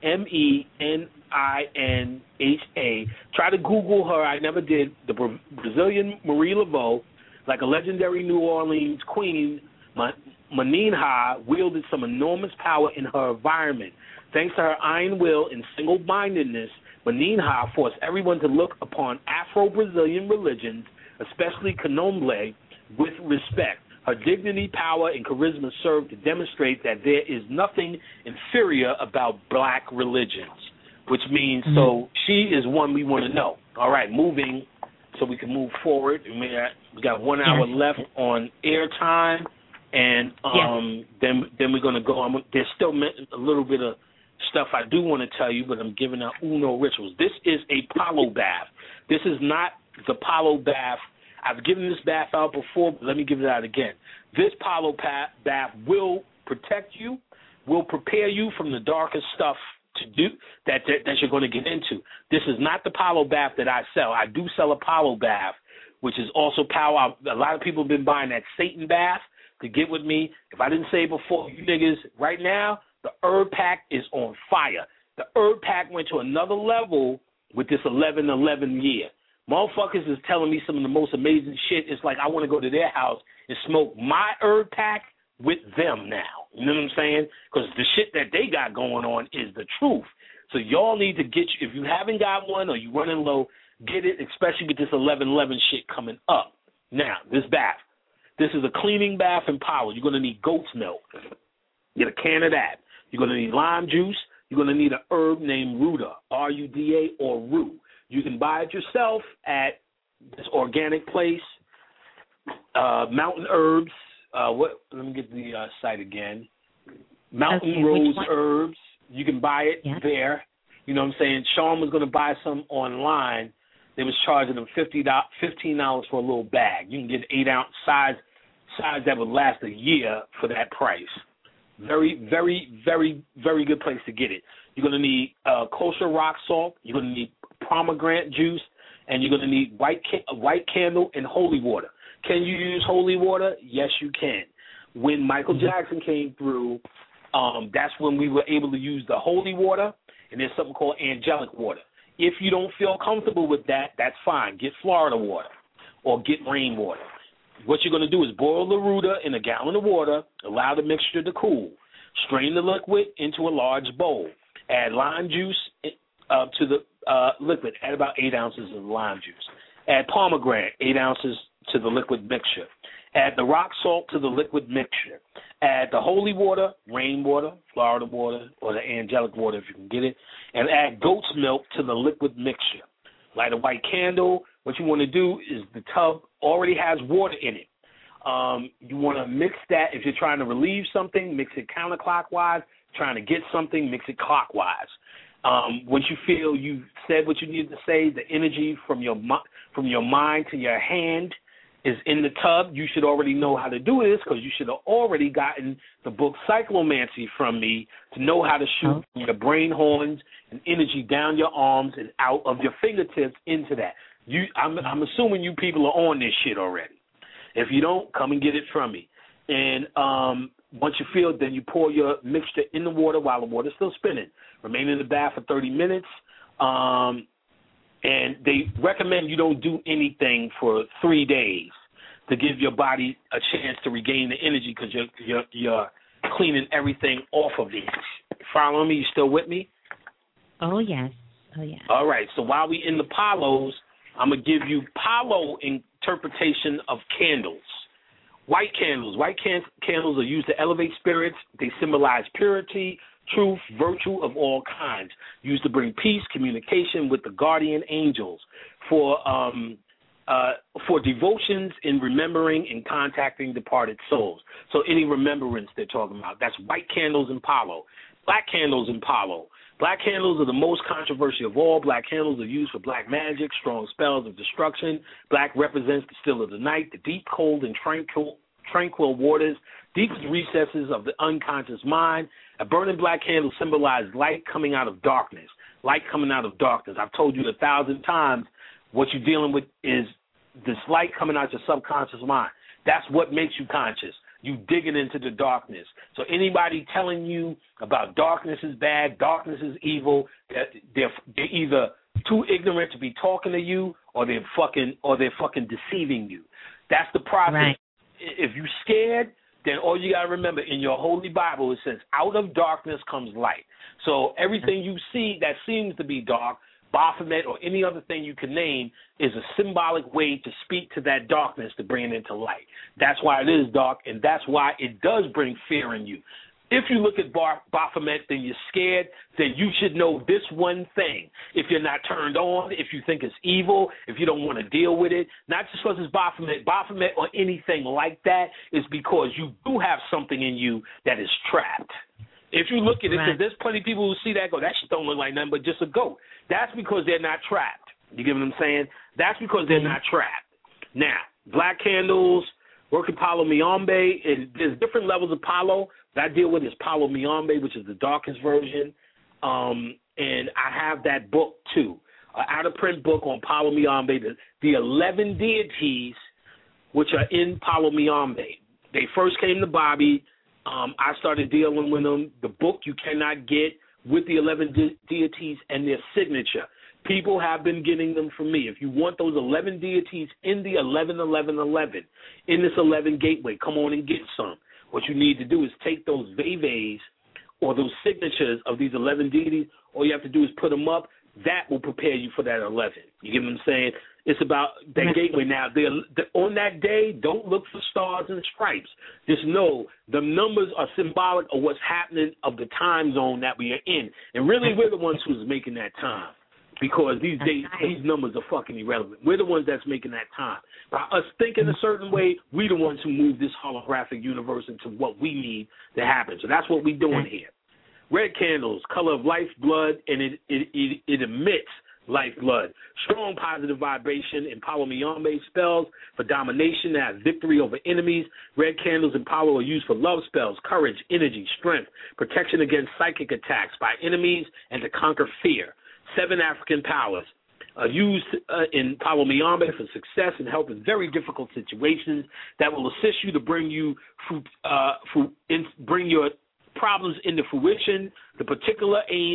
Meninha. Try to Google her. I never did. The Brazilian Marie Laveau, like a legendary New Orleans queen, Maninha wielded some enormous power in her environment. Thanks to her iron will and single-mindedness, Maninha forced everyone to look upon Afro-Brazilian religions, especially Candomblé, with respect. Her dignity, power, and charisma served to demonstrate that there is nothing inferior about black religions, which means so she is one we want to know. All right, moving so we can move forward. We got 1 hour left on airtime, and then we're going to go. There's still a little bit of stuff I do want to tell you, but I'm giving out Uno rituals. This is a Palo bath. This is not the Palo bath. I've given this bath out before, but let me give it out again. This Palo bath will protect you, will prepare you from the darkest stuff to do that you're going to get into. This is not the Palo bath that I sell. I do sell a Palo bath, which is also power. A lot of people have been buying that Satan bath to get with me. If I didn't say it before, you niggas, right now, the herb pack is on fire. The herb pack went to another level with this 11/11 year. Motherfuckers is telling me some of the most amazing shit. It's like I want to go to their house and smoke my herb pack with them now. You know what I'm saying? Because the shit that they got going on is the truth. So y'all need to get, if you haven't got one or you running low, get it, especially with this 11/11 shit coming up. Now, this bath. This is a cleaning bath and power. You're going to need goat's milk. Get a can of that. You're going to need lime juice. You're going to need an herb named Ruda, R-U-D-A, or Rue. You can buy it yourself at this organic place, Mountain Herbs. Let me get the site again. Mountain Rose Herbs. You can buy it there. You know what I'm saying? Sean was going to buy some online. They was charging them $15 for a little bag. You can get an 8-ounce size that would last a year for that price. Very, very, very, very good place to get it. You're going to need kosher rock salt. You're going to need pomegranate juice, and you're going to need white candle and holy water. Can you use holy water? Yes, you can. When Michael Jackson came through, that's when we were able to use the holy water, and there's something called angelic water. If you don't feel comfortable with that, that's fine. Get Florida water or get rainwater. what you're going to do is boil the Ruta in a gallon of water, allow the mixture to cool. Strain the liquid into a large bowl. Add lime juice to the liquid. Add about 8 ounces of lime juice. Add pomegranate, 8 ounces to the liquid mixture. Add the rock salt to the liquid mixture. Add the holy water, rainwater, Florida water, or the angelic water if you can get it, and add goat's milk to the liquid mixture. Light a white candle. What you want to do is the tub already has water in it. You want to mix that. If you're trying to relieve something, mix it counterclockwise. Trying to get something, mix it clockwise. Once you feel you've said what you need to say, the energy from your mind to your hand is in the tub. You should already know how to do this because you should have already gotten the book Cyclomancy from me to know how to shoot your brain horns and energy down your arms and out of your fingertips into that. I'm assuming you people are on this shit already. If you don't, come and get it from me. And once you feel, then you pour your mixture in the water while the water's still spinning. Remain in the bath for 30 minutes. And they recommend you don't do anything for 3 days to give your body a chance to regain the energy because you're cleaning everything off of it. Following me? You still with me? Oh, yes. Oh, yes. All right. So while we in the Palos, I'm going to give you Palo interpretation of candles. White candles. White candles are used to elevate spirits. They symbolize purity, truth, virtue of all kinds. Used to bring peace, communication with the guardian angels. For devotions in remembering and contacting departed souls. So any remembrance they're talking about. That's white candles in Palo. Black candles in Palo. Black candles are the most controversial of all. Black candles are used for black magic, strong spells of destruction. Black represents the still of the night, the deep, cold, and tranquil waters, deepest recesses of the unconscious mind. A burning black candle symbolizes light coming out of darkness. Light coming out of darkness. I've told you 1,000 times what you're dealing with is this light coming out your subconscious mind. That's what makes you conscious. You digging into the darkness. So anybody telling you about darkness is bad, darkness is evil, they're either too ignorant to be talking to you, or they're fucking deceiving you. That's the process. Right. If you're scared, then all you got to remember, in your holy Bible, it says, out of darkness comes light. So everything you see that seems to be dark, Baphomet or any other thing you can name, is a symbolic way to speak to that darkness to bring it into light. That's why it is dark, and that's why it does bring fear in you. If you look at Baphomet, then you're scared, then you should know this one thing. If you're not turned on, if you think it's evil, if you don't want to deal with it, not just because it's Baphomet or anything like that, is because you do have something in you that is trapped. If you look at it, because there's plenty of people who see that go, that shit don't look like nothing but just a goat. That's because they're not trapped. You get what I'm saying? That's because they're not trapped. Now, black candles, working Palo Mayombe, and there's different levels of Palo. That I deal with is Palo Mayombe, which is the darkest version. And I have that book, too, an out-of-print book on Palo Mayombe, the 11 deities which are in Palo Mayombe. They first came to Bobby. I started dealing with them. The book you cannot get with the 11 deities and their signature. People have been getting them from me. If you want those 11 deities in the 11-11-11, in this 11 gateway, come on and get some. What you need to do is take those veves or those signatures of these 11 deities. All you have to do is put them up. That will prepare you for that 11. You get what I'm saying? It's about that gateway. Now, on that day, don't look for stars and stripes. Just know the numbers are symbolic of what's happening of the time zone that we are in. And really, we're the ones who's making that time, because these days, these numbers are fucking irrelevant. We're the ones that's making that time. By us thinking a certain way, we're the ones who move this holographic universe into what we need to happen. So that's what we're doing here. Red candles, color of lifeblood, and it emits lifeblood. Strong positive vibration in Palo Mayombe spells for domination that has victory over enemies. Red candles in Palo are used for love spells, courage, energy, strength, protection against psychic attacks by enemies, and to conquer fear. 7 African powers are used in Palo Mayombe for success and help in very difficult situations that will assist you to bring your problems into fruition. The particular aims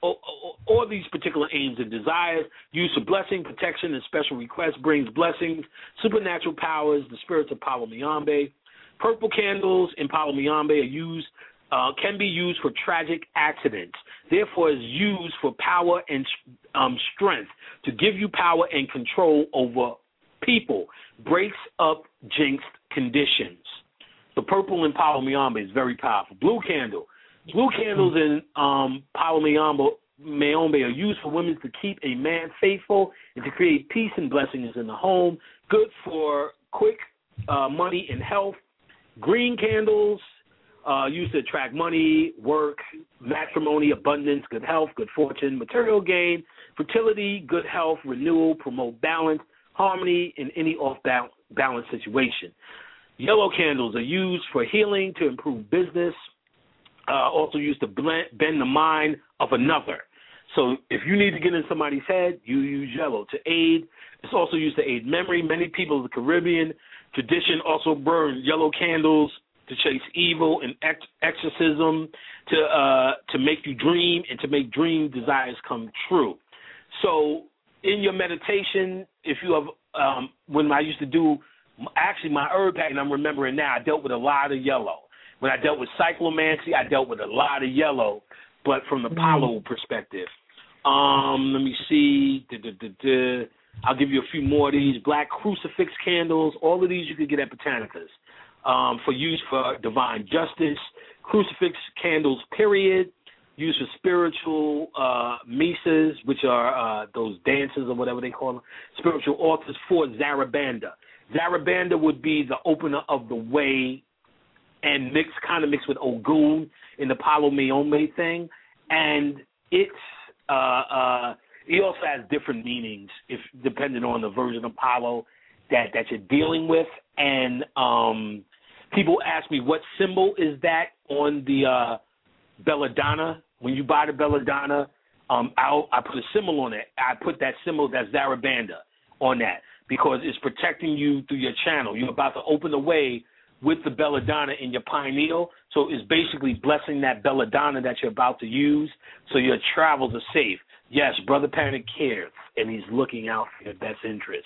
all these particular aims and desires, used for blessing, protection, and special requests, brings blessings, supernatural powers, the spirits of Palo Mayombe. Purple candles in Palo Mayombe are used, can be used for tragic accidents. Therefore, is used for power and strength, to give you power and control over people. Breaks up jinxed conditions. The purple in Palo Mayombe is very powerful. Blue candle. Blue candles in Palo Mayombe are used for women to keep a man faithful and to create peace and blessings in the home. Good for quick money and health. Green candles used to attract money, work, matrimony, abundance, good health, good fortune, material gain, fertility, good health, renewal, promote balance, harmony in any off-balance situation. Yellow candles are used for healing, to improve business, also used to bend the mind of another. So if you need to get in somebody's head, you use yellow to aid. It's also used to aid memory. Many people of the Caribbean tradition also burn yellow candles to chase evil and exorcism, to make you dream and to make dream desires come true. So in your meditation, if you have, when I used to do, actually my herb pack, and I'm remembering now, I dealt with a lot of yellow. When I dealt with cyclomancy, I dealt with a lot of yellow, but from the Palo perspective. Let me see. I'll give you a few more of these. Black crucifix candles. All of these you can get at Botanicas for use for divine justice. Crucifix candles, period. Used for spiritual mesas, which are those dances or whatever they call them. Spiritual altars for Zarabanda. Zarabanda would be the opener of the way, and kind of mixed with Ogun in the Palo Mayombe thing. And it's it also has different meanings depending on the version of Palo that you're dealing with. And people ask me what symbol is that on the belladonna. When you buy the belladonna, I put a symbol on it. I put that symbol, that's Zarabanda, on that because it's protecting you through your channel. You're about to open the way with the belladonna in your pineal, so it's basically blessing that belladonna that you're about to use so your travels are safe. Yes, Brother Panic cares, and he's looking out for your best interest.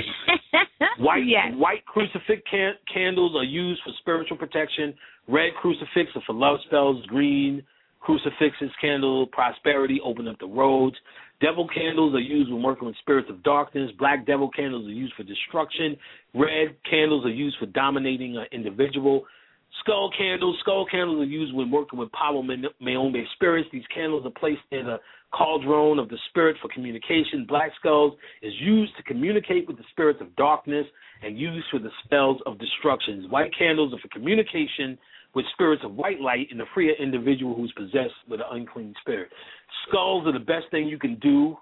White crucifix candles are used for spiritual protection. Red crucifix are for love spells. Green crucifixes candle prosperity, open up the roads. Devil candles are used when working with spirits of darkness. Black devil candles are used for destruction. Red candles are used for dominating an individual. Skull candles are used when working with Palo Mayombe spirits. These candles are placed in a cauldron of the spirit for communication. Black skulls is used to communicate with the spirits of darkness and used for the spells of destructions. White candles are for communication with spirits of white light and to free an individual who's possessed with an unclean spirit. Skulls are the best thing you can do.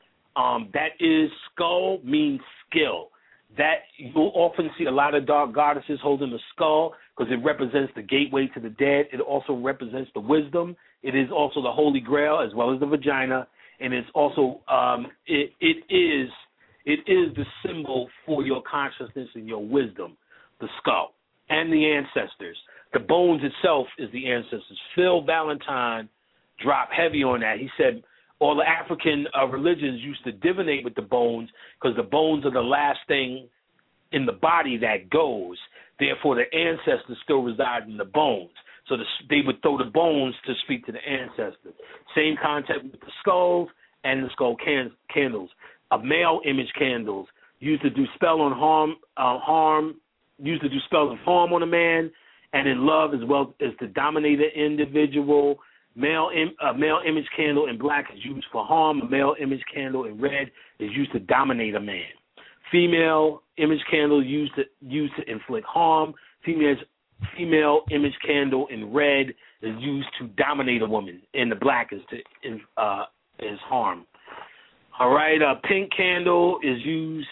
Skull means skill. That you'll often see a lot of dark goddesses holding a skull because it represents the gateway to the dead. It also represents the wisdom. It is also the Holy Grail as well as the vagina, and it's also it is the symbol for your consciousness and your wisdom, the skull and the ancestors. The bones itself is the ancestors. Phil Valentine dropped heavy on that. He said all the African religions used to divinate with the bones because the bones are the last thing in the body that goes. Therefore, the ancestors still reside in the bones. So they would throw the bones to speak to the ancestors. Same concept with the skulls and the skull candles. Male image candles used to do spells of harm on a man and in love as well as to dominate an individual. Male image candle in black is used for harm. A male image candle in red is used to dominate a man. Female image candle used to inflict harm. Female image candle in red is used to dominate a woman. And the black is harm. All right. Pink candle is used.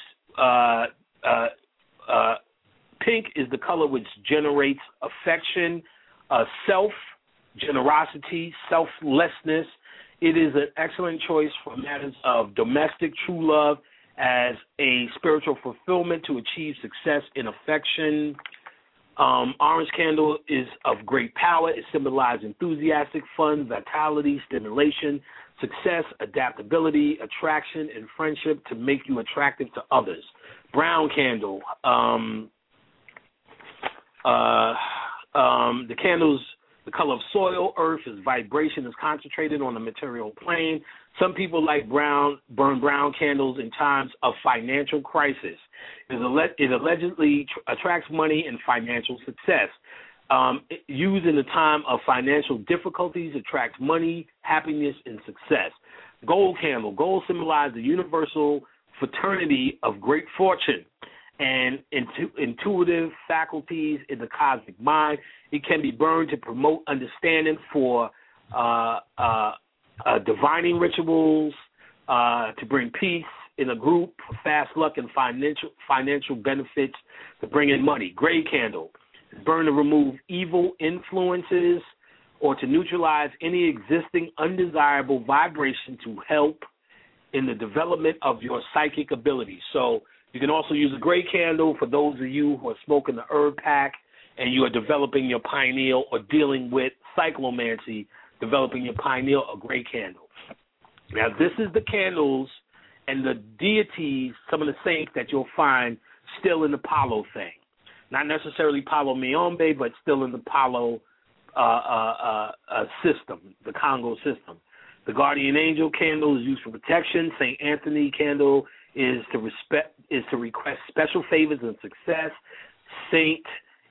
Pink is the color which generates affection, self. Generosity, selflessness. It is an excellent choice for matters of domestic true love as a spiritual fulfillment to achieve success in affection. Orange candle is of great power. It symbolizes enthusiastic, fun, vitality, stimulation, success, adaptability, attraction, and friendship to make you attractive to others. Brown candle. The candle's the color of soil, earth, is vibration is concentrated on the material plane. Some people burn brown candles in times of financial crisis. It allegedly attracts money and financial success. Used in a time of financial difficulties, attracts money, happiness, and success. Gold candle. Gold symbolizes the universal fraternity of great fortune and intuitive faculties in the cosmic mind. It can be burned to promote understanding for divining rituals, to bring peace in a group, fast luck, and financial benefits, to bring in money. Gray candle. Burn to remove evil influences or to neutralize any existing undesirable vibration to help in the development of your psychic abilities. So you can also use a gray candle for those of you who are smoking the herb pack and you are developing your pineal or dealing with cyclomancy, developing your pineal, a gray candle. Now, this is the candles and the deities, some of the saints that you'll find still in the Palo thing. Not necessarily Palo Mayombe, but still in the Palo system, the Congo system. The guardian angel candle is used for protection. St. Anthony candle is to request special favors and success. Saint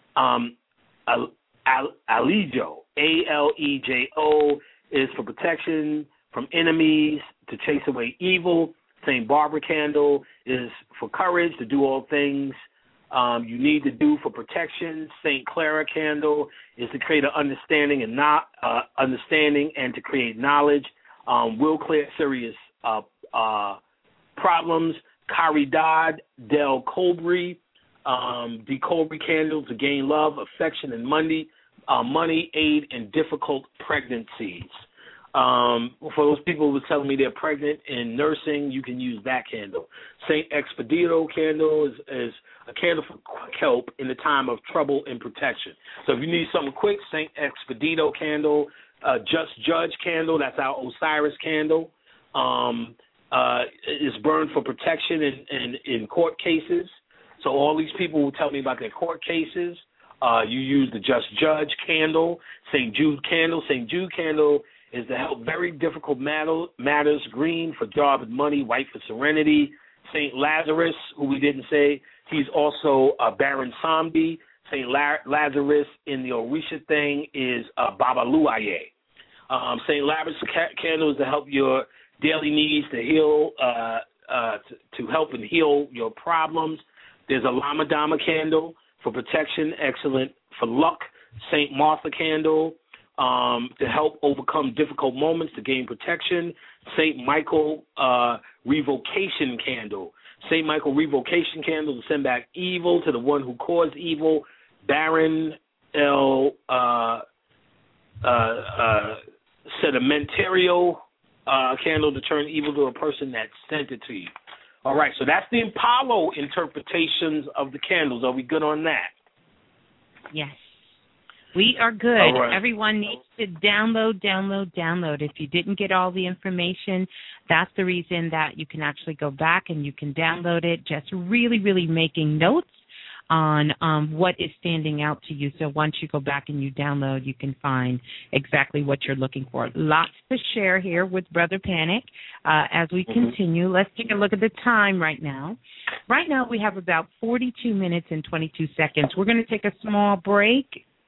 Alejo, Alejo, is for protection from enemies, to chase away evil. St. Barbara candle is for courage, to do all things you need to do for protection. St. Clara candle is to create an understanding and to create knowledge. Will clear serious problems. Caridad del Colbri, de Colbri candle to gain love, affection, and money, aid in difficult pregnancies. For those people who were telling me they're pregnant in nursing, you can use that candle. St. Expedito candle is a candle for quick help in the time of trouble and protection. So if you need something quick, St. Expedito candle. Just Judge candle, that's our Osiris candle, is burned for protection in court cases. So all these people who tell me about their court cases, you use the Just Judge candle. St. Jude candle. St. Jude candle is to help very difficult matters. Green for job and money, white for serenity. St. Lazarus, who we didn't say, he's also Baron Sambi. St. Lazarus in the Orisha thing is Baba Luaye. St. Lazarus candle is to help your daily needs, to heal, to help and heal your problems. There's a Lama Dama candle for protection, excellent for luck. St. Martha candle to help overcome difficult moments, to gain protection. St. Michael revocation candle. St. Michael revocation candle to send back evil to the one who caused evil. Baron El Sedimentario candle to turn evil to a person that sent it to you. All right, so that's the Apollo interpretations of the candles. Are we good on that? Yes. We are good. Right. Everyone needs to download. If you didn't get all the information, that's the reason that you can actually go back and you can download it, just really, really making notes on what is standing out to you. So once you go back and you download, you can find exactly what you're looking for. Lots to share here with Brother Panic as we continue. Let's take a look at the time right now. Right now we have about 42 minutes and 22 seconds. We're going to take a small break.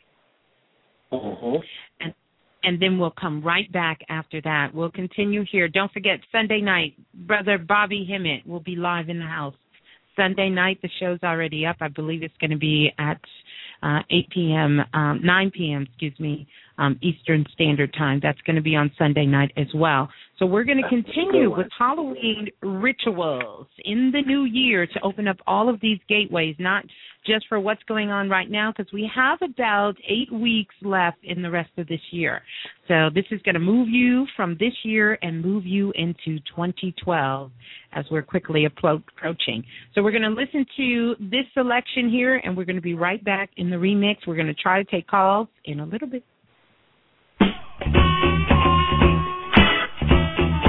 And then we'll come right back after that. We'll continue here. Don't forget, Sunday night, Brother Bobby Hemmett will be live in the house. Sunday night, the show's already up. I believe it's going to be at 9 p.m., Eastern Standard Time. That's going to be on Sunday night as well. So we're going to continue with Halloween rituals in the new year to open up all of these gateways, not just for what's going on right now, because we have about 8 weeks left in the rest of this year. So this is going to move you from this year and move you into 2012 as we're quickly approaching. So we're going to listen to this selection here, and we're going to be right back in the remix. We're going to try to take calls in a little bit.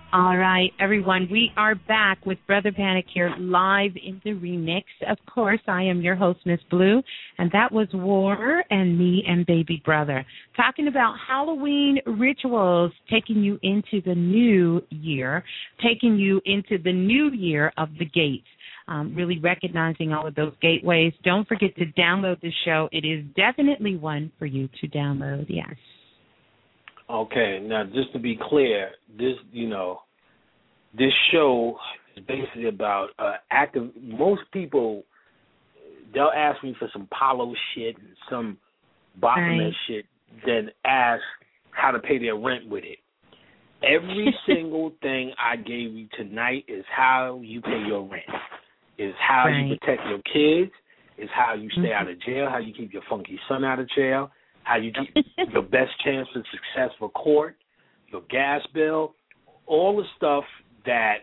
All right, everyone, we are back with Brother Panic here live in the remix. Of course, I am your host, Miss Blue, and that was War and Me and Baby Brother, talking about Halloween rituals, taking you into the new year, taking you into the new year of the gates. Really recognizing all of those gateways. Don't forget to download the show. It is definitely one for you to download, yes. Okay, now just to be clear, this show is basically about active. Most people, they'll ask me for some Palo shit and some Baphomet shit, then ask how to pay their rent with it. Every single thing I gave you tonight is how you pay your rent, is how you protect your kids, is how you stay out of jail, how you keep your funky son out of jail, how you keep your best chance for success for court, your gas bill, all the stuff that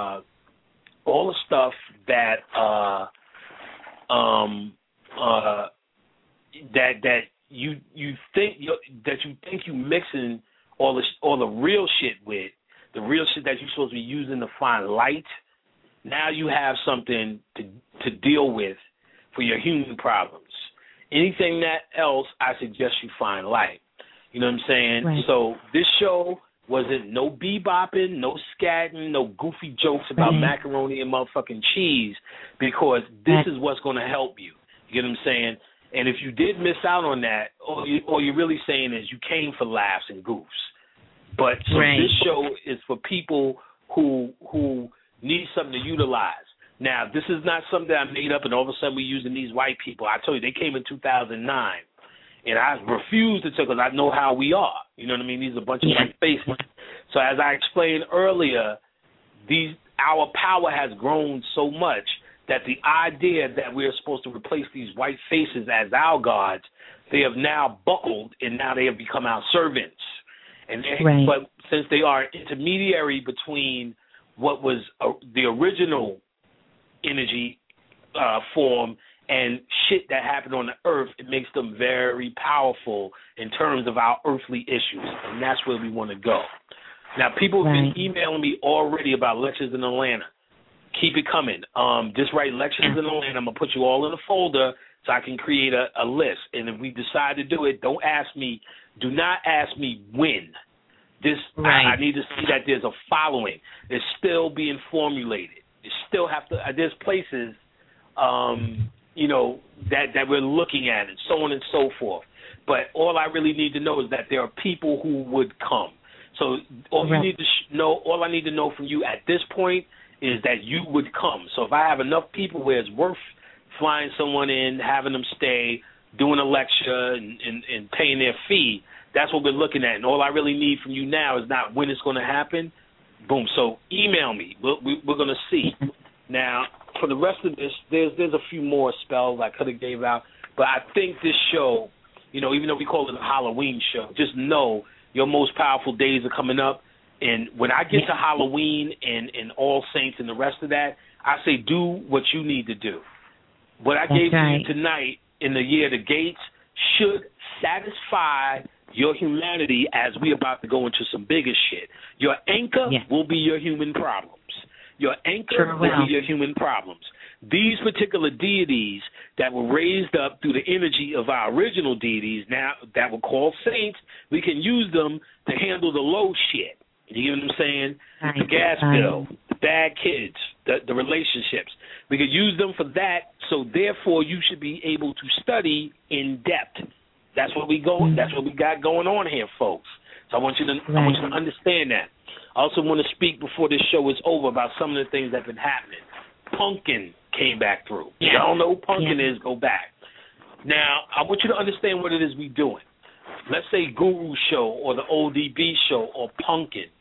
you think you mixing all the real shit with, the real shit that you're supposed to be using to find light. Now you have something to deal with for your human problems. Anything that else, I suggest you find light. You know what I'm saying? Right. So this show wasn't no bebopping, no scatting, no goofy jokes about macaroni and motherfucking cheese, because this is what's going to help you. You get what I'm saying? And if you did miss out on that, all you're really saying is you came for laughs and goofs. But so this show is for people who need something to utilize. Now, this is not something I made up and all of a sudden we're using these white people. I told you, they came in 2009, and I refused to take, because I know how we are. You know what I mean? These are a bunch of white faces. So as I explained earlier, our power has grown so much that the idea that we're supposed to replace these white faces as our gods, they have now buckled, and now they have become our servants. And but since they are intermediary between what was the original energy form and shit that happened on the earth, it makes them very powerful in terms of our earthly issues, and that's where we want to go. Now, people have been emailing me already about lectures in Atlanta. Keep it coming. Just write lectures in Atlanta. I'm going to put you all in a folder so I can create a list. And if we decide to do it, do not ask me when. I need to see that there's a following. It's still being formulated. You still have to, there's places, that we're looking at, and so on and so forth. But all I really need to know is that there are people who would come. So all I need to know from you at this point is that you would come. So if I have enough people where it's worth flying someone in, having them stay, doing a lecture, and paying their fee, that's what we're looking at. And all I really need from you now is not when it's going to happen. Boom. So email me. We're going to see. Now, for the rest of this, there's a few more spells I could have gave out. But I think this show, even though we call it a Halloween show, just know your most powerful days are coming up. And when I get to Halloween and All Saints and the rest of that, I say do what you need to do. What I gave you tonight in the year of the gates should satisfy your humanity as we're about to go into some bigger shit. Your anchor will be your human problems. Your anchor will be your human problems. These particular deities that were raised up through the energy of our original deities, now that were called saints, we can use them to handle the low shit. You get what I'm saying? The gas bill, the bad kids, the relationships. We could use them for that, so therefore you should be able to study in depth. That's what we got going on here, folks. So I want you to understand that. I also want to speak before this show is over about some of the things that have been happening. Pumpkin came back through. Y'all know who Pumpkin is, go back. Now, I want you to understand what it is we're doing. Let's say Guru Show or the ODB Show or Pumpkin.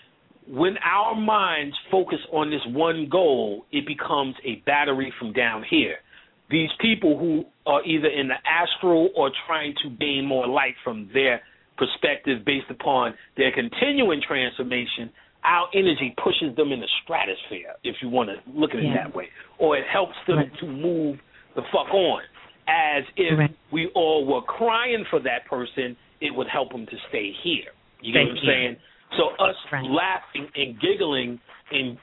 When our minds focus on this one goal, it becomes a battery from down here. These people who are either in the astral or trying to gain more light from their perspective based upon their continuing transformation, our energy pushes them in the stratosphere, if you want to look at it that way. Or it helps them to move the fuck on. As if we all were crying for that person, it would help them to stay here. You get what I'm saying? So us laughing and giggling in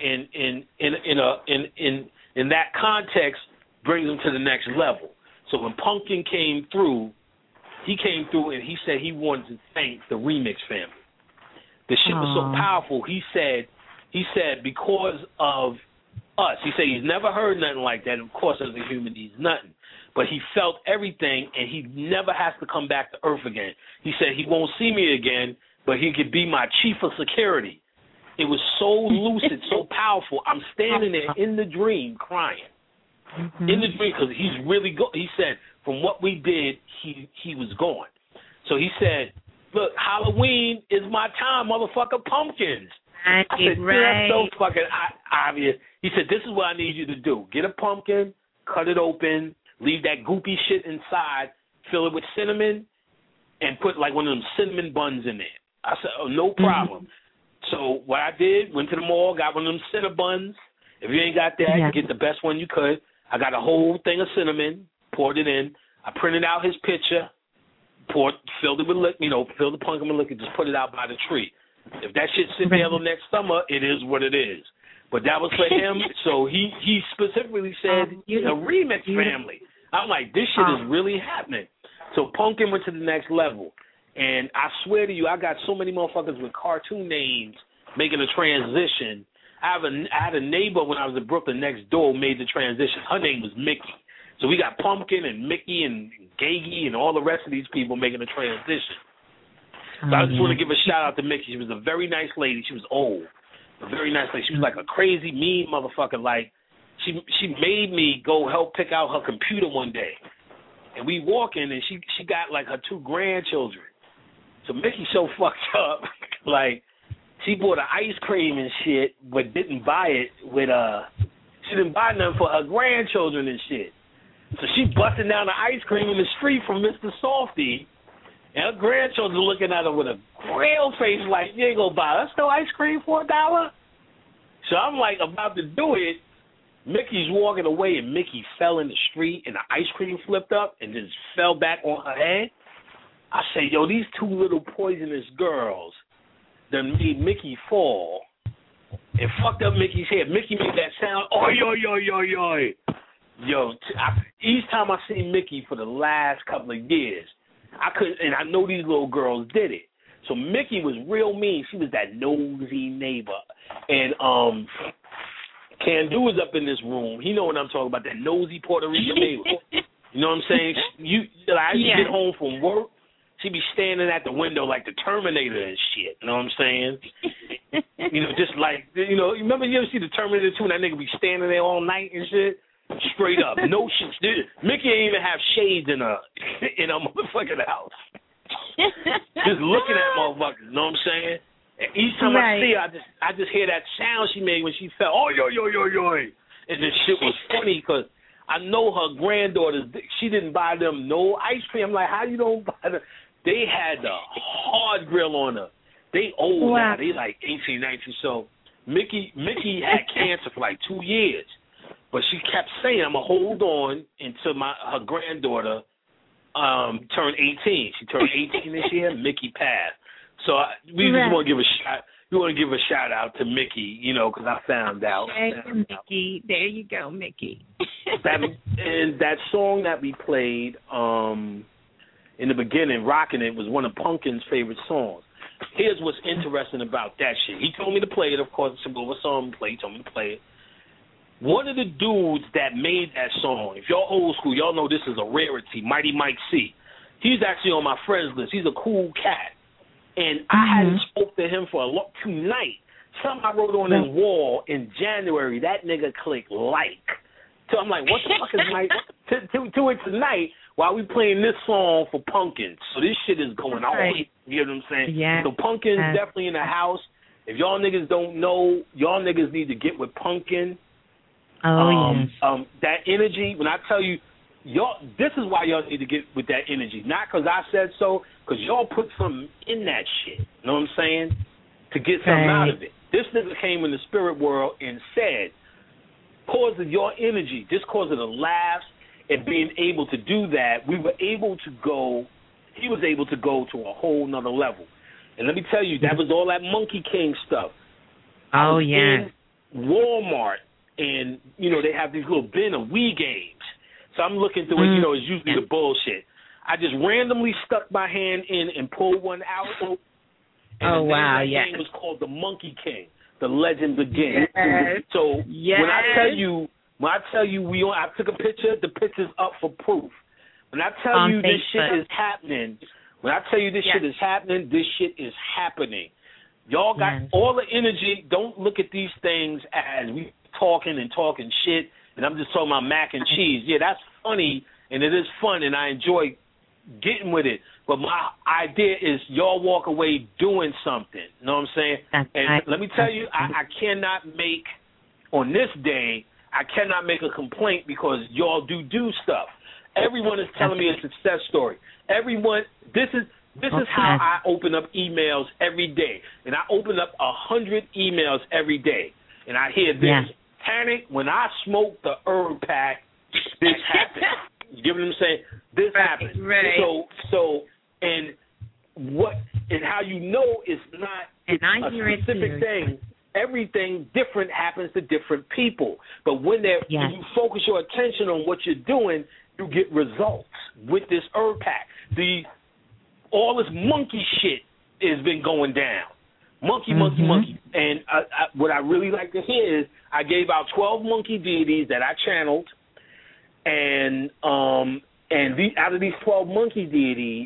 that context brings them to the next level. So when Pumpkin came through, he came through and he said he wanted to thank the Remix family. The shit was so powerful. He said because of us. He said he's never heard nothing like that. Of course, as a human, he's nothing. But he felt everything, and he never has to come back to Earth again. He said he won't see me again, but he could be my chief of security. It was so lucid, so powerful. I'm standing there in the dream crying. In the dream, because he's really he said, from what we did, he was gone. So he said, look, Halloween is my time, motherfucker, pumpkins. I said, that's so fucking obvious. He said, this is what I need you to do. Get a pumpkin, cut it open, leave that goopy shit inside, fill it with cinnamon, and put like one of them cinnamon buns in there. I said, oh, no problem. So what I did, went to the mall, got one of them cinnamon buns. If you ain't got that, you get the best one you could. I got a whole thing of cinnamon, poured it in. I printed out his picture, filled it with liquor, filled the pumpkin with liquor, just put it out by the tree. If that shit sit there till next summer, it is what it is. But that was for him. So he specifically said the Remix family. I'm like, this shit is really happening. So Pumpkin went to the next level. And I swear to you, I got so many motherfuckers with cartoon names making a transition. I had a neighbor when I was in Brooklyn next door who made the transition. Her name was Mickey. So we got Pumpkin and Mickey and Gagey and all the rest of these people making a transition. So I just want to give a shout out to Mickey. She was a very nice lady. She was old, a very nice lady. She was like a crazy, mean motherfucker. Like she made me go help pick out her computer one day, and we walk in and she got like her 2 grandchildren. So Mickey so fucked up, like she bought an ice cream and shit, but didn't buy it with she didn't buy nothing for her grandchildren and shit. So she busting down the ice cream in the street from Mr. Softy. And her grandchildren looking at her with a real face like, you ain't gonna buy us no ice cream for $1? So I'm like about to do it. Mickey's walking away and Mickey fell in the street and the ice cream flipped up and just fell back on her head. I say, yo, these 2 little poisonous girls done made Mickey fall and fucked up Mickey's head. Mickey made that sound, oi, oi, oi, oi, oi. Yo, each time I see Mickey for the last couple of years, I couldn't, and I know these little girls did it. So Mickey was real mean. She was that nosy neighbor. And Candu was up in this room. He know what I'm talking about, that nosy Puerto Rican neighbor. You know what I'm saying? I used to get home from work. She'd be standing at the window like the Terminator and shit. You know what I'm saying? Just like, remember you ever see the Terminator 2 and that nigga be standing there all night and shit? Straight up. No shit. Mickey ain't even have shades in a motherfucking house. Just looking at motherfuckers, you know what I'm saying? And each time I see her, I just hear that sound she made when she fell. Oh, yo, yo, yo, yo. And this shit was funny because I know her granddaughters, she didn't buy them no ice cream. I'm like, how you don't buy them? They had the hard grill on her. They old now. They like 18, 19. So Mickey had cancer for like 2 years. But she kept saying, I'm going to hold on until her granddaughter turned 18. She turned 18 this year. Mickey passed. So we just want to give a shout. We want to give a shout out to Mickey, because I found out. Mickey, there you go, Mickey. that song that we played in the beginning, "Rockin' It," was one of Pumpkin's favorite songs. Here's what's interesting about that shit. He told me to play it. Of course, I said, well, what song to play? He told me to play it. One of the dudes that made that song, if y'all old school, y'all know this is a rarity, Mighty Mike C. He's actually on my friends list. He's a cool cat. And I hadn't spoke to him for a long tonight. Something I wrote on his wall in January, that nigga clicked like. So I'm like, what the fuck is Mike? To it tonight while we playing this song for Pumpkin. So this shit is going on. You know what I'm saying? Yeah. So Pumpkin's definitely in the house. If y'all niggas don't know, y'all niggas need to get with Pumpkin. That energy, when I tell you, y'all, this is why y'all need to get with that energy. Not because I said so, because y'all put something in that shit. You know what I'm saying? To get something out of it. This nigga came in the spirit world and said, because of your energy, just because of the laughs and being able to do that, we were able to go, he was able to go to a whole nother level. And let me tell you, that was all that Monkey King stuff. Oh, yeah. Walmart, and, you know, they have these little bin of Wii games. So I'm looking through it, you know, it's usually the bullshit. I just randomly stuck my hand in and pulled one out. And the name of that game was called The Monkey King. The Legend Begins. Yes. So when I tell you, I took a picture, the picture's up for proof. When I tell you this shit is happening, this shit is happening. Y'all got all the energy. Don't look at these things as we talking shit, and I'm just talking about mac and cheese. Yeah, that's funny, and it is fun, and I enjoy getting with it. But my idea is y'all walk away doing something. You know what I'm saying? Let me tell you, I cannot make, on this day, I cannot make a complaint because y'all do stuff. Everyone is telling me a success story. Everyone, this is how I open up emails every day. And I open up 100 emails every day. And I hear this. Panic, when I smoke the herb pack, this happened. You get what I'm saying? This happened. Right. So how you know it's not a specific thing. Everything different happens to different people. But when you focus your attention on what you're doing, you get results with this herb pack. All this monkey shit has been going down. Monkey. And what I really like to hear is I gave out 12 monkey deities that I channeled, and out of these 12 monkey deities,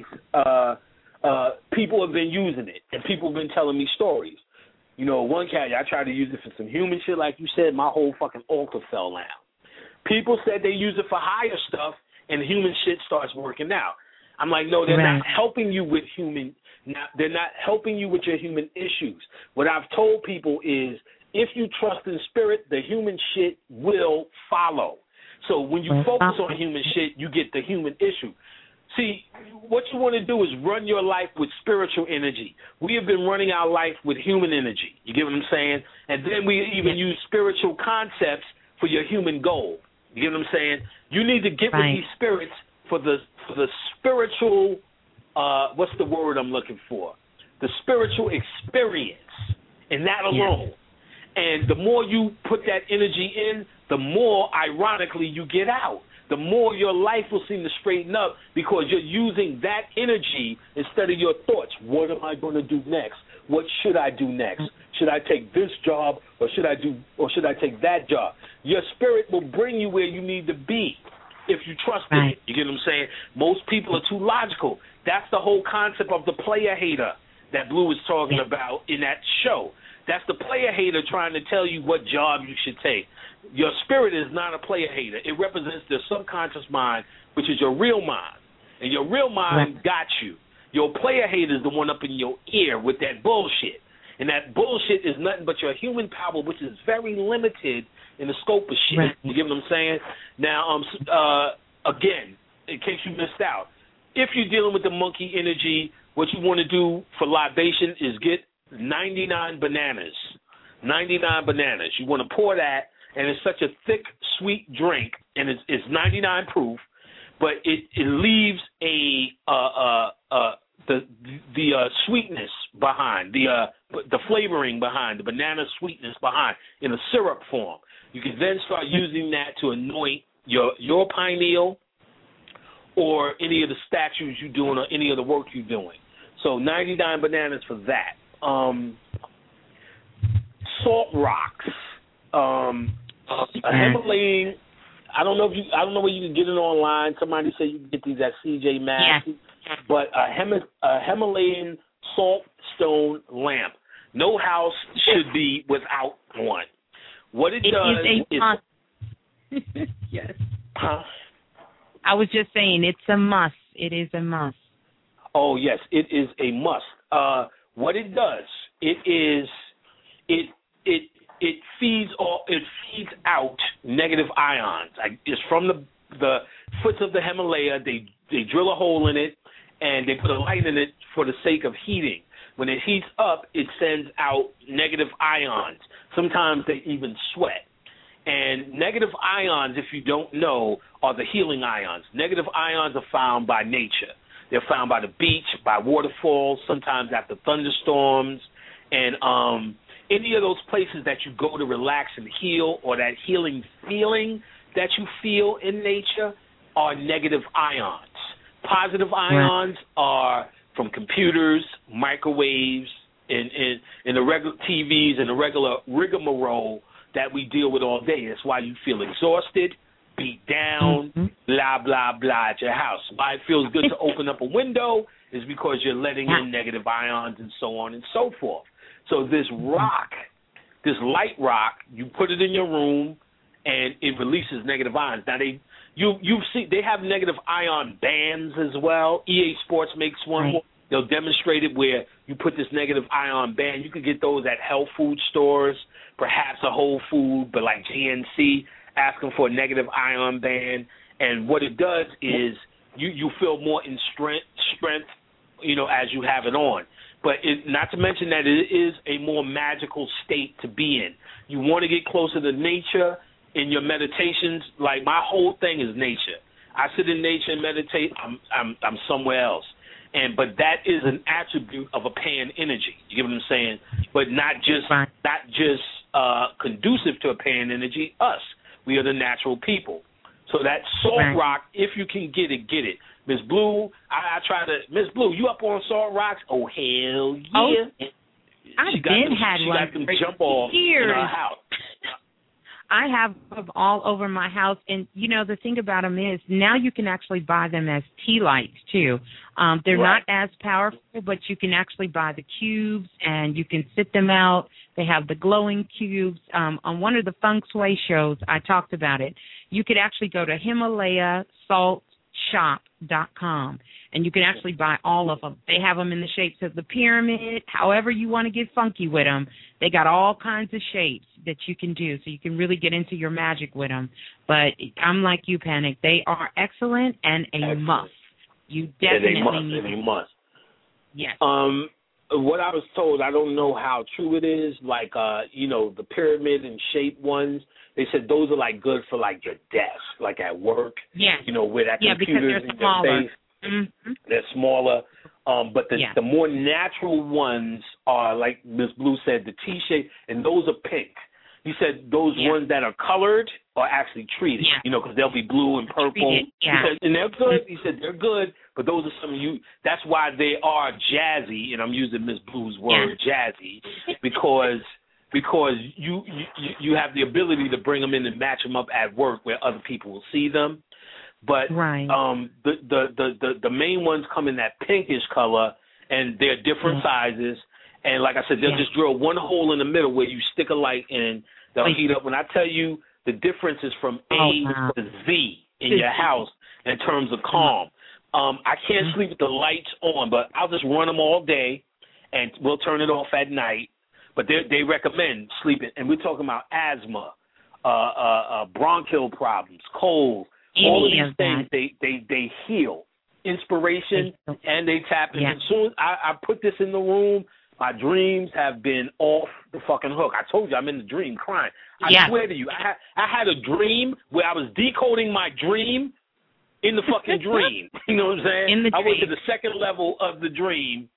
people have been using it, and people have been telling me stories. You know, one cat, I tried to use it for some human shit, like you said, my whole fucking altar fell down. People said they use it for higher stuff, and human shit starts working out. I'm like, no, they're not helping you with they're not helping you with your human issues. What I've told people is, if you trust in spirit, the human shit will follow. So when you focus on human shit, you get the human issue. See, what you want to do is run your life with spiritual energy. We have been running our life with human energy. You get what I'm saying? And then we even use spiritual concepts for your human goal. You get what I'm saying? You need to get with these spirits for the spiritual, what's the word I'm looking for? The spiritual experience, and that alone. And the more you put that energy in, the more, ironically, you get out. The more your life will seem to straighten up because you're using that energy instead of your thoughts. What am I going to do next? What should I do next? Should I take this job or should I take that job? Your spirit will bring you where you need to be if you trust in it. You get what I'm saying? Most people are too logical. That's the whole concept of the player hater that Blue was talking about in that show. That's the player hater trying to tell you what job you should take. Your spirit is not a player hater. It represents the subconscious mind, which is your real mind. And your real mind got you. Your player hater is the one up in your ear with that bullshit. And that bullshit is nothing but your human power, which is very limited in the scope of shit. You get what I'm saying? Now, again, in case you missed out, if you're dealing with the monkey energy, what you want to do for libation is get 99 bananas. 99 bananas. You want to pour that, and it's such a thick, sweet drink, and it's 99 proof, but it leaves the sweetness behind, the flavoring behind, the banana sweetness behind in a syrup form. You can then start using that to anoint your pineal or any of the statues you're doing or any of the work you're doing. So 99 bananas for that. Salt rocks. A Himalayan. I don't know where you can get it online. Somebody said you can get these at CJ Maxx. But a Himalayan salt stone lamp. No house should be without one. What it does is yes. Huh? I was just saying it's a must. It is a must. Oh yes, it is a must. What it does, it feeds out negative ions. It's from the foots of the Himalaya. They drill a hole in it and they put a light in it for the sake of heating. When it heats up, it sends out negative ions. Sometimes they even sweat. And negative ions, if you don't know, are the healing ions. Negative ions are found by nature. They're found by the beach, by waterfalls, sometimes after thunderstorms, and any of those places that you go to relax and heal, or that healing feeling that you feel in nature, are negative ions. Positive ions are from computers, microwaves, and the regular TVs and the regular rigmarole that we deal with all day. That's why you feel exhausted, beat down, blah, blah, blah at your house. Why it feels good to open up a window is because you're letting in negative ions and so on and so forth. So this rock, this light rock, you put it in your room and it releases negative ions. Now you've seen they have negative ion bands as well. EA Sports makes one. They'll demonstrate it where you put this negative ion band. You can get those at health food stores, perhaps a Whole Food, but like GNC, asking for a negative ion band. And what it does is you feel more in strength, as you have it on. But not to mention that it is a more magical state to be in. You want to get closer to nature in your meditations. Like, my whole thing is nature. I sit in nature and meditate. I'm somewhere else. But that is an attribute of a pan energy. You get what I'm saying? But not just conducive to a pan energy. Us, we are the natural people. So that salt rock, if you can get it, get it. Miss Blue, I try to. Miss Blue, you up on salt rocks? Oh, hell yeah! Oh, I've had one got them jump off in our house. I have them all over my house, and the thing about them is now you can actually buy them as tea lights too. They're not as powerful, but you can actually buy the cubes and you can sit them out. They have the glowing cubes. On one of the Feng Shui shows, I talked about it. You could actually go to HimalayaSaltShop.com, and you can actually buy all of them. They have them in the shapes of the pyramid, however you want to get funky with them. They got all kinds of shapes that you can do, so you can really get into your magic with them. But I'm like you, Panic. They are excellent and a must. You definitely need them. They must. Yes. What I was told, I don't know how true it is, like, the pyramid and shape ones, they said those are, like, good for, like, your desk, like at work. Yes. Where that computer's in smaller. your face. Mm-hmm. They're smaller. But the more natural ones are, like Miss Blue said, the T-shape, and those are pink. He said those ones that are colored are actually treated, because they'll be blue and purple. And they're good. He said they're good, but those are some of you. That's why they are jazzy, and I'm using Miss Blue's word, jazzy, because you have the ability to bring them in and match them up at work where other people will see them. But the main ones come in that pinkish color, and they're different sizes. And like I said, they'll just drill one hole in the middle where you stick a light in. They'll heat up. When I tell you the difference is from A to Z in your house in terms of calm. I can't sleep with the lights on, but I'll just run them all day, and we'll turn it off at night. But they recommend sleeping. And we're talking about asthma, bronchial problems, cold. All of these things, they heal. Inspiration, and they tap in. As soon as I put this in the room, my dreams have been off the fucking hook. I told you I'm in the dream crying. I swear to you, I had a dream where I was decoding my dream in the fucking dream. You know what I'm saying? I went to the second level of the dream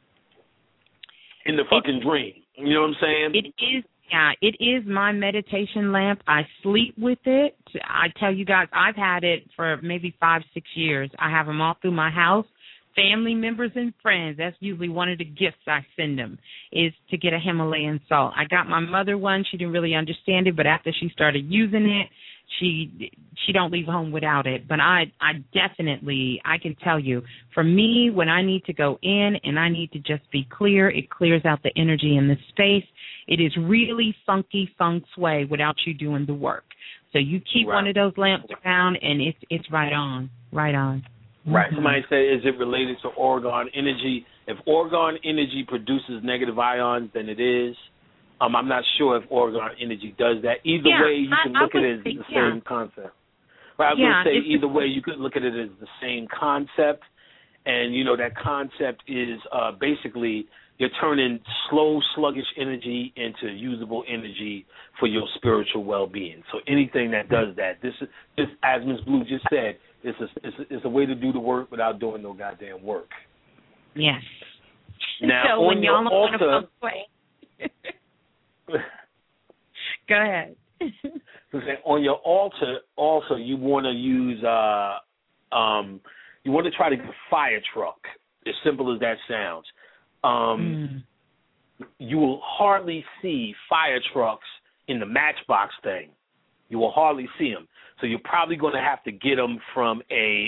in the fucking dream. You know what I'm saying? It is. Yeah, it is my meditation lamp. I sleep with it. I tell you guys, I've had it for maybe 5-6 years. I have them all through my house. Family members and friends, that's usually one of the gifts I send them, is to get a Himalayan salt. I got my mother one. She didn't really understand it, but after she started using it, she don't leave home without it. But I definitely, I can tell you, for me, when I need to go in and I need to just be clear, it clears out the energy in the space. It is really funky feng shui without you doing the work. So you keep one of those lamps around, and it's right on, right on. Right. Somebody said, is it related to Oregon energy? If Oregon energy produces negative ions, then it is. I'm not sure if Oregon energy does that. Either way, you can look at it as the same concept. But I was going to say, either way, you could look at it as the same concept. And, that concept is basically you're turning slow, sluggish energy into usable energy for your spiritual well-being. So anything that does that, this as Ms. Blue just said, It's a way to do the work without doing no goddamn work. Yes. Now, so on when your y'all want to altar, go ahead. On your altar, also you want to use you want to try to get a fire truck. As simple as that sounds. You will hardly see fire trucks in the Matchbox thing. You will hardly see them. So you're probably going to have to get them from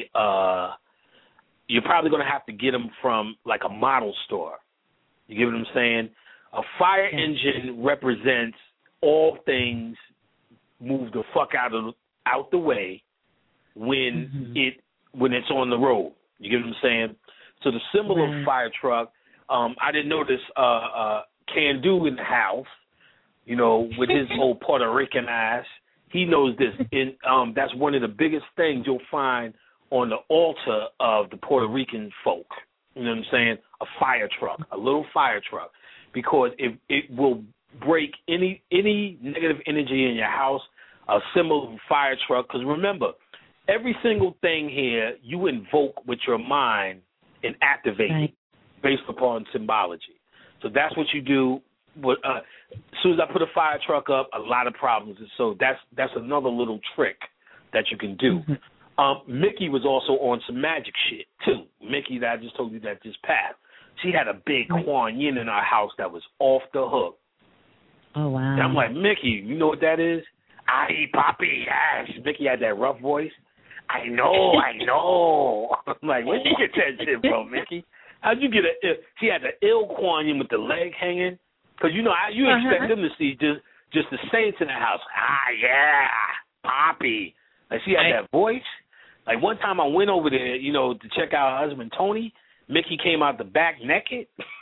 like a model store. You get what I'm saying? A fire engine represents all things move the fuck out the way when it's on the road. You get what I'm saying? So the symbol of fire truck, I didn't notice Can Do in the house, with his old Puerto Rican ass. He knows this. And that's one of the biggest things you'll find on the altar of the Puerto Rican folk. You know what I'm saying? A fire truck, a little fire truck, because it will break any negative energy in your house. A symbol of a fire truck, because remember, every single thing here you invoke with your mind and activate based upon symbology. So that's what you do. But as soon as I put a fire truck up, a lot of problems. And so that's another little trick that you can do. Mickey was also on some magic shit too. Mickey that I just told you that just passed. She had a big Kuan Yin in our house that was off the hook. Oh wow! And I'm like, Mickey, you know what that is? Aye, Poppy, yes. Mickey had that rough voice. I know. I'm like, where'd you get that shit from, Mickey? How'd you get she had the ill Kuan Yin with the leg hanging? Because, you expect them to see just the saints in the house. Ah, yeah, Poppy. Like, she had that voice. Like, one time I went over there, to check out her husband, Tony. Mickey came out the back naked.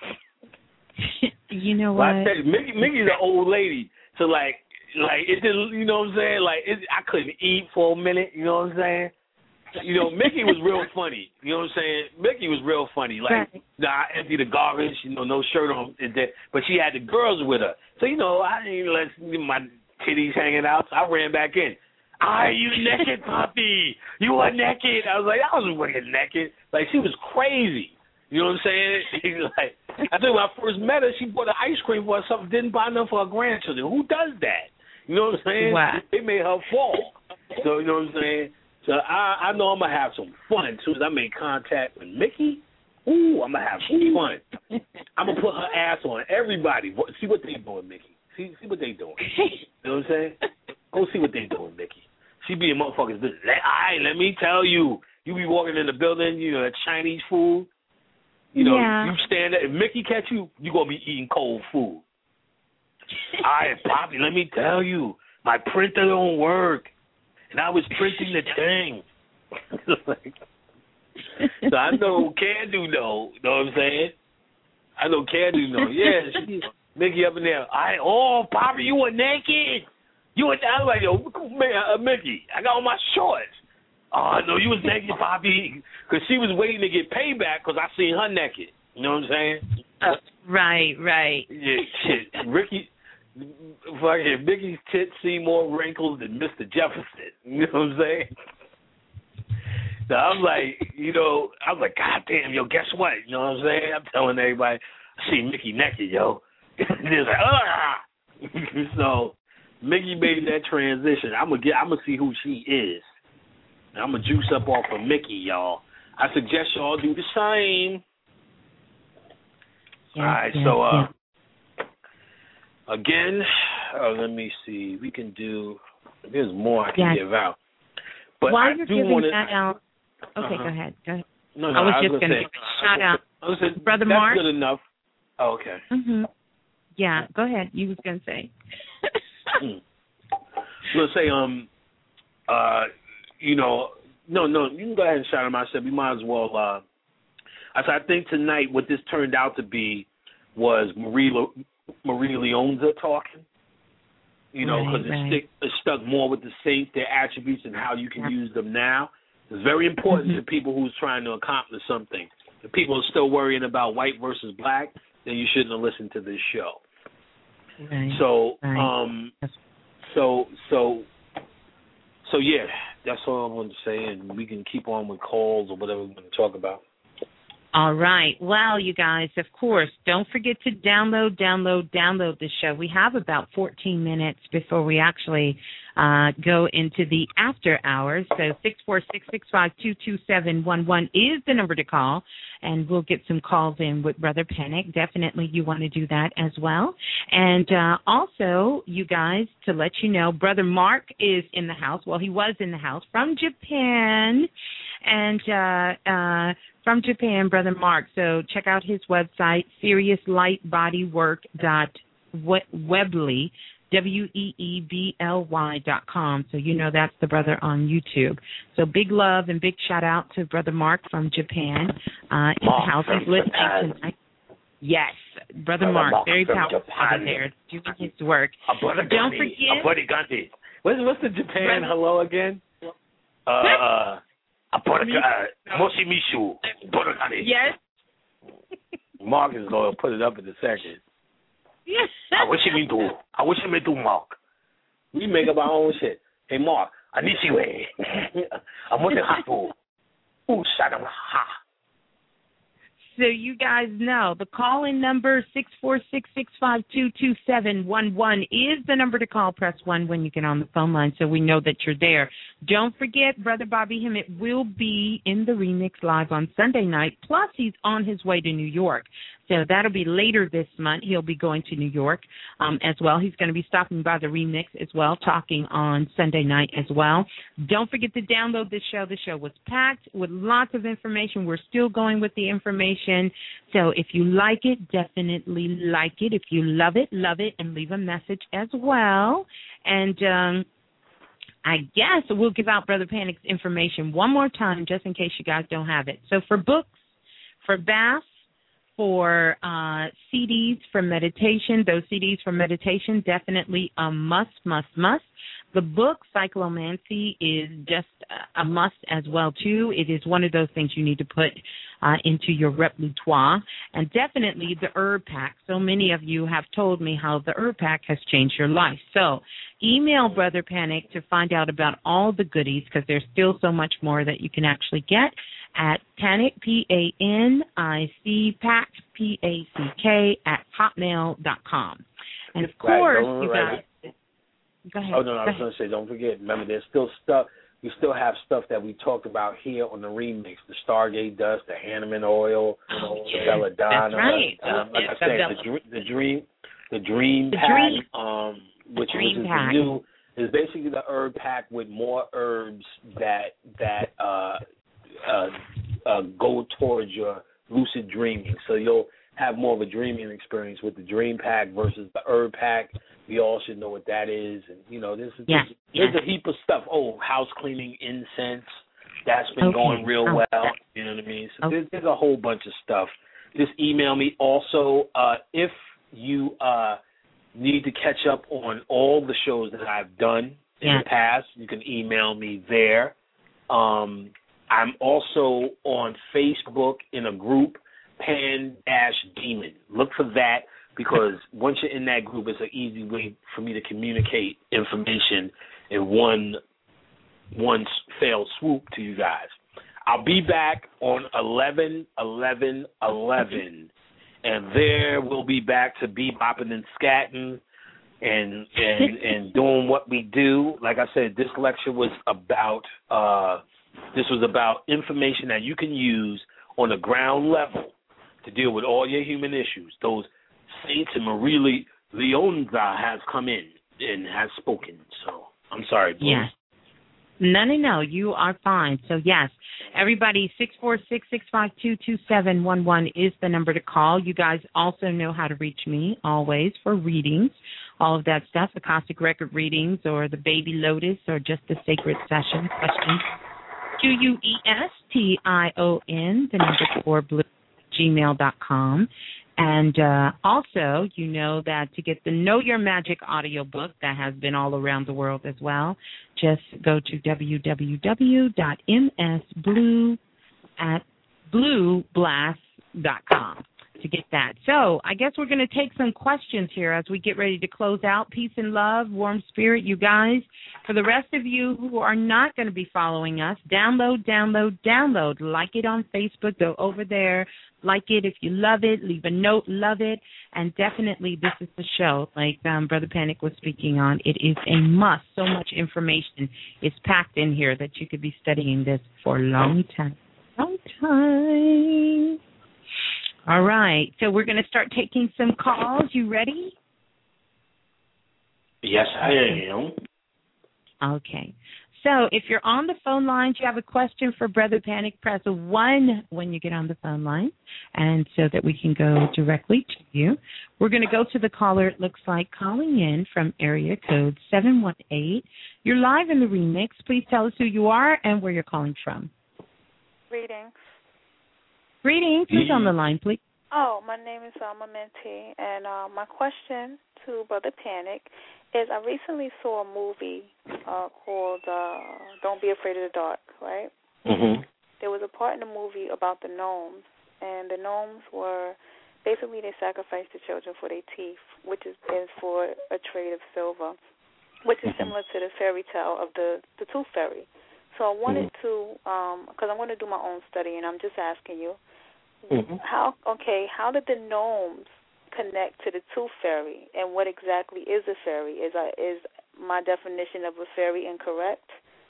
You know what? Well, I tell you, Mickey's an old lady. So, like it didn't, you know what I'm saying? Like, I couldn't eat for a minute, you know what I'm saying? Mickey was real funny. You know what I'm saying? Mickey was real funny. Like, I emptied the garbage, no shirt on. But she had the girls with her. So, I didn't let my titties hanging out. So I ran back in. Are you naked, Poppy? You were naked. I was like, I wasn't fucking naked. Like, she was crazy. You know what I'm saying? Like, I think when I first met her, she bought an ice cream for herself, didn't buy enough for her grandchildren. Who does that? You know what I'm saying? Wow. They made her fall. So, you know what I'm saying? So I know I'm going to have some fun. As soon as I make contact with Mickey, I'm going to have some fun. I'm going to put her ass on everybody. See what they doing, Mickey. See what they doing. You know what I'm saying? Go see what they doing, Mickey. She be in motherfuckers' business. Let me tell you. You be walking in the building, that Chinese food. You stand there. If Mickey catch you, you going to be eating cold food. All right, Poppy, let me tell you. My printer don't work. And I was printing the thing. So I know Can Do know. You know what I'm saying? I know Can Do know. Yeah, Mickey up in there. Poppy, you were naked. You were. I was like, yo, Mickey, I got on my shorts. Oh, no, you was naked, Poppy. Because she was waiting to get payback because I seen her naked. You know what I'm saying? Right. Yeah, shit. Mickey's tits see more wrinkles than Mr. Jefferson. You know what I'm saying? So I'm like, God damn, yo, guess what? You know what I'm saying? I'm telling everybody, I see Mickey naked, yo. They're like, So Mickey made that transition. I'm gonna see who she is. I'm gonna juice up off of Mickey, y'all. I suggest y'all do the same. All right, again, let me see. We can do. There's more I can give out. But while I you're do giving want that out, okay, go ahead. No, I was just going to give a shout out, Brother Mark. That's good enough. Oh, okay. Yeah, go ahead. You was going to say. Let's say, no, you can go ahead and shout him out. I said we might as well. I think tonight what this turned out to be was Marie Leonza talking. Because it stuck more with the saints, their attributes, and how you can use them now. It's very important to people who's trying to accomplish something. If people are still worrying about white versus black, then you shouldn't have listened to this show. Right. So, so yeah. That's all I wanted to say, and we can keep on with calls or whatever we want to talk about. All right. Well, you guys, of course, don't forget to download the show. We have about 14 minutes before we actually go into the after hours. So 646-652-2711 is the number to call, and we'll get some calls in with Brother Panic. Definitely you want to do that as well. And also, you guys, to let you know, Brother Mark is in the house. Well, he was in the house from Japan. And from Japan, Brother Mark. So check out his website, SeriousLightBodyWork.Weebly, WEEBLY.com. So you know that's the brother on YouTube. So big love and big shout out to Brother Mark from Japan. In the house he's listening tonight. Yes, Brother Mark, very powerful over there, doing his work. Don't forget. What's the Japan hello again? Yes. Mark is going to put it up in a second. Yes. I wish you do, Mark. We make up our own shit. Hey, Mark, I need you. I'm with the hot. Ooh, shut up. So you guys know the call-in number 646-652-2711 is the number to call. Press 1 when you get on the phone line so we know that you're there. Don't forget, Brother Bobby Hemmett will be in the Remix Live on Sunday night, plus he's on his way to New York. So that'll be later this month. He'll be going to New York as well. He's going to be stopping by the Remix as well, talking on Sunday night as well. Don't forget to download this show. The show was packed with lots of information. We're still going with the information. So if you like it, definitely like it. If you love it, and leave a message as well. And I guess we'll give out Brother Panic's information one more time just in case you guys don't have it. So for books, for baths, for CDs for meditation, those CDs for meditation, definitely a must. The book, Cyclomancy, is just a must as well, too. It is one of those things you need to put into your repertoire. And definitely the herb pack. So many of you have told me how the herb pack has changed your life. So email Brother Panic to find out about all the goodies, because there's still so much more that you can actually get at Panic, P-A-N-I-C, Pack, P-A-C-K, at hotmail.com. And, of course, you guys... Go ahead. Oh, no, I was going to say, don't forget, remember, there's still stuff, we still have stuff that we talked about here on the Remix, the Stargate dust, the Hanneman oil, the Belladonna. That's right. Like I said, the Dream Pack, which is the new, is basically the herb pack with more herbs that go towards your lucid dreaming. So you'll have more of a dreaming experience with the Dream Pack versus the herb pack. We all should know what that is. And, you know, there's a heap of stuff. Oh, house cleaning, incense. That's been going real well. You know what I mean? So there's a whole bunch of stuff. Just email me. Also, if you need to catch up on all the shows that I've done in the past, you can email me there. I'm also on Facebook in a group, Pan-Demon. Look for that, because once you're in that group, it's an easy way for me to communicate information in one fell swoop to you guys. I'll be back on 11/11/11, and there we'll be back to bebopping and scatting and doing what we do. Like I said, this lecture was about information that you can use on the ground level to deal with all your human issues. Those saints and Marie Leonza has come in and has spoken. So I'm sorry, Bruce. Yes. No, you are fine. So, yes, everybody, 646-652-2711 is the number to call. You guys also know how to reach me always for readings, all of that stuff, Akashic Record readings or the Baby Lotus or just the Sacred Session questions. QUESTION, the number 4 blue, gmail.com. And also, you know that to get the Know Your Magic audiobook that has been all around the world as well, just go to www.msblueblast.com to to get that. So I guess we're going to take some questions here as we get ready to close out. Peace and love, warm spirit, you guys. For the rest of you who are not going to be following us, download. Like it on Facebook. Go over there. Like it if you love it. Leave a note. Love it. And definitely this is the show, like Brother Panic was speaking on. It is a must. So much information is packed in here that you could be studying this for a long time. All right. So we're going to start taking some calls. You ready? Yes, I am. Okay. So if you're on the phone lines, you have a question for Brother Panic, press 1 when you get on the phone line, and so that we can go directly to you. We're going to go to the caller, it looks like, calling in from area code 718. You're live in the remix. Please tell us who you are and where you're calling from. Greetings. Greetings. Who's on the line, please? Oh, my name is Alma Mentee, and my question to Brother Panic is I recently saw a movie called Don't Be Afraid of the Dark, right? Mm-hmm. There was a part in the movie about the gnomes, and the gnomes were basically they sacrificed the children for their teeth, which is for a trade of silver, which is similar to the fairy tale of the Tooth Fairy. So I wanted to, because I'm going to do my own study, and I'm just asking you, how did the gnomes connect to the Tooth Fairy, and what exactly is a fairy? Is my definition of a fairy incorrect?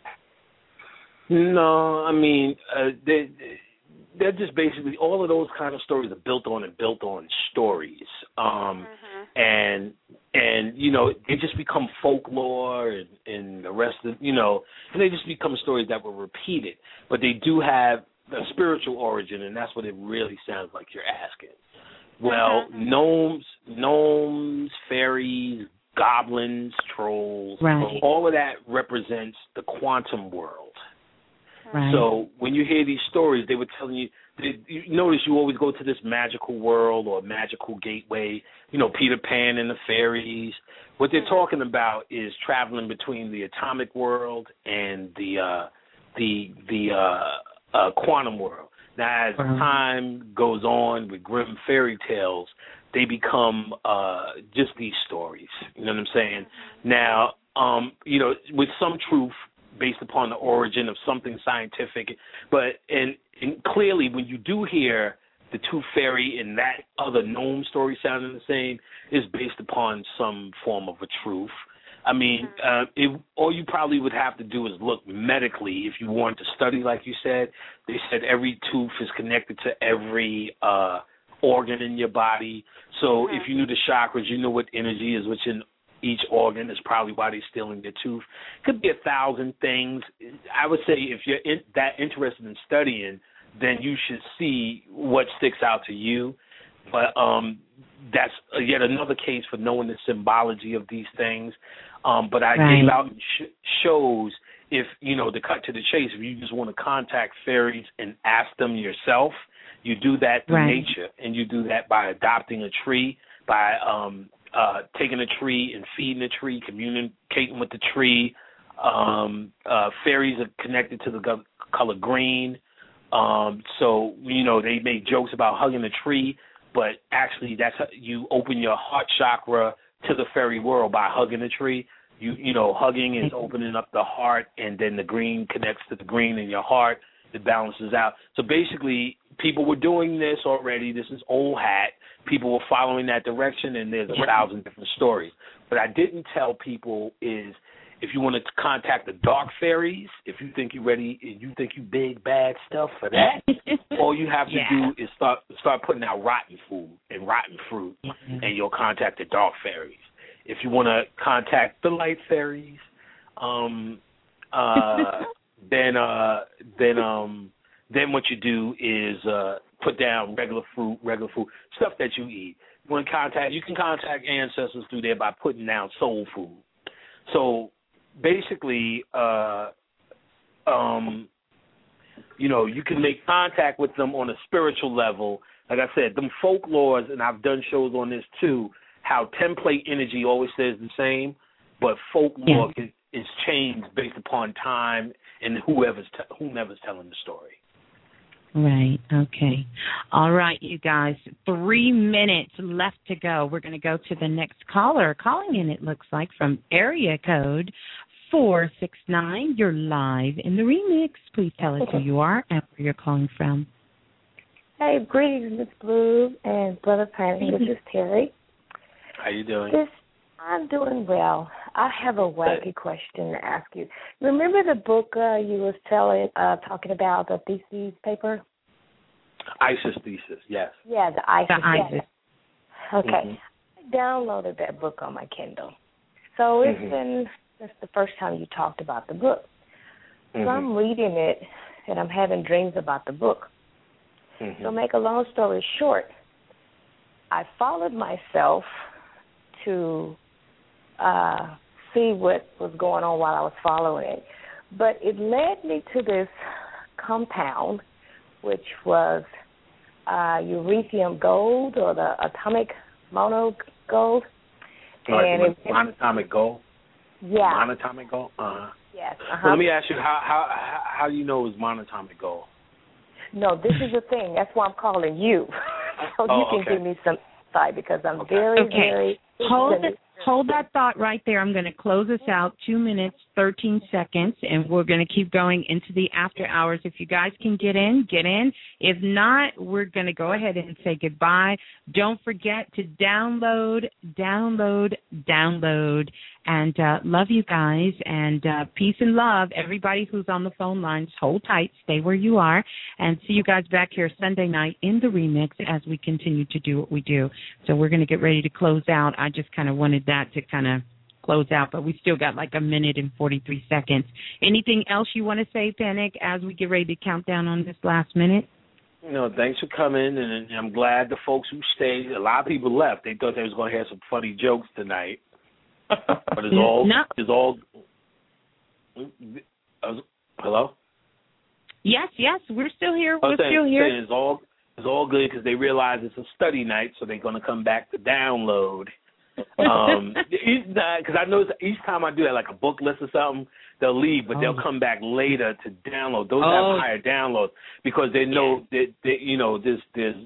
No, I mean, they're just basically, all of those kind of stories are built on stories. And you know, they just become folklore and the rest of, you know, and they just become stories that were repeated. But they do have a spiritual origin, and that's what it really sounds like you're asking. Well, gnomes, fairies, goblins, trolls, all of that represents the quantum world. Right. So when you hear these stories, they were telling you, you notice you always go to this magical world or magical gateway, you know, Peter Pan and the fairies. What they're talking about is traveling between the atomic world and the quantum world. Now, as time goes on with Grimm fairy tales, they become just these stories. You know what I'm saying? Now, you know, with some truth based upon the origin of something scientific, but and clearly when you do hear the Tooth Fairy and that other gnome story sounding the same, is based upon some form of a truth. I mean, all you probably would have to do is look medically if you wanted to study, like you said. They said every tooth is connected to every organ in your body. So if you knew the chakras, you know what energy is within each organ. Is probably why they're stealing your tooth. Could be 1,000 things. I would say if you're that interested in studying, then you should see what sticks out to you. But that's yet another case for knowing the symbology of these things. But I gave out shows, if, you know, to cut to the chase, if you just want to contact fairies and ask them yourself, you do that through nature, and you do that by adopting a tree, by taking a tree and feeding the tree, communicating with the tree. Fairies are connected to the color green. So, you know, they make jokes about hugging a tree, but actually that's how you open your heart chakra to the fairy world by hugging a tree. You know, hugging is opening up the heart, and then the green connects to the green in your heart. It balances out. So basically, people were doing this already. This is old hat. People were following that direction, and there's 1,000 different stories. What I didn't tell people is, if you want to contact the dark fairies, if you think you're ready and you think you big bad stuff for that, all you have to do is start putting out rotten food and rotten fruit, and you'll contact the dark fairies. If you want to contact the light fairies, then what you do is put down regular food, stuff that you eat. You can contact ancestors through there by putting down soul food. So basically, you know, you can make contact with them on a spiritual level. Like I said, them folklores, and I've done shows on this too, how template energy always stays the same, but folklore is changed based upon time and whomever's telling the story. Right. Okay. All right, you guys. 3 minutes left to go. We're going to go to the next caller. Calling in, it looks like, from area code 469. You're live in the remix. Please tell us who you are and where you're calling from. Hey, greetings, Miss Blue and Brother Patty. This is Terry. How you doing? I'm doing well. I have a wacky question to ask you. Remember the book you was talking about, the thesis paper? ISIS thesis, yes. Yeah, the ISIS. ISIS. Okay. I downloaded that book on my Kindle. So that's the first time you talked about the book. So I'm reading it, and I'm having dreams about the book. So make a long story short, I followed myself to see what was going on while I was following it. But it led me to this compound, which was uranium gold, or the atomic mono gold. Monatomic gold? Yeah. Monatomic gold? Yes. Well, let me ask you, how do you know it was monatomic gold? No, this is the thing. That's why I'm calling you. So you can give me some insight, because I'm very Hold that thought right there. I'm going to close us out. 2 minutes, 13 seconds, and we're going to keep going into the after hours. If you guys can get in, get in. If not, we're going to go ahead and say goodbye. Don't forget to download. And love you guys, and peace and love. Everybody who's on the phone lines, hold tight, stay where you are, and see you guys back here Sunday night in the remix as we continue to do what we do. So we're going to get ready to close out. I just kind of wanted that to kind of close out, but we still got like 1 minute and 43 seconds. Anything else you want to say, Panic, as we get ready to count down on this last minute? No, thanks for coming, and I'm glad the folks who stayed, a lot of people left. They thought they was going to have some funny jokes tonight. But it's all. Hello? Yes, we're still here. It's all good because they realize it's a study night, so they're going to come back to download. Because I notice each time I do that, like a book list or something, they'll leave, but they'll come back later to download. Those have higher downloads because they know that there's.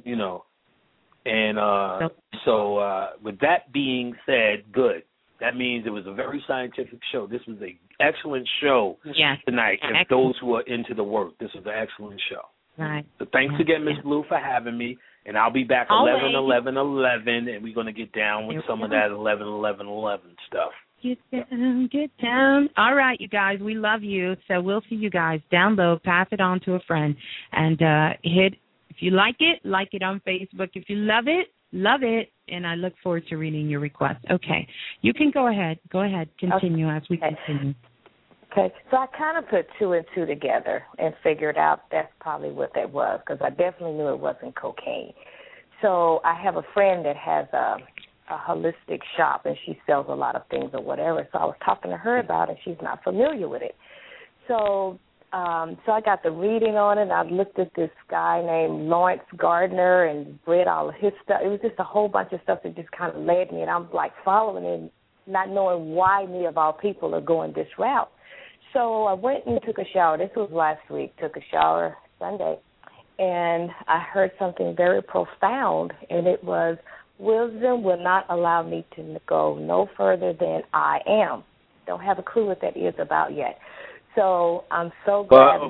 And so with that being said, good. That means it was a very scientific show. This was an excellent show tonight. And those who are into the work, this was an excellent show. Right. So thanks again, Ms. Blue, for having me. And I'll be back 11, and we're going to get down with some of that 11 stuff. Get down. All right, you guys, we love you. So we'll see you guys. Download, pass it on to a friend, and hit. If you like it on Facebook. If you love it, and I look forward to reading your request. Okay, you can go ahead. Continue as we continue. Okay, so I kind of put 2 and 2 together and figured out that's probably what that was, because I definitely knew it wasn't cocaine. So I have a friend that has a holistic shop, and she sells a lot of things or whatever. So I was talking to her about it. She's not familiar with it. So I got the reading on it, and I looked at this guy named Lawrence Gardner and read all of his stuff. It was just a whole bunch of stuff that just kind of led me, and I'm like following it, not knowing why me of all people are going this route. So I went and took a shower. This was last week. Took a shower Sunday, and I heard something very profound, and it was, wisdom will not allow me to go no further than I am. Don't have a clue what that is about yet. So I'm so glad.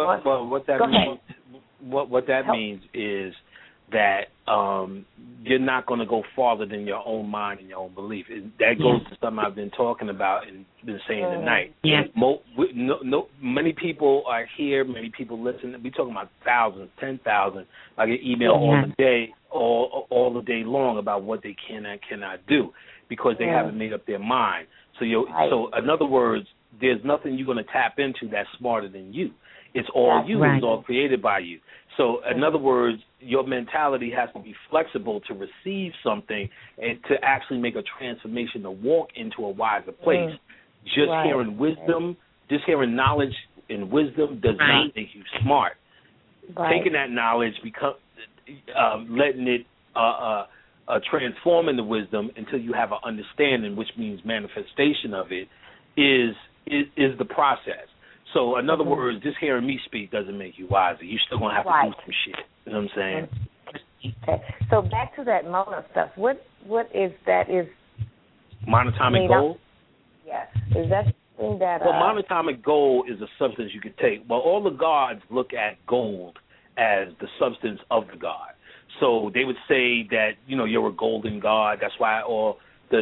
What that means is that you're not going to go farther than your own mind and your own belief. That goes to something I've been talking about and been saying tonight. Yeah. Many people are here. Many people listen. We're talking about thousands, 10,000. I get email all the day long about what they can and cannot do because they haven't made up their mind. So in other words, there's nothing you're going to tap into that's smarter than you. It's all you. It's all created by you. So, in other words, your mentality has to be flexible to receive something and to actually make a transformation to walk into a wiser place. Just hearing wisdom, just hearing knowledge and wisdom does not make you smart. Taking that knowledge, letting it transform into wisdom until you have an understanding, which means manifestation of it, is the process. So, in other words, just hearing me speak doesn't make you wiser. You're still going to have to do some shit. You know what I'm saying? Okay. So back to that Mona stuff. What is that? Is monatomic gold? Yes. Is that something that? Well, monatomic gold is a substance you could take. Well, all the gods look at gold as the substance of the god. So they would say that you're a golden god. That's why all the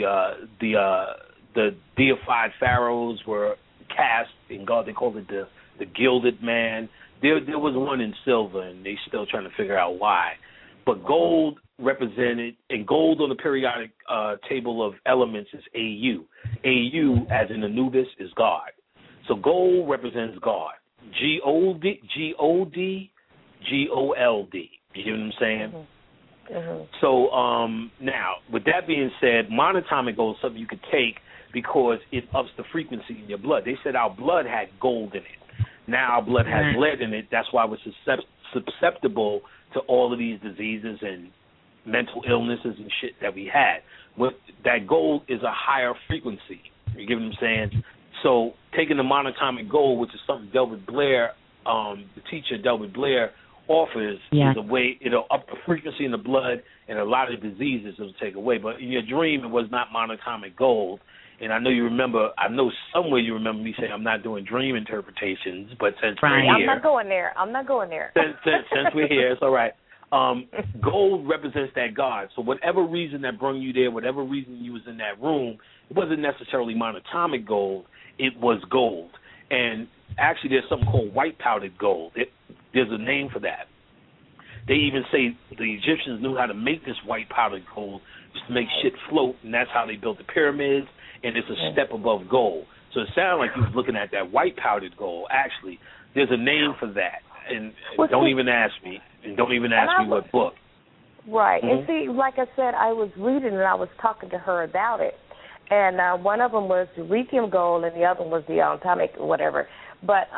deified pharaohs were cast in gold. They called it the gilded man. There was one in silver, and they still trying to figure out why. But gold represented, and gold on the periodic table of elements is AU. AU, as in Anubis, is God. So gold represents God. G-O-D, G-O-D, G-O-L-D. You hear what I'm saying? Mm-hmm. So now, with that being said, monatomic gold is something you could take because it ups the frequency in your blood. They said our blood had gold in it. Now our blood has lead in it. That's why we're susceptible to all of these diseases and mental illnesses and shit that we had. That gold is a higher frequency. You get what I'm saying? So taking the monatomic gold, which is something Delbert Blair, the teacher Delbert Blair, offers, is a way it'll up the frequency in the blood, and a lot of diseases it'll take away. But in your dream, it was not monatomic gold. And I know you remember, I know somewhere you remember me saying I'm not doing dream interpretations, but since we're here. I'm not going there. Since we're here, it's all right. Gold represents that God. So whatever reason that brought you there, whatever reason you was in that room, it wasn't necessarily monatomic gold. It was gold. And actually there's something called white powdered gold. There's a name for that. They even say the Egyptians knew how to make this white powdered gold just to make shit float, and that's how they built the pyramids. And it's a step above gold. So it sounded like you was looking at that white powdered gold. Actually, there's a name for that. And don't even ask me. And don't even ask me what book. Right. Mm-hmm. And see, like I said, I was reading and I was talking to her about it. And one of them was the lithium gold and the other one was the atomic whatever. But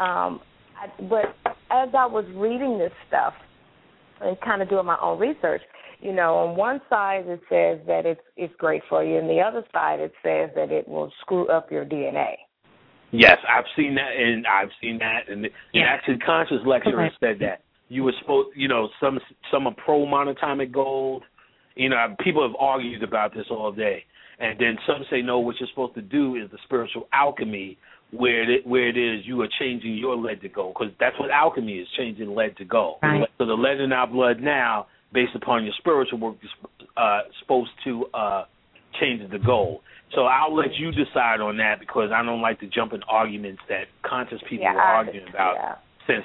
as I was reading this stuff and kind of doing my own research, on one side it says that it's great for you, and the other side it says that it will screw up your DNA. Yes, I've seen that, and actually, Conscious Lecturer said that you were supposed, some are pro monatomic gold. People have argued about this all day, and then some say no. What you're supposed to do is the spiritual alchemy, where it is you are changing your lead to gold, because that's what alchemy is, changing lead to gold. Right. So the lead in our blood now, based upon your spiritual work, is supposed to change it to gold. So I'll let you decide on that, because I don't like to jump in arguments that conscious people are arguing about since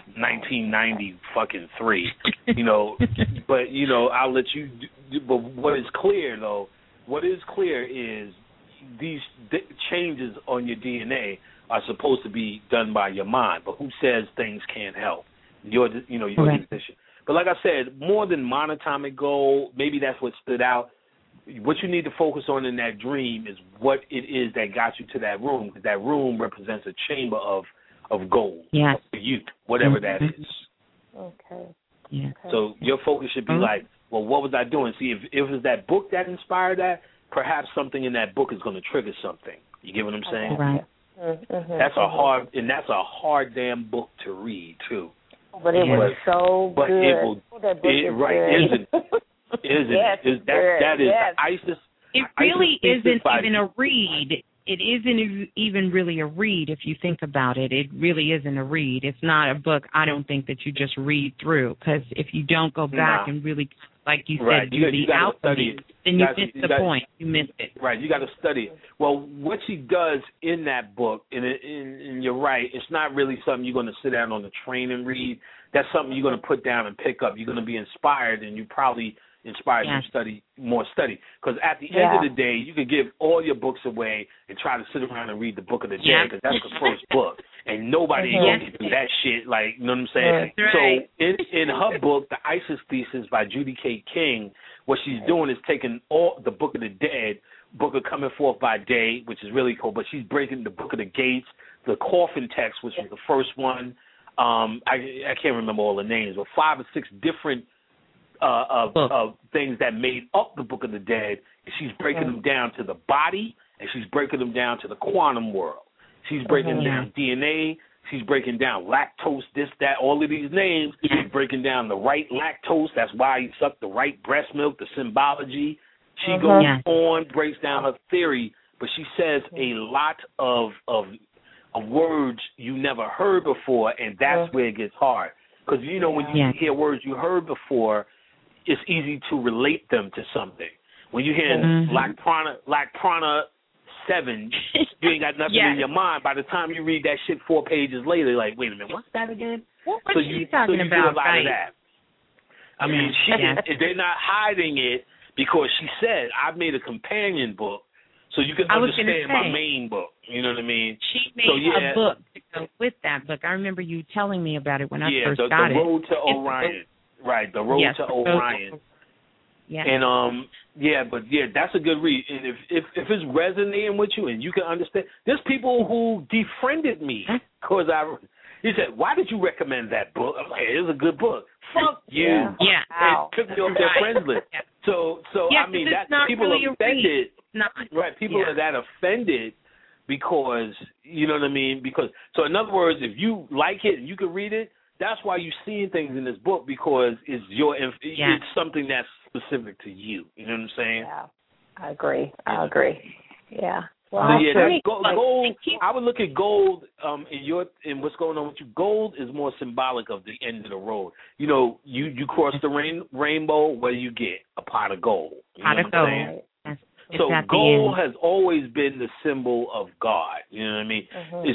1993. But I'll let you. But what is clear though? What is clear is these changes on your DNA are supposed to be done by your mind. But who says things can't help? Your decision. But like I said, more than monatomic gold, maybe that's what stood out. What you need to focus on in that dream is what it is that got you to that room, because that room represents a chamber of gold for you, whatever that is. Okay. Yeah. So your focus should be like, well, what was I doing? See, if it was that book that inspired that, perhaps something in that book is going to trigger something. You get what I'm saying? Right. Mm-hmm. That's a hard damn book to read too. But it was so good. Isn't it? That is ISIS. It really isn't even a read. It isn't even really a read if you think about it. It really isn't a read. It's not a book, I don't think, that you just read through, because if you don't go back and really, like you said, do the alchemy, then you miss the point. You missed it. Right, you got to study it. Well, what she does in that book, and you're right, it's not really something you're going to sit down on the train and read. That's something you're going to put down and pick up. You're going to be inspired, and you probably inspired to study. Because at the end of the day, you could give all your books away and try to sit around and read the book of the day, because that's the first book, and nobody ain't going to do that shit. Like, you know what I'm saying? Right. So in her book, The Isis Thesis by Judy K. King, what she's doing is taking all the Book of the Dead, Book of Coming Forth by Day, which is really cool, but she's breaking the Book of the Gates, the Coffin Text, which was the first one. I can't remember all the names, but 5 or 6 different of things that made up the Book of the Dead. She's breaking them down to the body, and she's breaking them down to the quantum world. She's breaking down DNA, she's breaking down lactose, this, that, all of these names. She's breaking down the right lactose. That's why you suck the right breast milk, the symbology. She goes on, breaks down her theory, but she says a lot of words you never heard before, and that's where it gets hard. Because, you know, when you hear words you heard before, it's easy to relate them to something. When you hear Lacprana 7, you ain't got nothing in your mind. By the time you read that shit 4 pages later, you're like, wait a minute, what's that again? What's she talking about? Do a lot of that. I mean, they're not hiding it because she said, I've made a companion book so you can understand my main book. You know what I mean? She made a book to go with that book. I remember you telling me about it when I first got it. The Road to Orion. Right, The Road to Orion. Yeah. And that's a good read. And if it's resonating with you and you can understand, there's people who defriended me because he said, "Why did you recommend that book?" I'm like, "It was a good book." Fuck you. Yeah. It took me off their friends list. So I mean, that people really offended. Right, people are that offended because you know what I mean. So in other words, if you like it and you can read it, that's why you're seeing things in this book because it's it's something that's specific to you. You know what I'm saying? Yeah, I agree. Yeah. Well, gold. I would look at gold in what's going on with you. Gold is more symbolic of the end of the road. You know, you cross the rainbow. What do you get? A pot of gold. You know what I'm saying? So gold has always been the symbol of God. You know what I mean?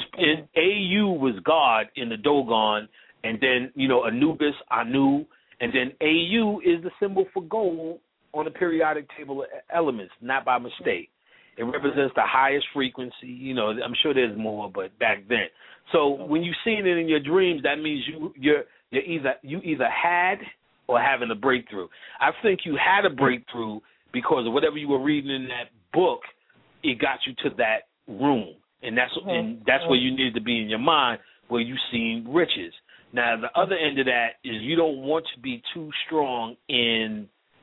AU was God in the Dogon, and then Anubis, Anu, and then AU is the symbol for gold on the periodic table of elements, not by mistake. It represents the highest frequency. You know, I'm sure there's more, but back then. So when you're seeing it in your dreams, that means you either had or having a breakthrough. I think you had a breakthrough because of whatever you were reading in that book. It got you to that room, and that's where you needed to be in your mind, where you seen riches. Now the other end of that is you don't want to be too strong in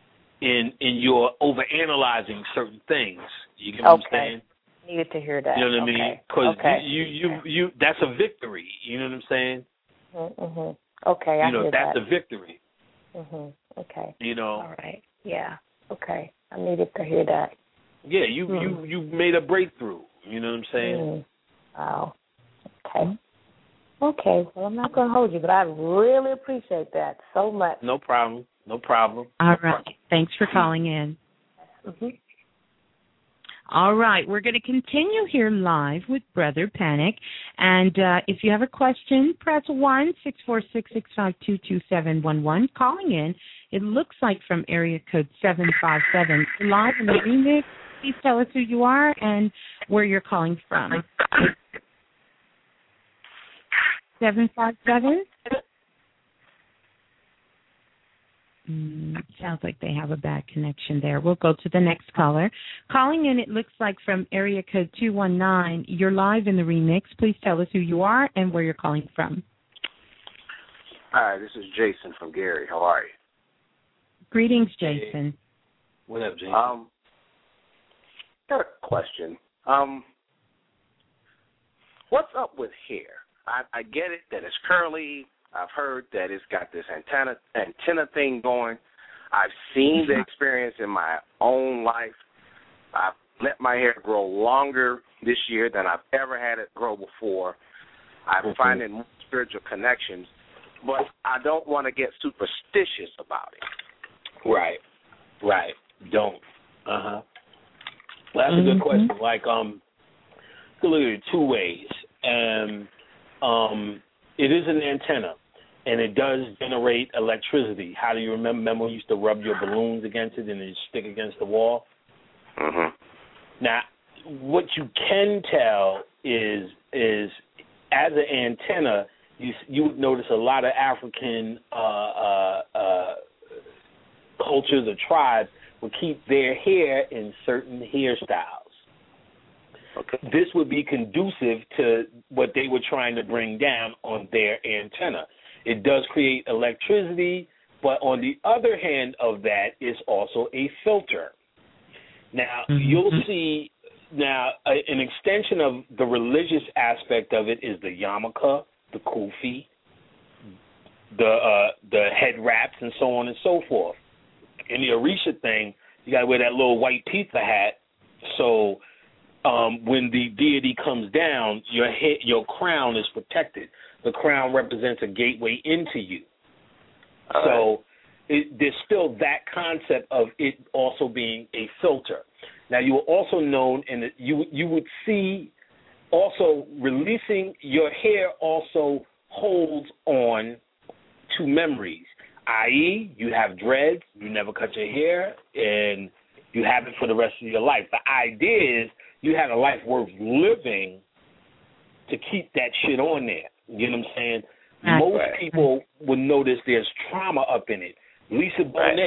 your overanalyzing certain things. You get what I'm saying? Needed to hear that. You know what I mean? Because you that's a victory. You know what I'm saying? Okay, I hear that. That's a victory. Okay. You know. All right. Yeah. Okay. I needed to hear that. Yeah, you made a breakthrough. You know what I'm saying? Wow. Okay. Okay. Well, I'm not going to hold you, but I really appreciate that so much. No problem. All right. Thanks for calling in. All right. We're going to continue here live with Brother Panic. And if you have a question, press 1-646-652-2711. Calling in, it looks like from area code 757. Live in the remix. Please tell us who you are and where you're calling from. 757? Sounds like they have a bad connection there. We'll go to the next caller. Calling in, it looks like from area code 219. You're live in the remix. Please tell us who you are and where you're calling from. Hi, this is Jason from Gary. How are you? Greetings, Jason. What up, Jason? Got a question. What's up with hair? I get it that it's curly. I've heard that it's got this antenna thing going. I've seen the experience in my own life. I've let my hair grow longer this year than I've ever had it grow before. I'm finding more spiritual connections, but I don't want to get superstitious about it. Right. Don't. Well, that's a good question. Like, you can look at it 2 ways. It is an antenna, and it does generate electricity. How do you remember when you used to rub your balloons against it and then stick against the wall? Now, what you can tell is as an antenna, you would notice a lot of African cultures or tribes will keep their hair in certain hairstyles. Okay. This would be conducive to what they were trying to bring down on their antenna. It does create electricity, but on the other hand of that is also a filter. Now, you'll see an extension of the religious aspect of it is the yarmulke, the kufi, the head wraps, and so on and so forth. In the Orisha thing, you got to wear that little white pizza hat. So when the deity comes down, your crown is protected. The crown represents a gateway into you. So there's still that concept of it also being a filter. Now, you were also known, and you would see also releasing your hair also holds on to memories, i.e., you have dreads, you never cut your hair, and you have it for the rest of your life. The idea is you had a life worth living to keep that shit on there. You know what I'm saying? Most people would notice there's trauma up in it. Lisa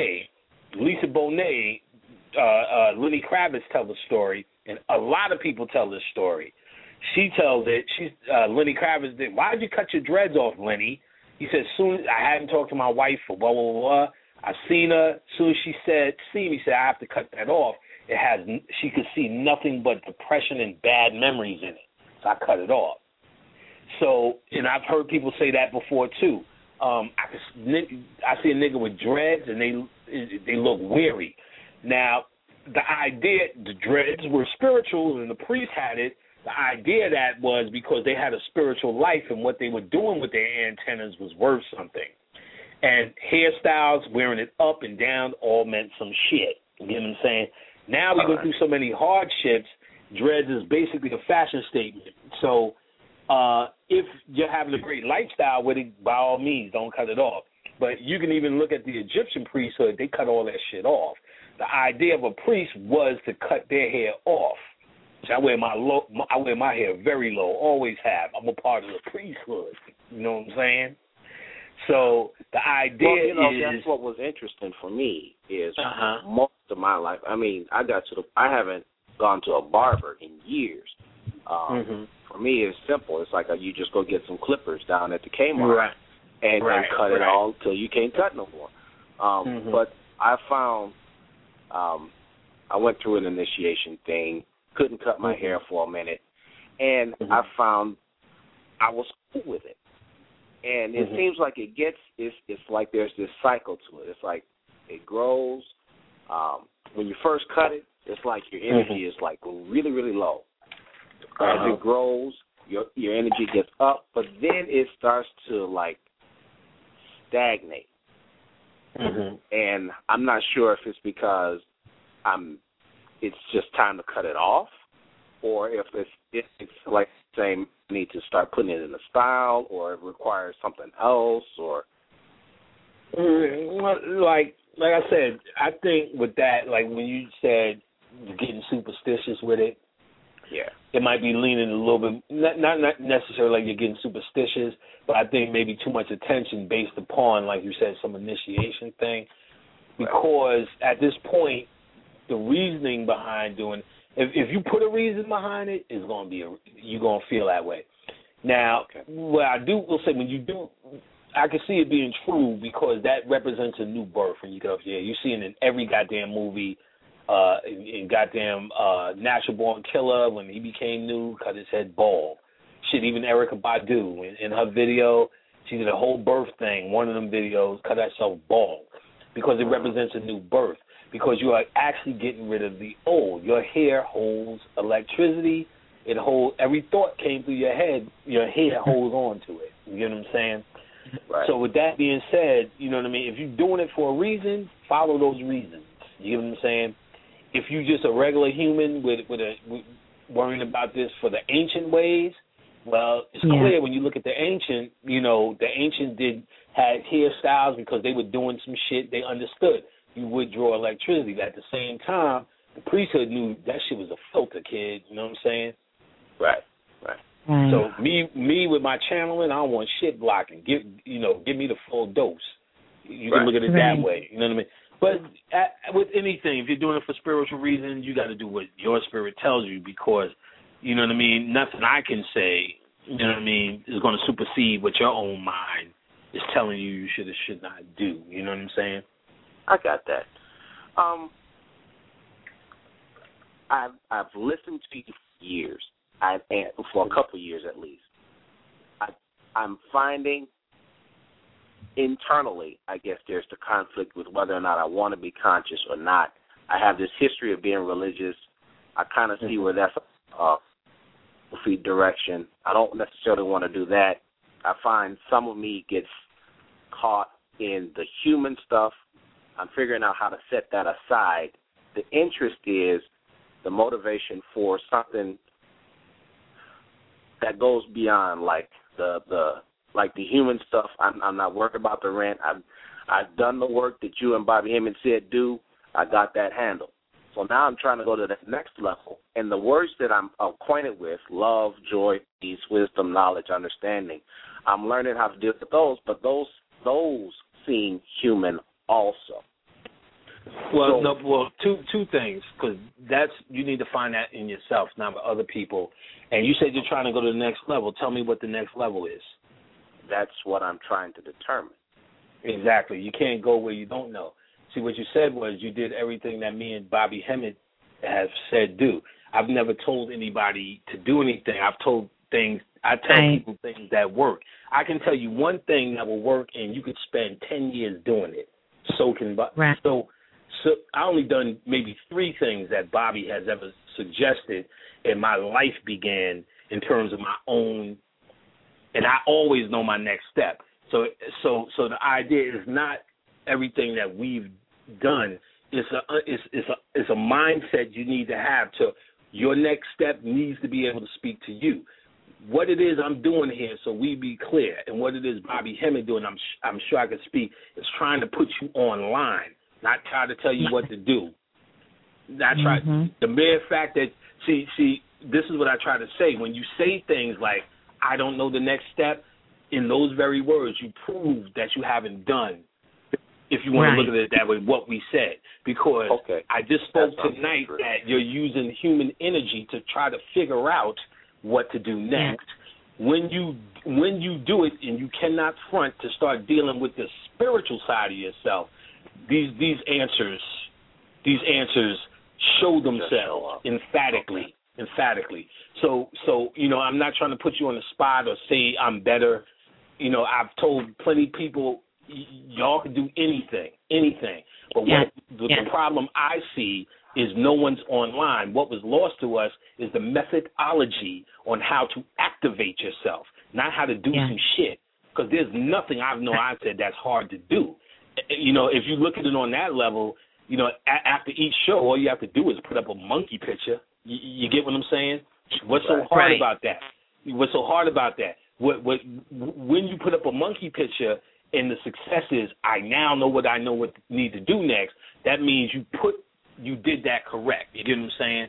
Bonet, Lenny Kravitz tells the story, and a lot of people tell this story. She tells it. Lenny Kravitz did. Why did you cut your dreads off, Lenny? He said, soon I hadn't talked to my wife for blah, blah, blah. I seen her. As soon as she said, I have to cut that off. She could see nothing but depression and bad memories in it. So I cut it off. So, and I've heard people say that before too. I see a nigga with dreads and they look weary. Now, the idea, the dreads were spiritual and the priest had it. The idea of that was because they had a spiritual life and what they were doing with their antennas was worth something. And hairstyles, wearing it up and down, all meant some shit. You know what I'm saying? Now we go through so many hardships, dreads is basically a fashion statement. So if you're having a great lifestyle with it, by all means, don't cut it off. But you can even look at the Egyptian priesthood. They cut all that shit off. The idea of a priest was to cut their hair off. So I wear my hair very low, always have. I'm a part of the priesthood. You know what I'm saying? So the idea that's what was interesting for me is most of my life. I mean, I haven't gone to a barber in years. For me, it's simple. It's like you just go get some clippers down at the Kmart and cut it all till you can't cut no more. But I found I went through an initiation thing. Couldn't cut my hair for a minute, and I found I was cool with it. And it seems like it's like there's this cycle to it. It's like it grows. When you first cut it, it's like your energy is like really, really low. As it grows, your energy gets up, but then it starts to like stagnate. And I'm not sure if it's because it's just time to cut it off, or if it's like saying I need to start putting it in a style, or it requires something else, or like I said, I think with that, like when you said getting superstitious with it, it might be leaning a little bit, not necessarily like you're getting superstitious, but I think maybe too much attention based upon, like you said, some initiation thing, because at this point, the reasoning behind doing, if you put a reason behind it, it's going to be you're going to feel that way. Now, what I will say, when you do, I can see it being true because that represents a new birth when you go up there. You see it in every goddamn movie, in goddamn Natural Born Killer, when he became new, cut his head bald. Shit, even Erykah Badu, in her video, she did a whole birth thing, one of them videos, cut herself bald, because it represents a new birth. Because you are actually getting rid of the old. Your hair holds electricity. It holds every thought came through your head. Your hair holds on to it. You get what I'm saying? So with that being said, you know what I mean. If you're doing it for a reason, follow those reasons. You get what I'm saying? If you're just a regular human with worrying about this for the ancient ways, well, it's clear when you look at the ancient. You know, the ancient had hairstyles because they were doing some shit they understood. You would draw electricity. At the same time, the priesthood knew that shit was a filter, kid. You know what I'm saying? Right. So me with my channeling, I don't want shit blocking. Give me the full dose. You can look at it that way. You know what I mean? But with anything, if you're doing it for spiritual reasons, you got to do what your spirit tells you, because, you know what I mean, nothing I can say, you know what I mean, is going to supersede what your own mind is telling you should or should not do. You know what I'm saying? I got that. I've listened to you for years, for a couple of years at least. I'm finding internally, I guess there's the conflict with whether or not I want to be conscious or not. I have this history of being religious. I kind of see where that's a feed direction. I don't necessarily want to do that. I find some of me gets caught in the human stuff. I'm figuring out how to set that aside. The interest is the motivation for something that goes beyond like the human stuff. I'm not worried about the rent. I've done the work that you and Bobby Hemmett said do. I got that handled. So now I'm trying to go to the next level. And the words that I'm acquainted with, love, joy, peace, wisdom, knowledge, understanding, I'm learning how to deal with those, but those seem human also. Well, two things, because you need to find that in yourself, not with other people. And you said you're trying to go to the next level. Tell me what the next level is. That's what I'm trying to determine. Exactly. You can't go where you don't know. See, what you said was you did everything that me and Bobby Hemmett have said do. I've never told anybody to do anything. I've told things. I tell people things that work. I can tell you one thing that will work, and you could spend 10 years doing it. So I only done maybe 3 things that Bobby has ever suggested, and my life began in terms of my own, and I always know my next step. So the idea is not everything that we've done. It's a mindset you need to have. To your next step needs to be able to speak to you. What it is I'm doing here, so we be clear, and what it is Bobby Hemmett doing, I'm sure I can speak, is trying to put you online, not try to tell you what to do. Not try. The mere fact that see, this is what I try to say. When you say things like, I don't know the next step, in those very words, you prove that you haven't done, if you want to look at it that way, what we said. Because I just spoke tonight that you're using human energy to try to figure out what to do next. When you do it and you cannot front to start dealing with the spiritual side of yourself, these answers show themselves emphatically. So I'm not trying to put you on the spot or say I'm better. I've told plenty of people y'all can do anything. But the problem I see is no one's online. What was lost to us is the methodology on how to activate yourself, not how to do some shit. Because there's nothing I've said that's hard to do. If you look at it on that level, after each show, all you have to do is put up a monkey picture. You get what I'm saying? What's so hard about that? What's so hard about that? When you put up a monkey picture and the success is, I now know what I need to do next, that means you did that correct. You get what I'm saying?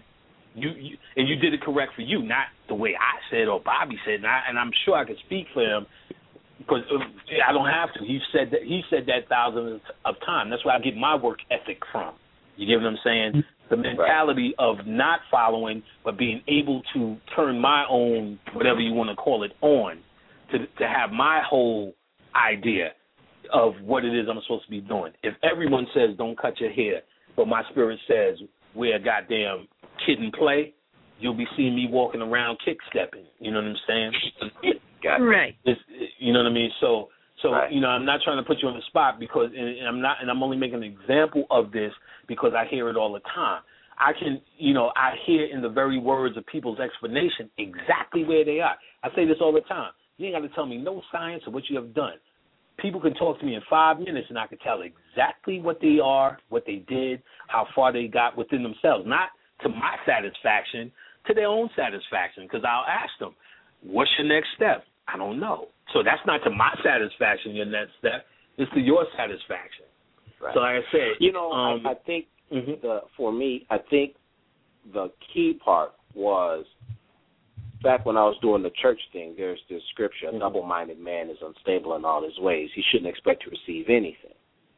You did it correct for you, not the way I said or Bobby said. And I'm sure I can speak for him because I don't have to. He said that thousands of times. That's where I get my work ethic from. You get what I'm saying? The mentality of not following, but being able to turn my own, whatever you want to call it, on to have my whole idea of what it is I'm supposed to be doing. If everyone says don't cut your hair, but my spirit says wear a goddamn kid and play, you'll be seeing me walking around kick-stepping. You know what I'm saying? Right. You know what I mean? So I'm not trying to put you on the spot because, and I'm only making an example of this because I hear it all the time. I hear in the very words of people's explanation exactly where they are. I say this all the time. You ain't got to tell me no science of what you have done. People can talk to me in 5 minutes and I can tell exactly what they are, what they did, how far they got within themselves. Not to my satisfaction, to their own satisfaction, because I'll ask them, what's your next step? I don't know. So that's not to my satisfaction, your next step. It's to your satisfaction. Right. So like I said, I think for me, I think the key part was back when I was doing the church thing, there's this scripture, a double-minded man is unstable in all his ways. He shouldn't expect to receive anything.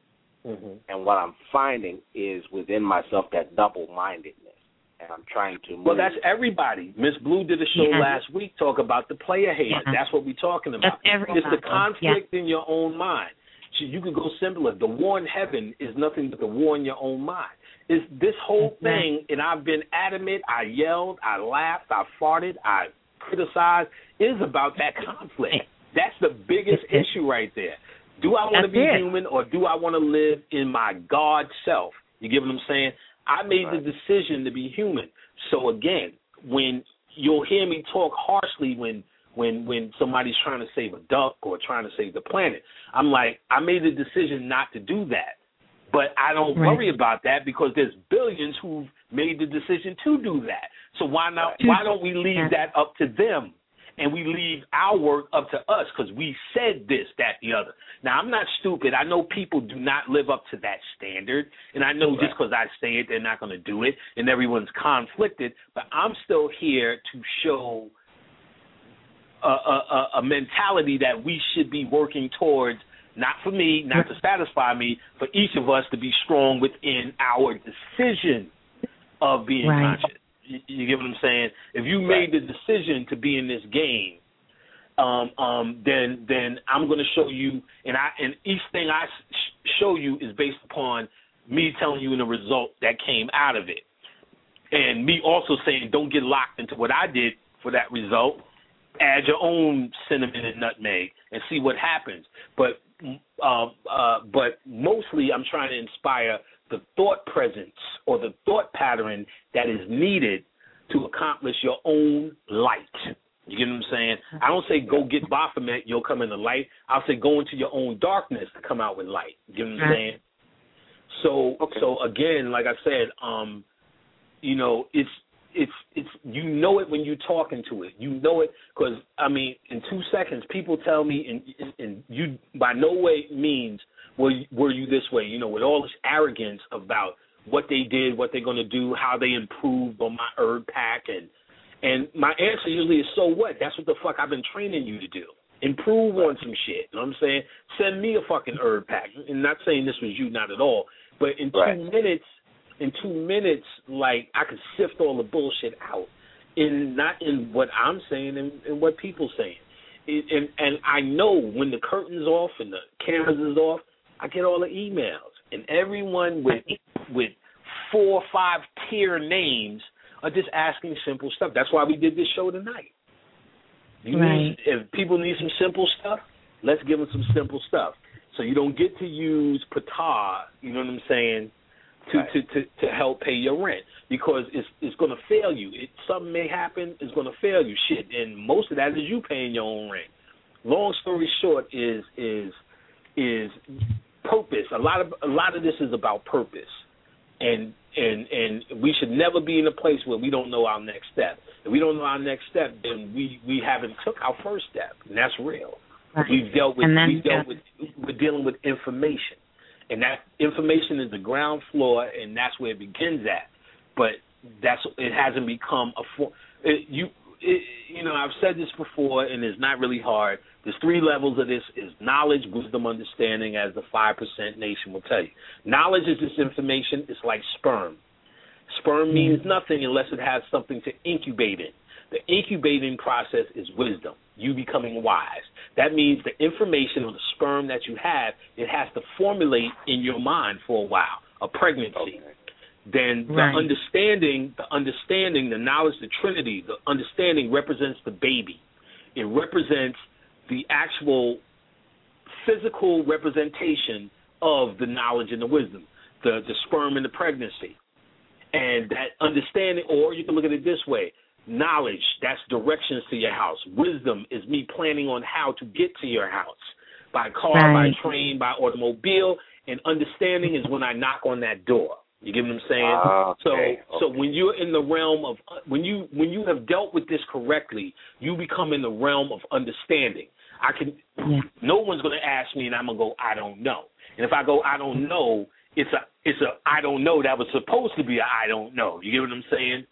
And what I'm finding is within myself that double-mindedness. And I'm trying to move. Well, that's everybody. Miss Blue did a show last week talk about the player hater. That's what we're talking about. It's the conflict in your own mind. So you could go simpler. The war in heaven is nothing but the war in your own mind. It's this whole thing, and I've been adamant, I yelled, I laughed, I farted, I criticized, is about that conflict. That's the biggest issue right there. Do I want to be human, or do I want to live in my God self? You get what I'm saying? I made the decision to be human. So again, when you'll hear me talk harshly when somebody's trying to save a duck or trying to save the planet, I'm like, I made the decision not to do that. But I don't worry about that because there's billions who've made the decision to do that. So why don't we leave that up to them? And we leave our work up to us because we said this, that, the other. Now, I'm not stupid. I know people do not live up to that standard. And I know just because I say it, they're not going to do it. And everyone's conflicted. But I'm still here to show a mentality that we should be working towards, not for me, not to satisfy me, for each of us to be strong within our decision of being conscious. You get what I'm saying? If you made the decision to be in this game, then I'm going to show you, and each thing I show you is based upon me telling you the result that came out of it, and me also saying don't get locked into what I did for that result. Add your own cinnamon and nutmeg and see what happens. But mostly I'm trying to inspire the thought presence or the thought pattern that is needed to accomplish your own light. You get what I'm saying? I don't say go get Baphomet, you'll come in the light. I'll say go into your own darkness to come out with light. You get what I'm saying? So again, like I said, it's you know it when you're talking to it. You know it because, I mean, in 2 seconds, people tell me, and you by no way means were you this way, with all this arrogance about what they did, what they're going to do, how they improved on my herb pack. And my answer usually is, so what? That's what the fuck I've been training you to do. Improve on some shit. You know what I'm saying? Send me a fucking herb pack. And not saying this was you, not at all. But in 2 minutes, like, I could sift all the bullshit out. Not in what I'm saying and what people's saying. And I know when the curtain's off and the cameras is off, I get all the emails. And everyone with 4 or 5 tier names are just asking simple stuff. That's why we did this show tonight. If people need some simple stuff, let's give them some simple stuff. So you don't get to use Ptah, you know what I'm saying, to help pay your rent, because it's going to fail you. Something may happen, it's going to fail you. Shit, and most of that is you paying your own rent. Long story short is purpose. A lot of this is about purpose, and we should never be in a place where we don't know our next step. If we don't know our next step, then we haven't took our first step, and that's real. We're dealing with information, and that information is the ground floor, and that's where it begins at. But it hasn't become a form. I've said this before, and it's not really hard. There's 3 levels of this: is knowledge, wisdom, understanding, as the 5% nation will tell you. Knowledge is this information. It's like sperm. Sperm means nothing unless it has something to incubate in. The incubating process is wisdom, you becoming wise. That means the information or the sperm that you have, it has to formulate in your mind for a while, a pregnancy. Then the understanding, the knowledge, the Trinity, the understanding represents the baby. It represents the actual physical representation of the knowledge and the wisdom, the sperm and the pregnancy. And that understanding, or you can look at it this way, knowledge, that's directions to your house. Wisdom is me planning on how to get to your house, by car, by train, by automobile, and understanding is when I knock on that door. You get what I'm saying? So when you're in the realm of, when you have dealt with this correctly, you become in the realm of understanding. No one's going to ask me and I'm going to go, I don't know. And if I go, I don't know, it's a I don't know that was supposed to be a I don't know. You get what I'm saying?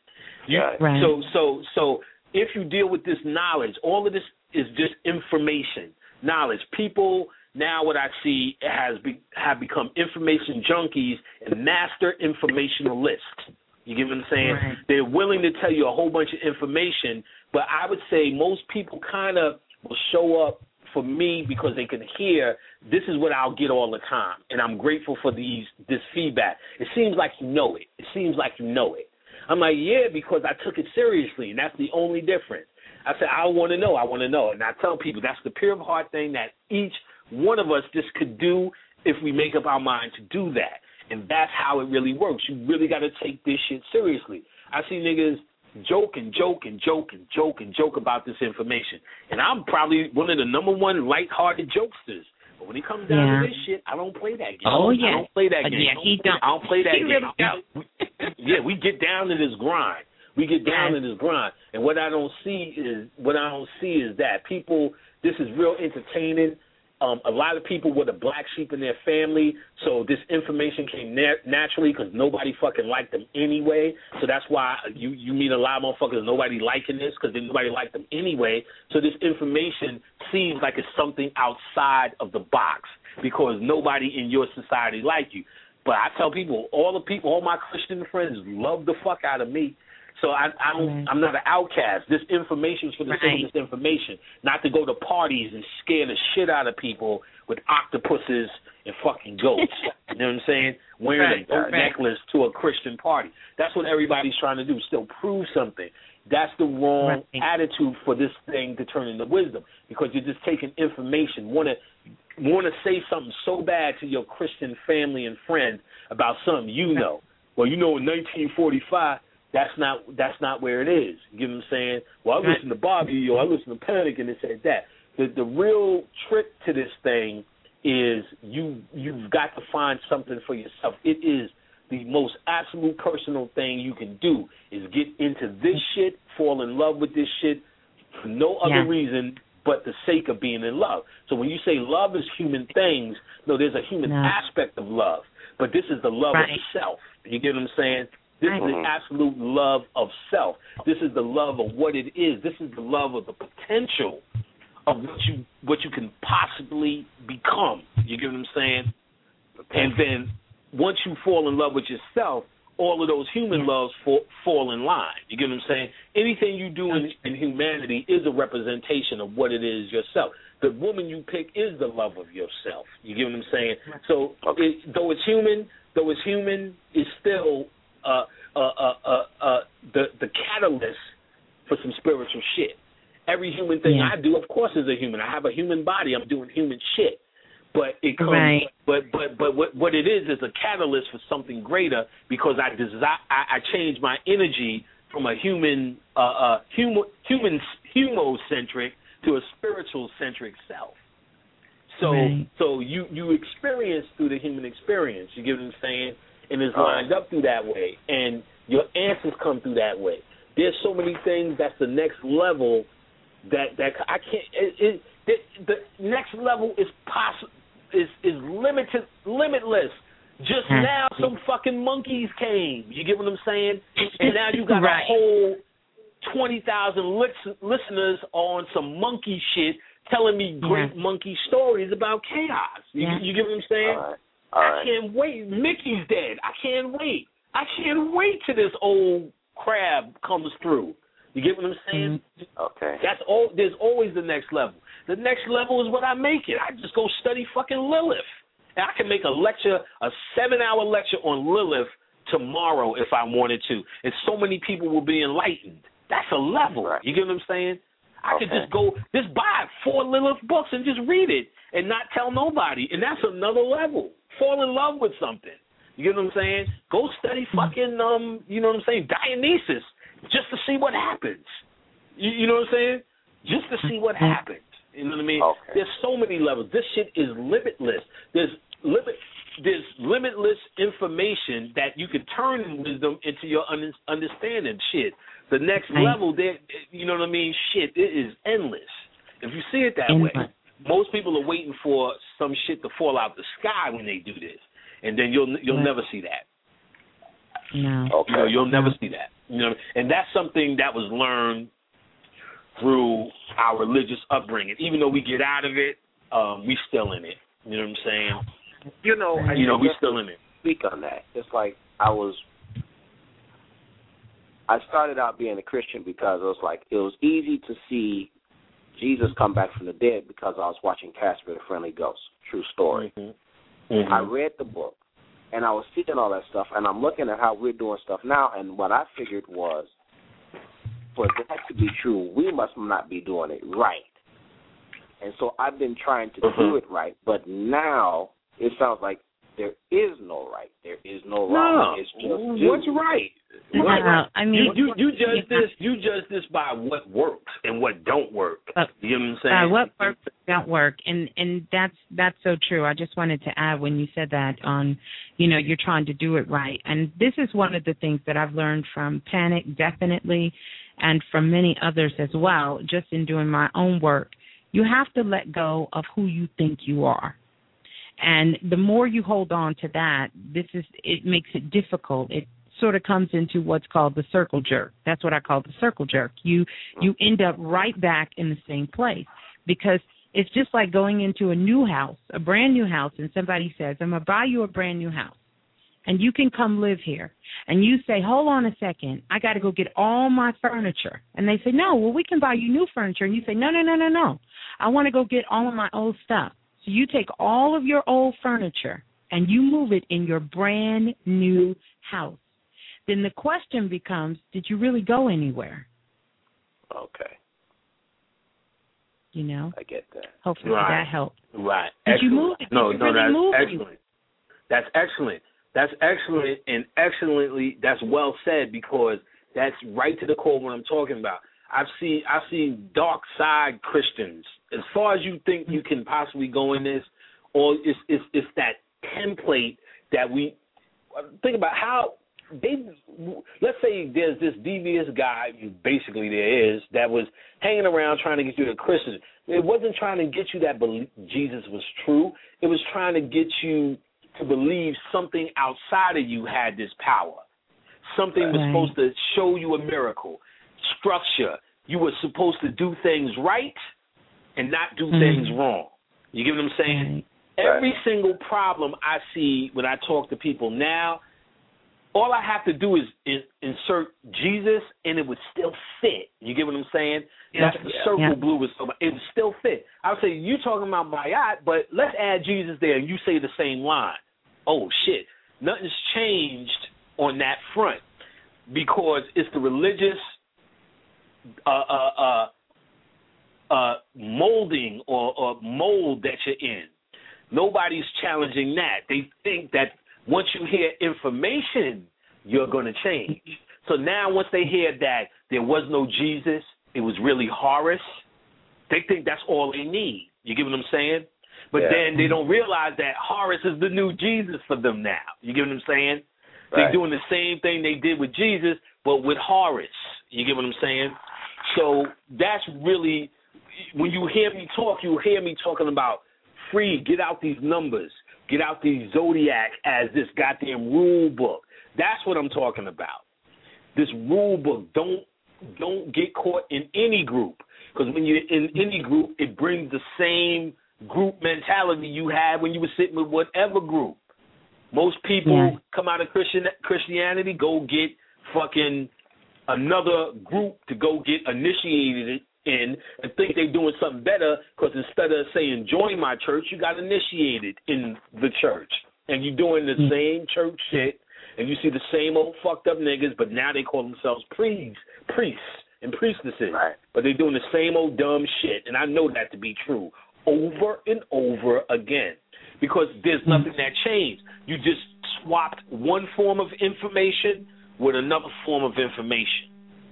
So if you deal with this knowledge, all of this is just information, knowledge. People now, what I see have become information junkies and master informationalists. You get what I'm saying? They're willing to tell you a whole bunch of information, but I would say most people kind of will show up for me because they can hear, this is what I'll get all the time, and I'm grateful for this feedback. It seems like you know it. It seems like you know it. I'm like, yeah, because I took it seriously, and that's the only difference. I said, I want to know. And I tell people that's the pure of heart thing that each one of us just could do if we make up our mind to do that. And that's how it really works. You really got to take this shit seriously. I see niggas joke about this information. And I'm probably one of the number one lighthearted jokesters. But when it comes down to this shit, I don't play that game. Oh, yeah. I don't play that game. Yeah, he don't. I don't play that he game. Really don't. Yeah, we get down to this grind. And what I don't see is that people, this is real entertaining. A lot of people were the black sheep in their family, so this information came naturally because nobody fucking liked them anyway. So that's why you meet a lot of motherfuckers, nobody liking this because nobody liked them anyway. So this information seems like it's something outside of the box because nobody in your society like you. But I tell people, all my Christian friends love the fuck out of me. So I'm not an outcast. This information is for the sake of this information, not to go to parties and scare the shit out of people with octopuses and fucking goats. You know what I'm saying? Wearing a goat necklace to a Christian party. That's what everybody's trying to do, still prove something. That's the wrong attitude for this thing to turn into wisdom because you're just taking information, want to say something so bad to your Christian family and friends about something you know. Well, you know, in 1945, that's not where it is. You get what I'm saying? Well, I listen to Bobby or I listen to Panic and it said that. The real trick to this thing is you've got to find something for yourself. It is the most absolute personal thing you can do is get into this shit, fall in love with this shit for no other reason but the sake of being in love. So when you say love is human things, no, there's a human aspect of love. But this is the love of self. You get what I'm saying? This is the absolute love of self. This is the love of what it is. This is the love of the potential of what you can possibly become. You get what I'm saying? And then once you fall in love with yourself, all of those human loves fall in line. You get what I'm saying? Anything you do in humanity is a representation of what it is yourself. The woman you pick is the love of yourself. You get what I'm saying? So though it's human, it's still the catalyst for some spiritual shit. Every human thing I do, of course, is a human. I have a human body. I'm doing human shit. But it comes. But what it is a catalyst for something greater because I change my energy from a humocentric to a spiritual centric self. So you experience through the human experience. You get what I'm saying? And it's lined up through that way, and your answers come through that way. There's so many things that's the next level that I can't. The next level is limitless. Just now, some fucking monkeys came. You get what I'm saying? And now you got a whole 20,000 listeners on some monkey shit telling me great monkey stories about chaos. You get what I'm saying? All right. I can't wait. Mickey's dead. I can't wait. I can't wait till this old crab comes through. You get what I'm saying? Okay. That's all. There's always the next level. The next level is what I make it. I just go study fucking Lilith. And I can make a 7-hour lecture on Lilith tomorrow if I wanted to. And so many people will be enlightened. That's a level. Right. You get what I'm saying? I could just buy 4 Lilith books and just read it and not tell nobody. And that's another level. Fall in love with something. You get what I'm saying? Go study fucking, you know what I'm saying, Dionysus just to see what happens. You know what I'm saying? Just to see what happens. You know what I mean? Okay. There's so many levels. This shit is limitless. There's limitless information that you can turn in wisdom into your understanding. Shit. The next level, there, you know what I mean? Shit, it is endless. If you see it that way, most people are waiting for some shit to fall out the sky when they do this, and then you'll never see that. No. Okay. You know, you'll never see that. You know, and that's something that was learned through our religious upbringing. Even though we get out of it, we still in it. You know what I'm saying? You know, we still in it. Speak on that. It's like I started out being a Christian because it was easy to see Jesus come back from the dead because I was watching Casper the Friendly Ghost. True story. Mm-hmm. Mm-hmm. I read the book, and I was seeing all that stuff, and I'm looking at how we're doing stuff now, and what I figured was for that to be true, we must not be doing it right. And so I've been trying to do it right, but now it sounds like there is no right. There is no wrong. No. It's just what's right? Right. I mean, you judge this. You judge this by what works and what don't work. You know what I'm saying? What works don't work, and that's so true. I just wanted to add when you said that on, you're trying to do it right, and this is one of the things that I've learned from Panic definitely, and from many others as well. Just in doing my own work, you have to let go of who you think you are. And the more you hold on to that, it makes it difficult. It sort of comes into what's called the circle jerk. That's what I call the circle jerk. You end up right back in the same place, because it's just like going into a new house, a brand new house, and somebody says, I'm going to buy you a brand new house, and you can come live here. And you say, hold on a second, I got to go get all my furniture. And they say, no, well, we can buy you new furniture. And you say, no. I want to go get all of my old stuff. So you take all of your old furniture and you move it in your brand new house. Then the question becomes, did you really go anywhere? Okay. I get that. Hopefully that helped. Right. Did you move it? No, that's excellent. That's excellent. That's excellent, and that's well said, because that's right to the core what I'm talking about. I've seen dark side Christians. As far as you think you can possibly go in this, or it's that template that we think about how let's say there's this devious guy, basically there is, that was hanging around trying to get you to Christian. It wasn't trying to get you that Jesus was true. It was trying to get you to believe something outside of you had this power. Something was supposed to show you a miracle. Structure. You were supposed to do things right and not do things wrong. You get what I'm saying? Every single problem I see when I talk to people now, all I have to do is insert Jesus, and it would still fit. You get what I'm saying? That's the circle blue was so. It would still fit. I would say, you talking about Bayat, but let's add Jesus there, and you say the same line. Oh, shit. Nothing's changed on that front, because it's the religious molding or mold that you're in. Nobody's challenging that. They think that once you hear information, you're going to change. So now once they hear that there was no Jesus, it was really Horus, they think that's all they need. You get what I'm saying? But then they don't realize that Horus is the new Jesus for them now. You get what I'm saying? They're doing the same thing they did with Jesus, but with Horus. You get what I'm saying? So that's really, when you hear me talk, you hear me talking about free, get out these numbers, get out these zodiac as this goddamn rule book. That's what I'm talking about. This rule book, don't get caught in any group, because when you're in any group, it brings the same group mentality you had when you were sitting with whatever group. Most people come out of Christianity, go get fucking another group to go get initiated in, and think they're doing something better, because instead of saying join my church, you got initiated in the church, and you're doing the same church shit, and you see the same old fucked up niggas, but now they call themselves priests and priestesses, but they're doing the same old dumb shit, and I know that to be true over and over again, because there's nothing that changed. You just swapped one form of information with another form of information.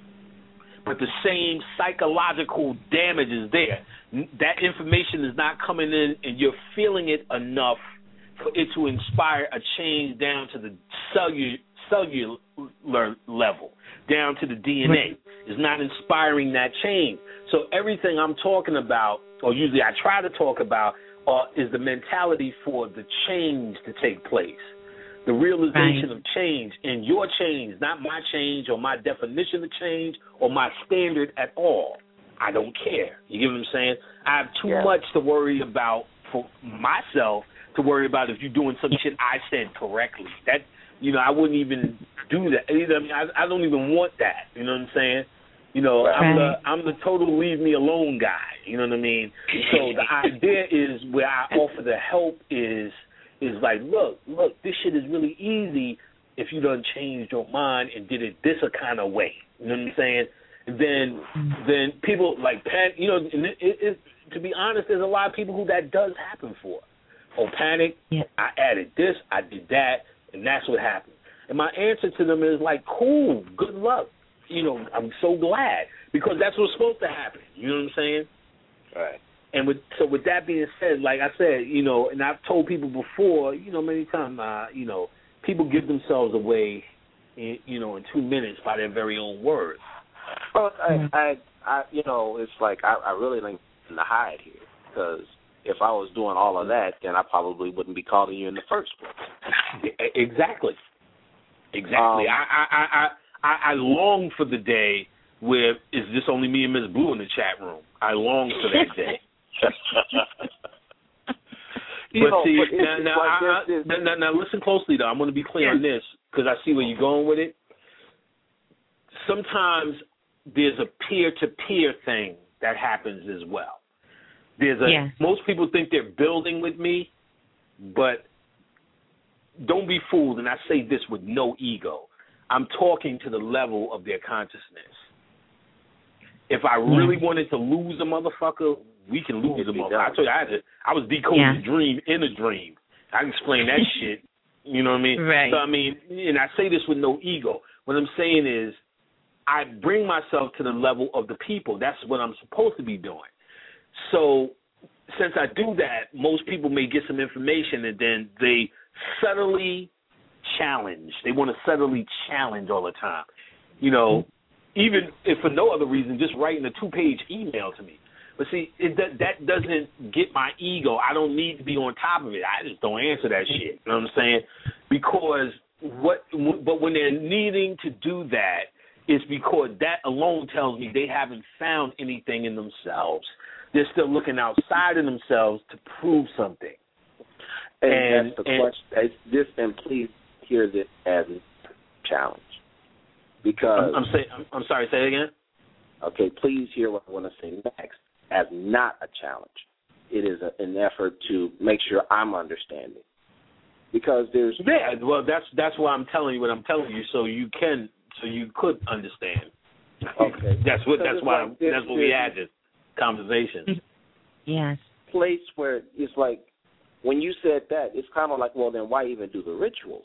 But the same psychological damage is there. That information is not coming in, and you're feeling it enough for it to inspire a change down to the cellular level, down to the DNA. It's not inspiring that change. So everything I'm talking about, or usually I try to talk about, is the mentality for the change to take place. The realization of change, and your change, not my change or my definition of change or my standard at all. I don't care. You get what I'm saying? I have too much to worry about for myself to worry about if you're doing some shit I said correctly. That, I wouldn't even do that. I mean, I don't even want that. You know what I'm saying? I'm the total leave me alone guy. You know what I mean? So the idea is, where I offer the help is like, look, this shit is really easy if you done changed your mind and did it this a kind of way. You know what I'm saying? then people like you know, to be honest, there's a lot of people who that does happen for. Oh, panic! Yeah. I added this, I did that, and that's what happened. And my answer to them is like, cool, good luck. You know, I'm so glad because that's what's supposed to happen. You know what I'm saying? Right. And with that being said, like I said, you know, and I've told people before, you know, many times, you know, people give themselves away, in 2 minutes by their very own words. Well, I you know, it's like I really think to hide here because if I was doing all of that, then I probably wouldn't be calling you in the first place. Exactly. I long for the day where it's just only me and Miss Blue in the chat room. I long for that day. Now listen closely, though. I'm going to be clear on this because I see where you're going with it. Sometimes there's a peer-to-peer thing that happens as well. Most people think they're building with me, but don't be fooled, and I say this with no ego. I'm talking to the level of their consciousness. If I really wanted to lose a motherfucker, we can lose a motherfucker. I told you, I was decoding a dream in a dream. I can explain that shit. You know what I mean? Right. So, I mean, and I say this with no ego. What I'm saying is I bring myself to the level of the people. That's what I'm supposed to be doing. So since I do that, most people may get some information and then they subtly challenge. They want to subtly challenge all the time. You know, even if for no other reason, just writing a 2-page email to me. But see, that doesn't get my ego. I don't need to be on top of it. I just don't answer that shit. You know what I'm saying? Because but when they're needing to do that, it's because that alone tells me they haven't found anything in themselves. They're still looking outside of themselves to prove something. And that's the question. And please hear this as a challenge. Because I'm sorry, say it again? Okay, please hear what I want to say next as not a challenge. It is an effort to make sure I'm understanding. Because there's... Yeah, well, that's why I'm telling you what I'm telling you so you could understand. Okay. That's what we had this conversation. Yes. Place where it's like, when you said that, it's kind of like, well, then why even do the rituals?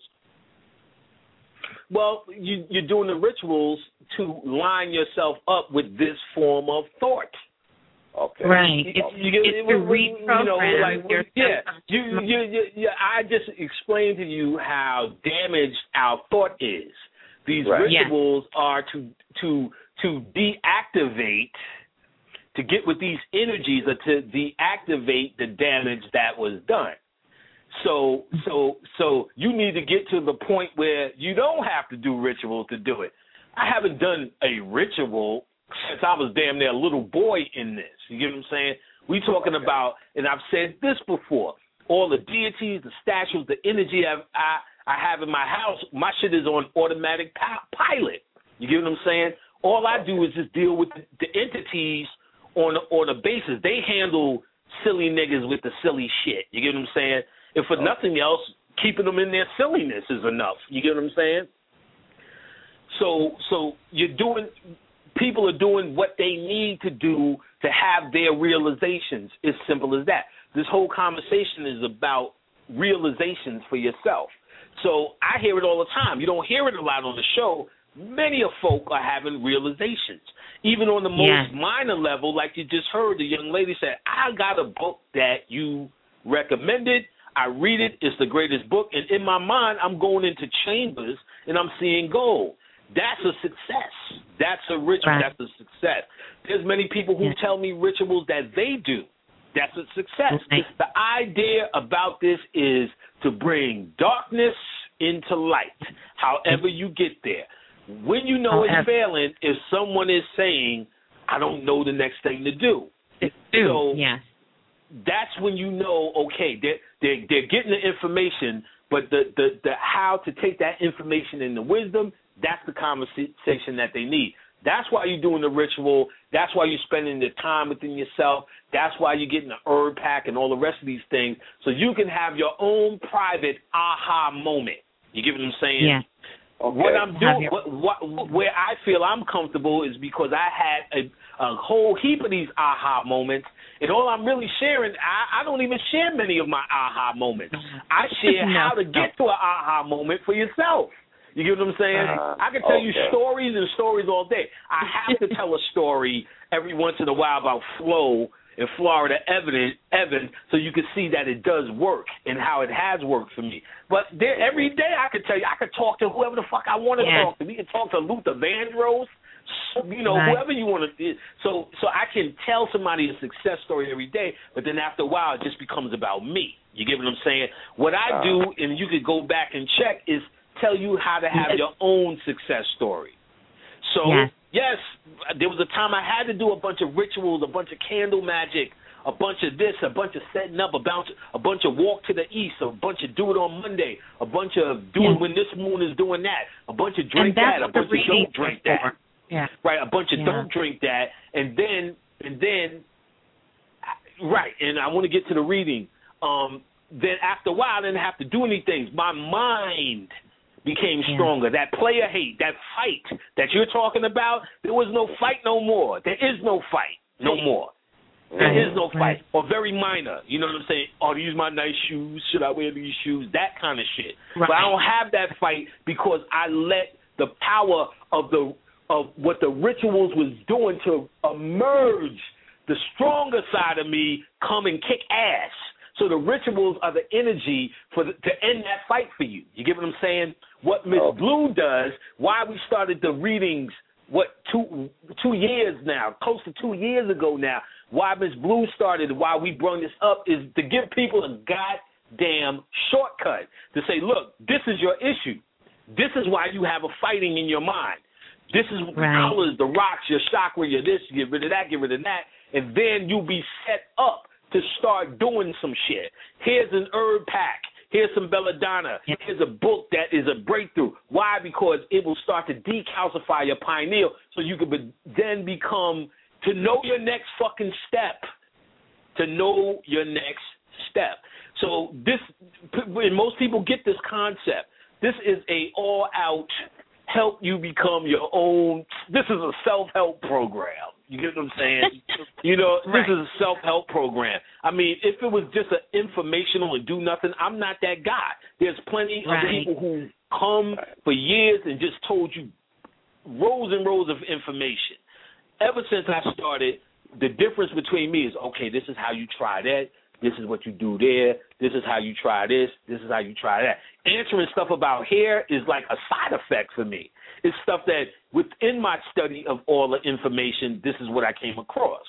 Well, you're doing the rituals to line yourself up with this form of thought. Okay. Right. It's to reprogram yourself. I just explained to you how damaged our thought is. These rituals are to deactivate, to get with these energies, or to deactivate the damage that was done. So you need to get to the point where you don't have to do ritual to do it. I haven't done a ritual since I was damn near a little boy in this. You get what I'm saying? We talking about, and I've said this before, all the deities, the statues, the energy I have in my house, my shit is on automatic pilot. You get what I'm saying? All I do is just deal with the entities on a basis. They handle silly niggas with the silly shit. You get what I'm saying? If for nothing else, keeping them in their silliness is enough. You get what I'm saying? So people are doing what they need to do to have their realizations. It's simple as that. This whole conversation is about realizations for yourself. So I hear it all the time. You don't hear it a lot on the show. Many of folk are having realizations. Even on the most minor level, like you just heard, the young lady said, I got a book that you recommended. I read it. It's the greatest book. And in my mind, I'm going into chambers and I'm seeing gold. That's a success. That's a ritual. Right. That's a success. There's many people who tell me rituals that they do. That's a success. Right. The idea about this is to bring darkness into light, however you get there. When you know it's failing, if someone is saying, I don't know the next thing to do. So that's when you know, okay, they're getting the information, but the how to take that information into wisdom, that's the conversation that they need. That's why you're doing the ritual. That's why you're spending the time within yourself. That's why you're getting the herb pack and all the rest of these things, so you can have your own private aha moment. You get what I'm saying? Yeah. Okay. What I'm doing, where I feel I'm comfortable is because I had a whole heap of these aha moments, and all I'm really sharing, I don't even share many of my aha moments. I share how to get to an aha moment for yourself. You get what I'm saying? I can tell you stories and stories all day. I have to tell a story every once in a while about Flo in Florida, Evan, so you can see that it does work and how it has worked for me. But every day I could tell you, I could talk to whoever the fuck I want to talk to. We can talk to Luther Vandross, whoever you want to. So I can tell somebody a success story every day, but then after a while it just becomes about me. You get what I'm saying? What I do, and you could go back and check, is tell you how to have your own success story. So, yes, there was a time I had to do a bunch of rituals, a bunch of candle magic, a bunch of this, a bunch of setting up, a bunch of walk to the east, a bunch of do it on Monday, a bunch of doing when this moon is doing that, a bunch of drink that, a bunch of don't drink that. Yeah. Right, a bunch of don't drink that, and then, right, and I want to get to the reading. Then after a while, I didn't have to do anything. My mind became stronger. That player hate, that fight that you're talking about, there was no fight no more. There is no fight no more. There is no fight, or very minor. You know what I'm saying? Oh, these my nice shoes. Should I wear these shoes? That kind of shit. Right. But I don't have that fight because I let the power of what the rituals was doing to emerge, the stronger side of me, come and kick ass. So the rituals are the energy to end that fight for you. You get what I'm saying? What Miss Blue does, why we started the readings, 2 years now, close to 2 years ago now, why Miss Blue started, why we brought this up, is to give people a goddamn shortcut to say, look, this is your issue. This is why you have a fighting in your mind. This is the colors, the rocks, your chakra, your this, you get rid of that, get rid of that, and then you'll be set up to start doing some shit. Here's an herb pack. Here's some belladonna. Here's a book that is a breakthrough. Why? Because it will start to decalcify your pineal so you can then become, to know your next fucking step. To know your next step. So this, when most people get this concept, this is a all-out help you become your own, this is a self-help program. You get what I'm saying? This is a self-help program. I mean, if it was just an informational and do nothing, I'm not that guy. There's plenty of people who come for years and just told you rows and rows of information. Ever since I started, the difference between me is, okay, this is how you try that. This is what you do there. This is how you try this. This is how you try that. Answering stuff about hair is like a side effect for me. It's stuff that within my study of all the information, this is what I came across.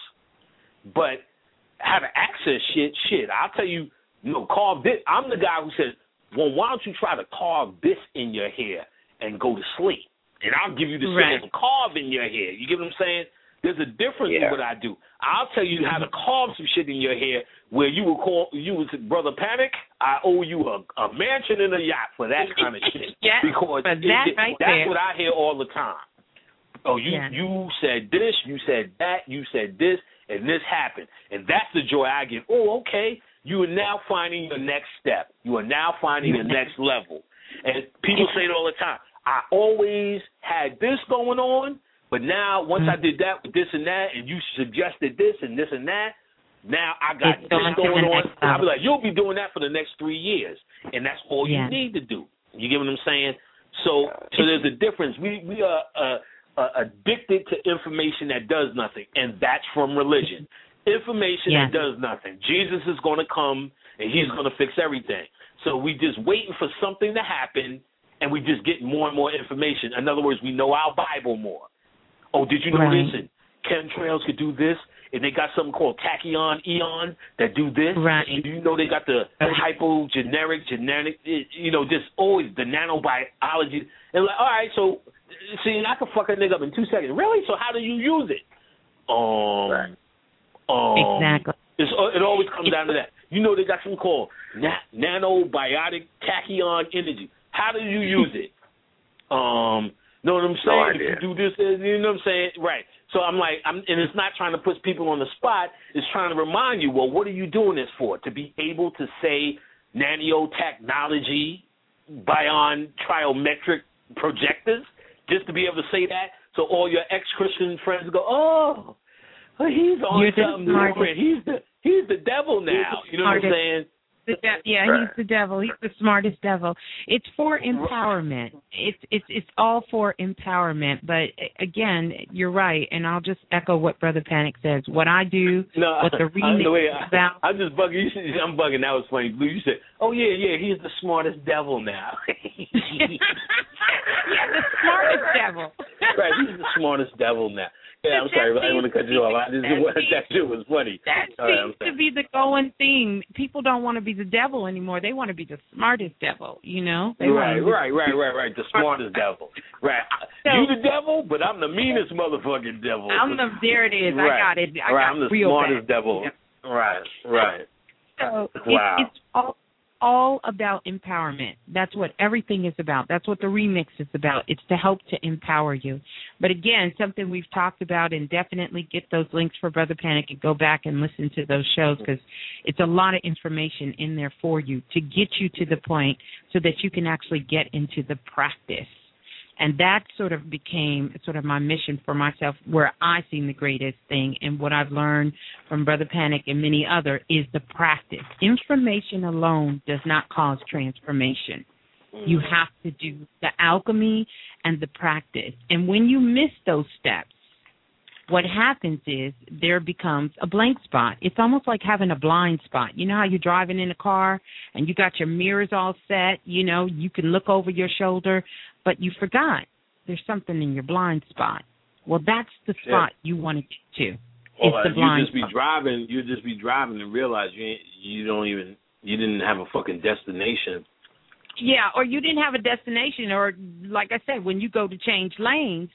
But how to access shit, I'll tell you, carve this. I'm the guy who says, well, why don't you try to carve this in your hair and go to sleep? And I'll give you the same carve in your hair. You get what I'm saying? There's a difference in what I do. I'll tell you how to carve some shit in your hair where you would say, Brother Panic, I owe you a mansion and a yacht for that kind of shit. Because that's what I hear all the time. Oh, you said this, you said that, you said this, and this happened. And that's the joy I get. Oh, okay. You are now finding your next step. You are now finding the next level. And people say it all the time. I always had this going on, but now once I did that with this and that, and you suggested this and this and that, now I got this going on. I'll be like, you'll be doing that for the next 3 years, and that's all you need to do. You get what I'm saying? So there's a difference. We are addicted to information that does nothing, and that's from religion. Information that does nothing. Jesus is going to come, and he's going to fix everything. So we just waiting for something to happen, and we just get more and more information. In other words, we know our Bible more. Oh, did you know this? And chemtrails could do this, and they got something called tachyon eon that do this. Right. And you know they got the genetic, just always the nanobiology. And like, all right, so see, I can fuck a nigga up in 2 seconds. Really? So how do you use it? Exactly. It always comes down to that. You know they got something called nanobiotic tachyon energy. How do you use it? Know what I'm saying? If you do this, you know what I'm saying? Right. So I'm like, and it's not trying to put people on the spot. It's trying to remind you, well, what are you doing this for? To be able to say nanotechnology, bion triometric projectors just to be able to say that, so all your ex-Christian friends go, oh, he's on something different. He's the devil now. You know what I'm saying? He's the devil. He's the smartest devil. It's for empowerment. It's all for empowerment. But again, you're right, and I'll just echo what Brother Panic says. What I do, what the reading is about. I'm just bugging. I'm bugging. That was funny. You said, "Oh yeah, he's the smartest devil now." The smartest devil. Right, he's the smartest devil now. Yeah, I'm sorry, I didn't want to cut you off. That shit was funny. That seems to be the going theme. People don't want to be the devil anymore. They want to be the smartest devil, you know? Right. The smartest devil. Right. So, you the devil, but I'm the meanest motherfucking devil. There it is. Right. I got it. I'm the smartest devil. Yeah. Right. So it's all about empowerment. That's what everything is about. That's what the remix is about. It's to help to empower you. But again, something we've talked about, and definitely get those links for Brother Panic and go back and listen to those shows, because it's a lot of information in there for you to get you to the point so that you can actually get into the practice. And that sort of became sort of my mission for myself, where I seen the greatest thing, and what I've learned from Brother Panic and many other is the practice. Information alone does not cause transformation. You have to do the alchemy and the practice. And when you miss those steps, what happens is there becomes a blank spot. It's almost like having a blind spot. You know how you're driving in a car and you got your mirrors all set, you know, you can look over your shoulder, but you forgot there's something in your blind spot. Well, that's the spot you want to get to. It's the blind spot. You just be driving and realize you didn't have a fucking destination. Yeah, or you didn't have a destination, or like I said, when you go to change lanes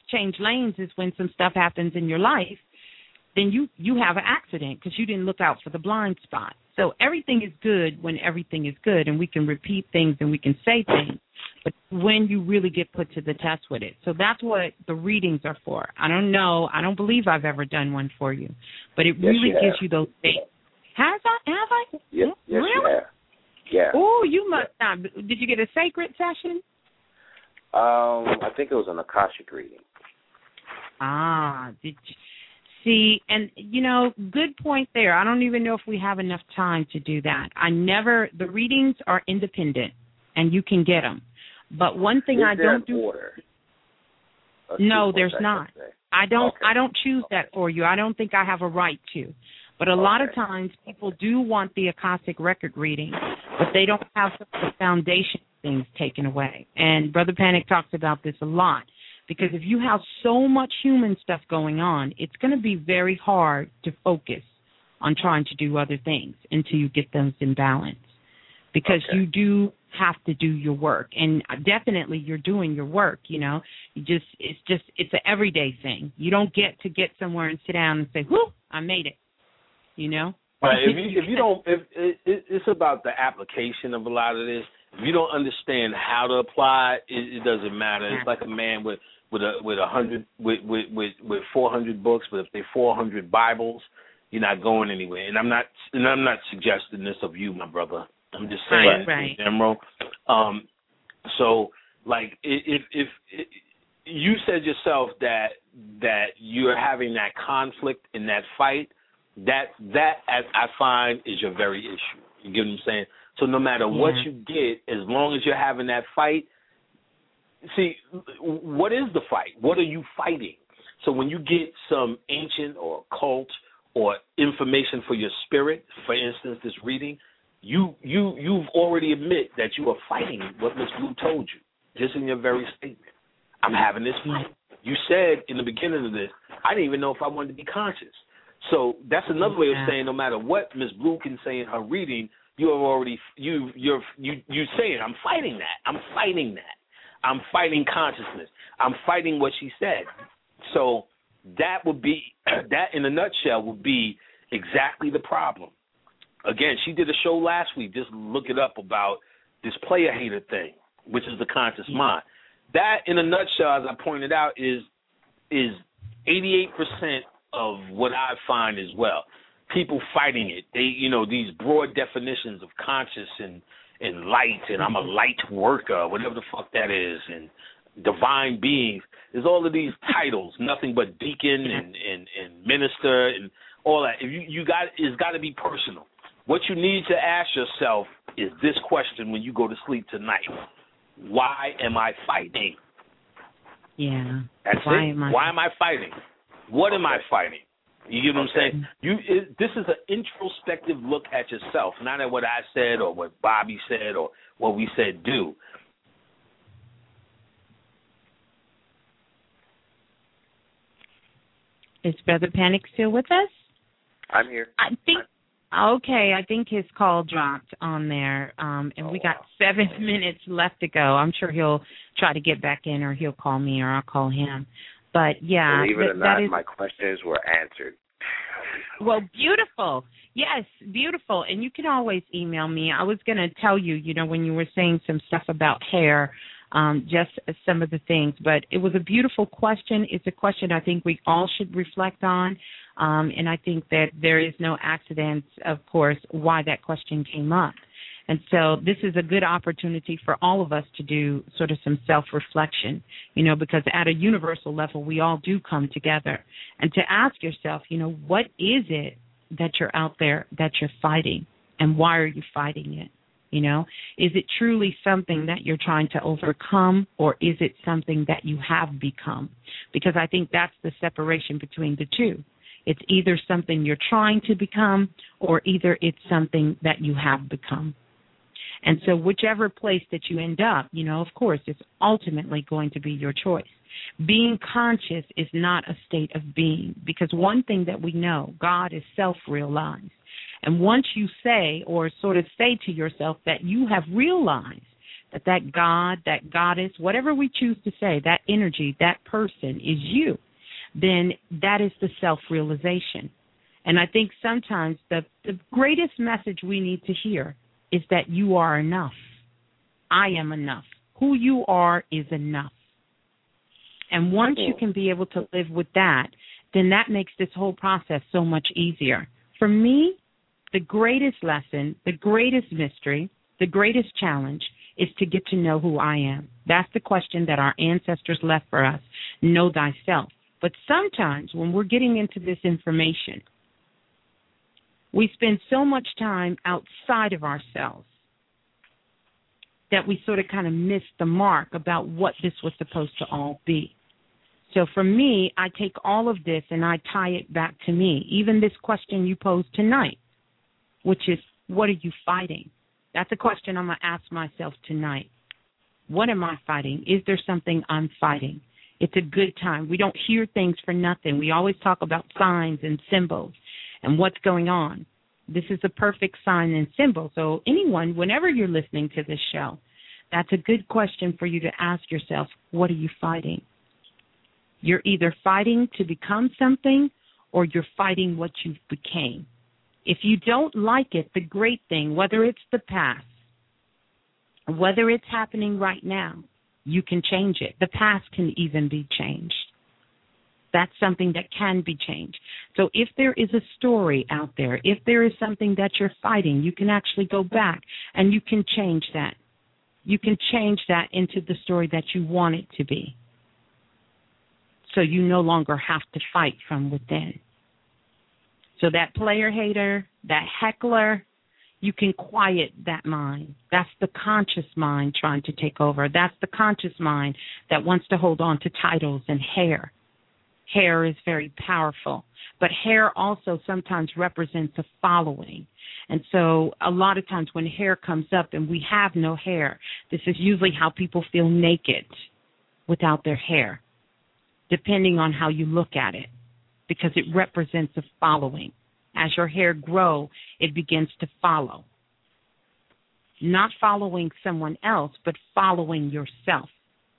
is when some stuff happens in your life, then you have an accident because you didn't look out for the blind spot. So everything is good when everything is good, and we can repeat things and we can say things, but when you really get put to the test with it. So that's what the readings are for. I don't know. I don't believe I've ever done one for you, but it really gives you those things. Have I? Yes, really? You have. Yeah. Oh, you must not. Did you get a sacred session? I think it was an Akashic reading. Did you see? And you know, good point there. I don't even know if we have enough time to do that. The readings are independent, and you can get them. But one thing I don't do. Order? No, there's not. I don't choose that for you. I don't think I have a right to. But a lot of times people do want the Akashic record reading, but they don't have some of the foundation things taken away. And Brother Panic talks about this a lot, because if you have so much human stuff going on, it's going to be very hard to focus on trying to do other things until you get those in balance, because you do have to do your work. And definitely you're doing your work, you know. It's an everyday thing. You don't get somewhere and sit down and say, whoo, I made it. You know, right? It's about the application of a lot of this. If you don't understand how to apply, it doesn't matter. It's like a man with 400 books, but if they're 400 Bibles, you're not going anywhere. And I'm not suggesting this of you, my brother. I'm just saying in general. So, like, if you said yourself that you're having that conflict in that fight. That I find is your very issue. You get what I'm saying? So no matter what you get, as long as you're having that fight, see, what is the fight? What are you fighting? So when you get some ancient or occult or information for your spirit, for instance, this reading, you've already admit that you are fighting what Ms. Blue told you, just in your very statement. I'm having this fight. You said in the beginning of this, I didn't even know if I wanted to be conscious. So that's another way of saying no matter what Ms. Blue can say in her reading, you're saying I'm fighting that. I'm fighting that. I'm fighting consciousness. I'm fighting what she said. So that would be that in a nutshell would be exactly the problem. Again, she did a show last week. Just look it up about this player hater thing, which is the conscious mind. That in a nutshell, as I pointed out, is 88% of what I find as well. People fighting it. They, these broad definitions of conscious and light, and I'm a light worker, whatever the fuck that is, and divine beings. There's all of these titles, nothing but deacon and minister and all that. It's got to be personal. What you need to ask yourself is this question when you go to sleep tonight: why am I fighting? Yeah. That's it. Why am I fighting? What am I fighting? You get what I'm saying? This is an introspective look at yourself, not at what I said or what Bobby said or what we said do. Is Brother Panic still with us? I'm here. I think his call dropped on there, and we got 7 minutes left to go. I'm sure he'll try to get back in, or he'll call me, or I'll call him. But, yeah. Believe it or not, my questions were answered. Well, beautiful. Yes, beautiful. And you can always email me. I was going to tell you, when you were saying some stuff about hair, just some of the things. But it was a beautiful question. It's a question I think we all should reflect on. And I think that there is no accident, of course, why that question came up. And so this is a good opportunity for all of us to do sort of some self-reflection, because at a universal level, we all do come together. And to ask yourself, what is it that you're out there that you're fighting, and why are you fighting it? Is it truly something that you're trying to overcome, or is it something that you have become? Because I think that's the separation between the two. It's either something you're trying to become, or either it's something that you have become. And so whichever place that you end up, of course, it's ultimately going to be your choice. Being conscious is not a state of being, because one thing that we know, God is self-realized. And once you say, or sort of say to yourself that you have realized that God, that goddess, whatever we choose to say, that energy, that person is you, then that is the self-realization. And I think sometimes the greatest message we need to hear is that you are enough. I am enough. Who you are is enough. And once you can be able to live with that, then that makes this whole process so much easier. For me, the greatest lesson, the greatest mystery, the greatest challenge is to get to know who I am. That's the question that our ancestors left for us. Know thyself. But sometimes when we're getting into this information, we spend so much time outside of ourselves that we sort of kind of miss the mark about what this was supposed to all be. So for me, I take all of this and I tie it back to me. Even this question you posed tonight, which is, what are you fighting? That's a question I'm going to ask myself tonight. What am I fighting? Is there something I'm fighting? It's a good time. We don't hear things for nothing. We always talk about signs and symbols and what's going on. This is a perfect sign and symbol. So anyone, whenever you're listening to this show, that's a good question for you to ask yourself, what are you fighting? You're either fighting to become something, or you're fighting what you became. If you don't like it, the great thing, whether it's the past, whether it's happening right now, you can change it. The past can even be changed. That's something that can be changed. So if there is a story out there, if there is something that you're fighting, you can actually go back and you can change that. You can change that into the story that you want it to be. So you no longer have to fight from within. So that player hater, that heckler, you can quiet that mind. That's the conscious mind trying to take over. That's the conscious mind that wants to hold on to titles and hair. Hair is very powerful. But hair also sometimes represents a following. And so a lot of times when hair comes up and we have no hair, this is usually how people feel naked without their hair, depending on how you look at it, because it represents a following. As your hair grows, it begins to follow. Not following someone else, but following yourself.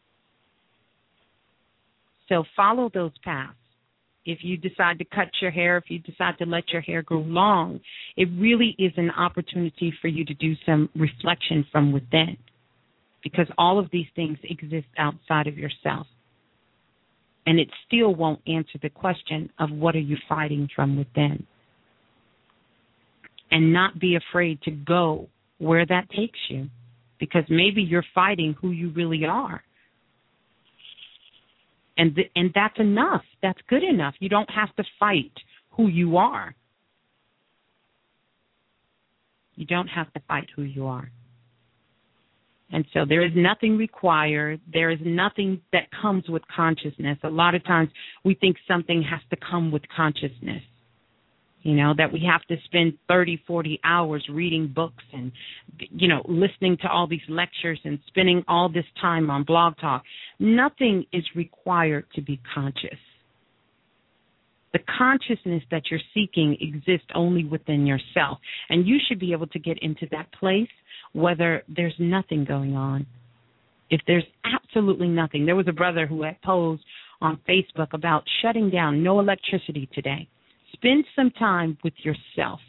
So follow those paths. If you decide to cut your hair, if you decide to let your hair grow long, it really is an opportunity for you to do some reflection from within, because all of these things exist outside of yourself. And it still won't answer the question of what are you fighting from within. And not be afraid to go where that takes you, because maybe you're fighting who you really are. And that's enough. That's good enough. You don't have to fight who you are. You don't have to fight who you are. And so there is nothing required. There is nothing that comes with consciousness. A lot of times we think something has to come with consciousness, that we have to spend 30, 40 hours reading books and, listening to all these lectures and spending all this time on Blog Talk. Nothing is required to be conscious. The consciousness that you're seeking exists only within yourself, and you should be able to get into that place whether there's nothing going on. If there's absolutely nothing. There was a brother who had posed on Facebook about shutting down, no electricity today. Spend some time with yourself.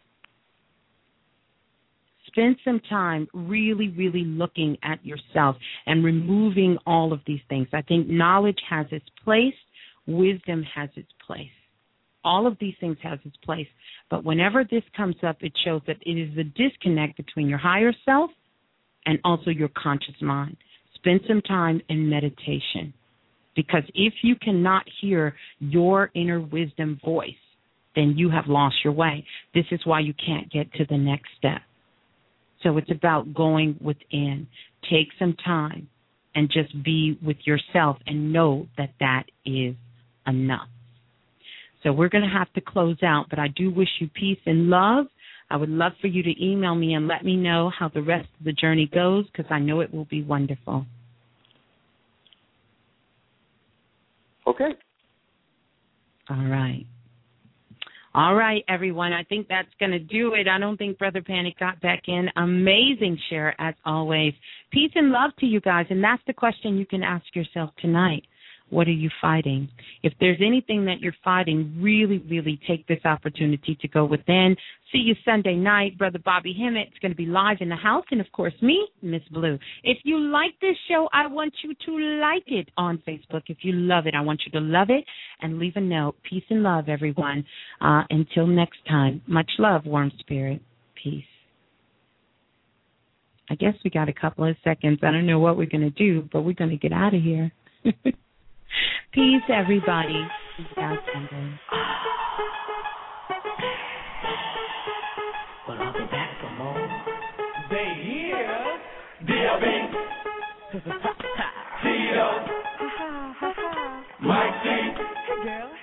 Spend some time really, really looking at yourself and removing all of these things. I think knowledge has its place. Wisdom has its place. All of these things has its place. But whenever this comes up, it shows that it is the disconnect between your higher self and also your conscious mind. Spend some time in meditation. Because if you cannot hear your inner wisdom voice, then you have lost your way. This is why you can't get to the next step. So it's about going within. Take some time and just be with yourself and know that that is enough. So we're going to have to close out, but I do wish you peace and love. I would love for you to email me and let me know how the rest of the journey goes, because I know it will be wonderful. Okay. All right. All right, everyone. I think that's going to do it. I don't think Brother Panic got back in. Amazing share, as always. Peace and love to you guys, and that's the question you can ask yourself tonight. What are you fighting? If there's anything that you're fighting, really, really take this opportunity to go within. See you Sunday night. Brother Bobby Hemmett is going to be live in the house. And, of course, me, Miss Blue. If you like this show, I want you to like it on Facebook. If you love it, I want you to love it and leave a note. Peace and love, everyone. Until next time, much love, warm spirit. Peace. I guess we got a couple of seconds. I don't know what we're going to do, but we're going to get out of here. Peace, everybody. Well, I'll be back for more. They here. D.O.B. Tito. Mike T. Hey, girl.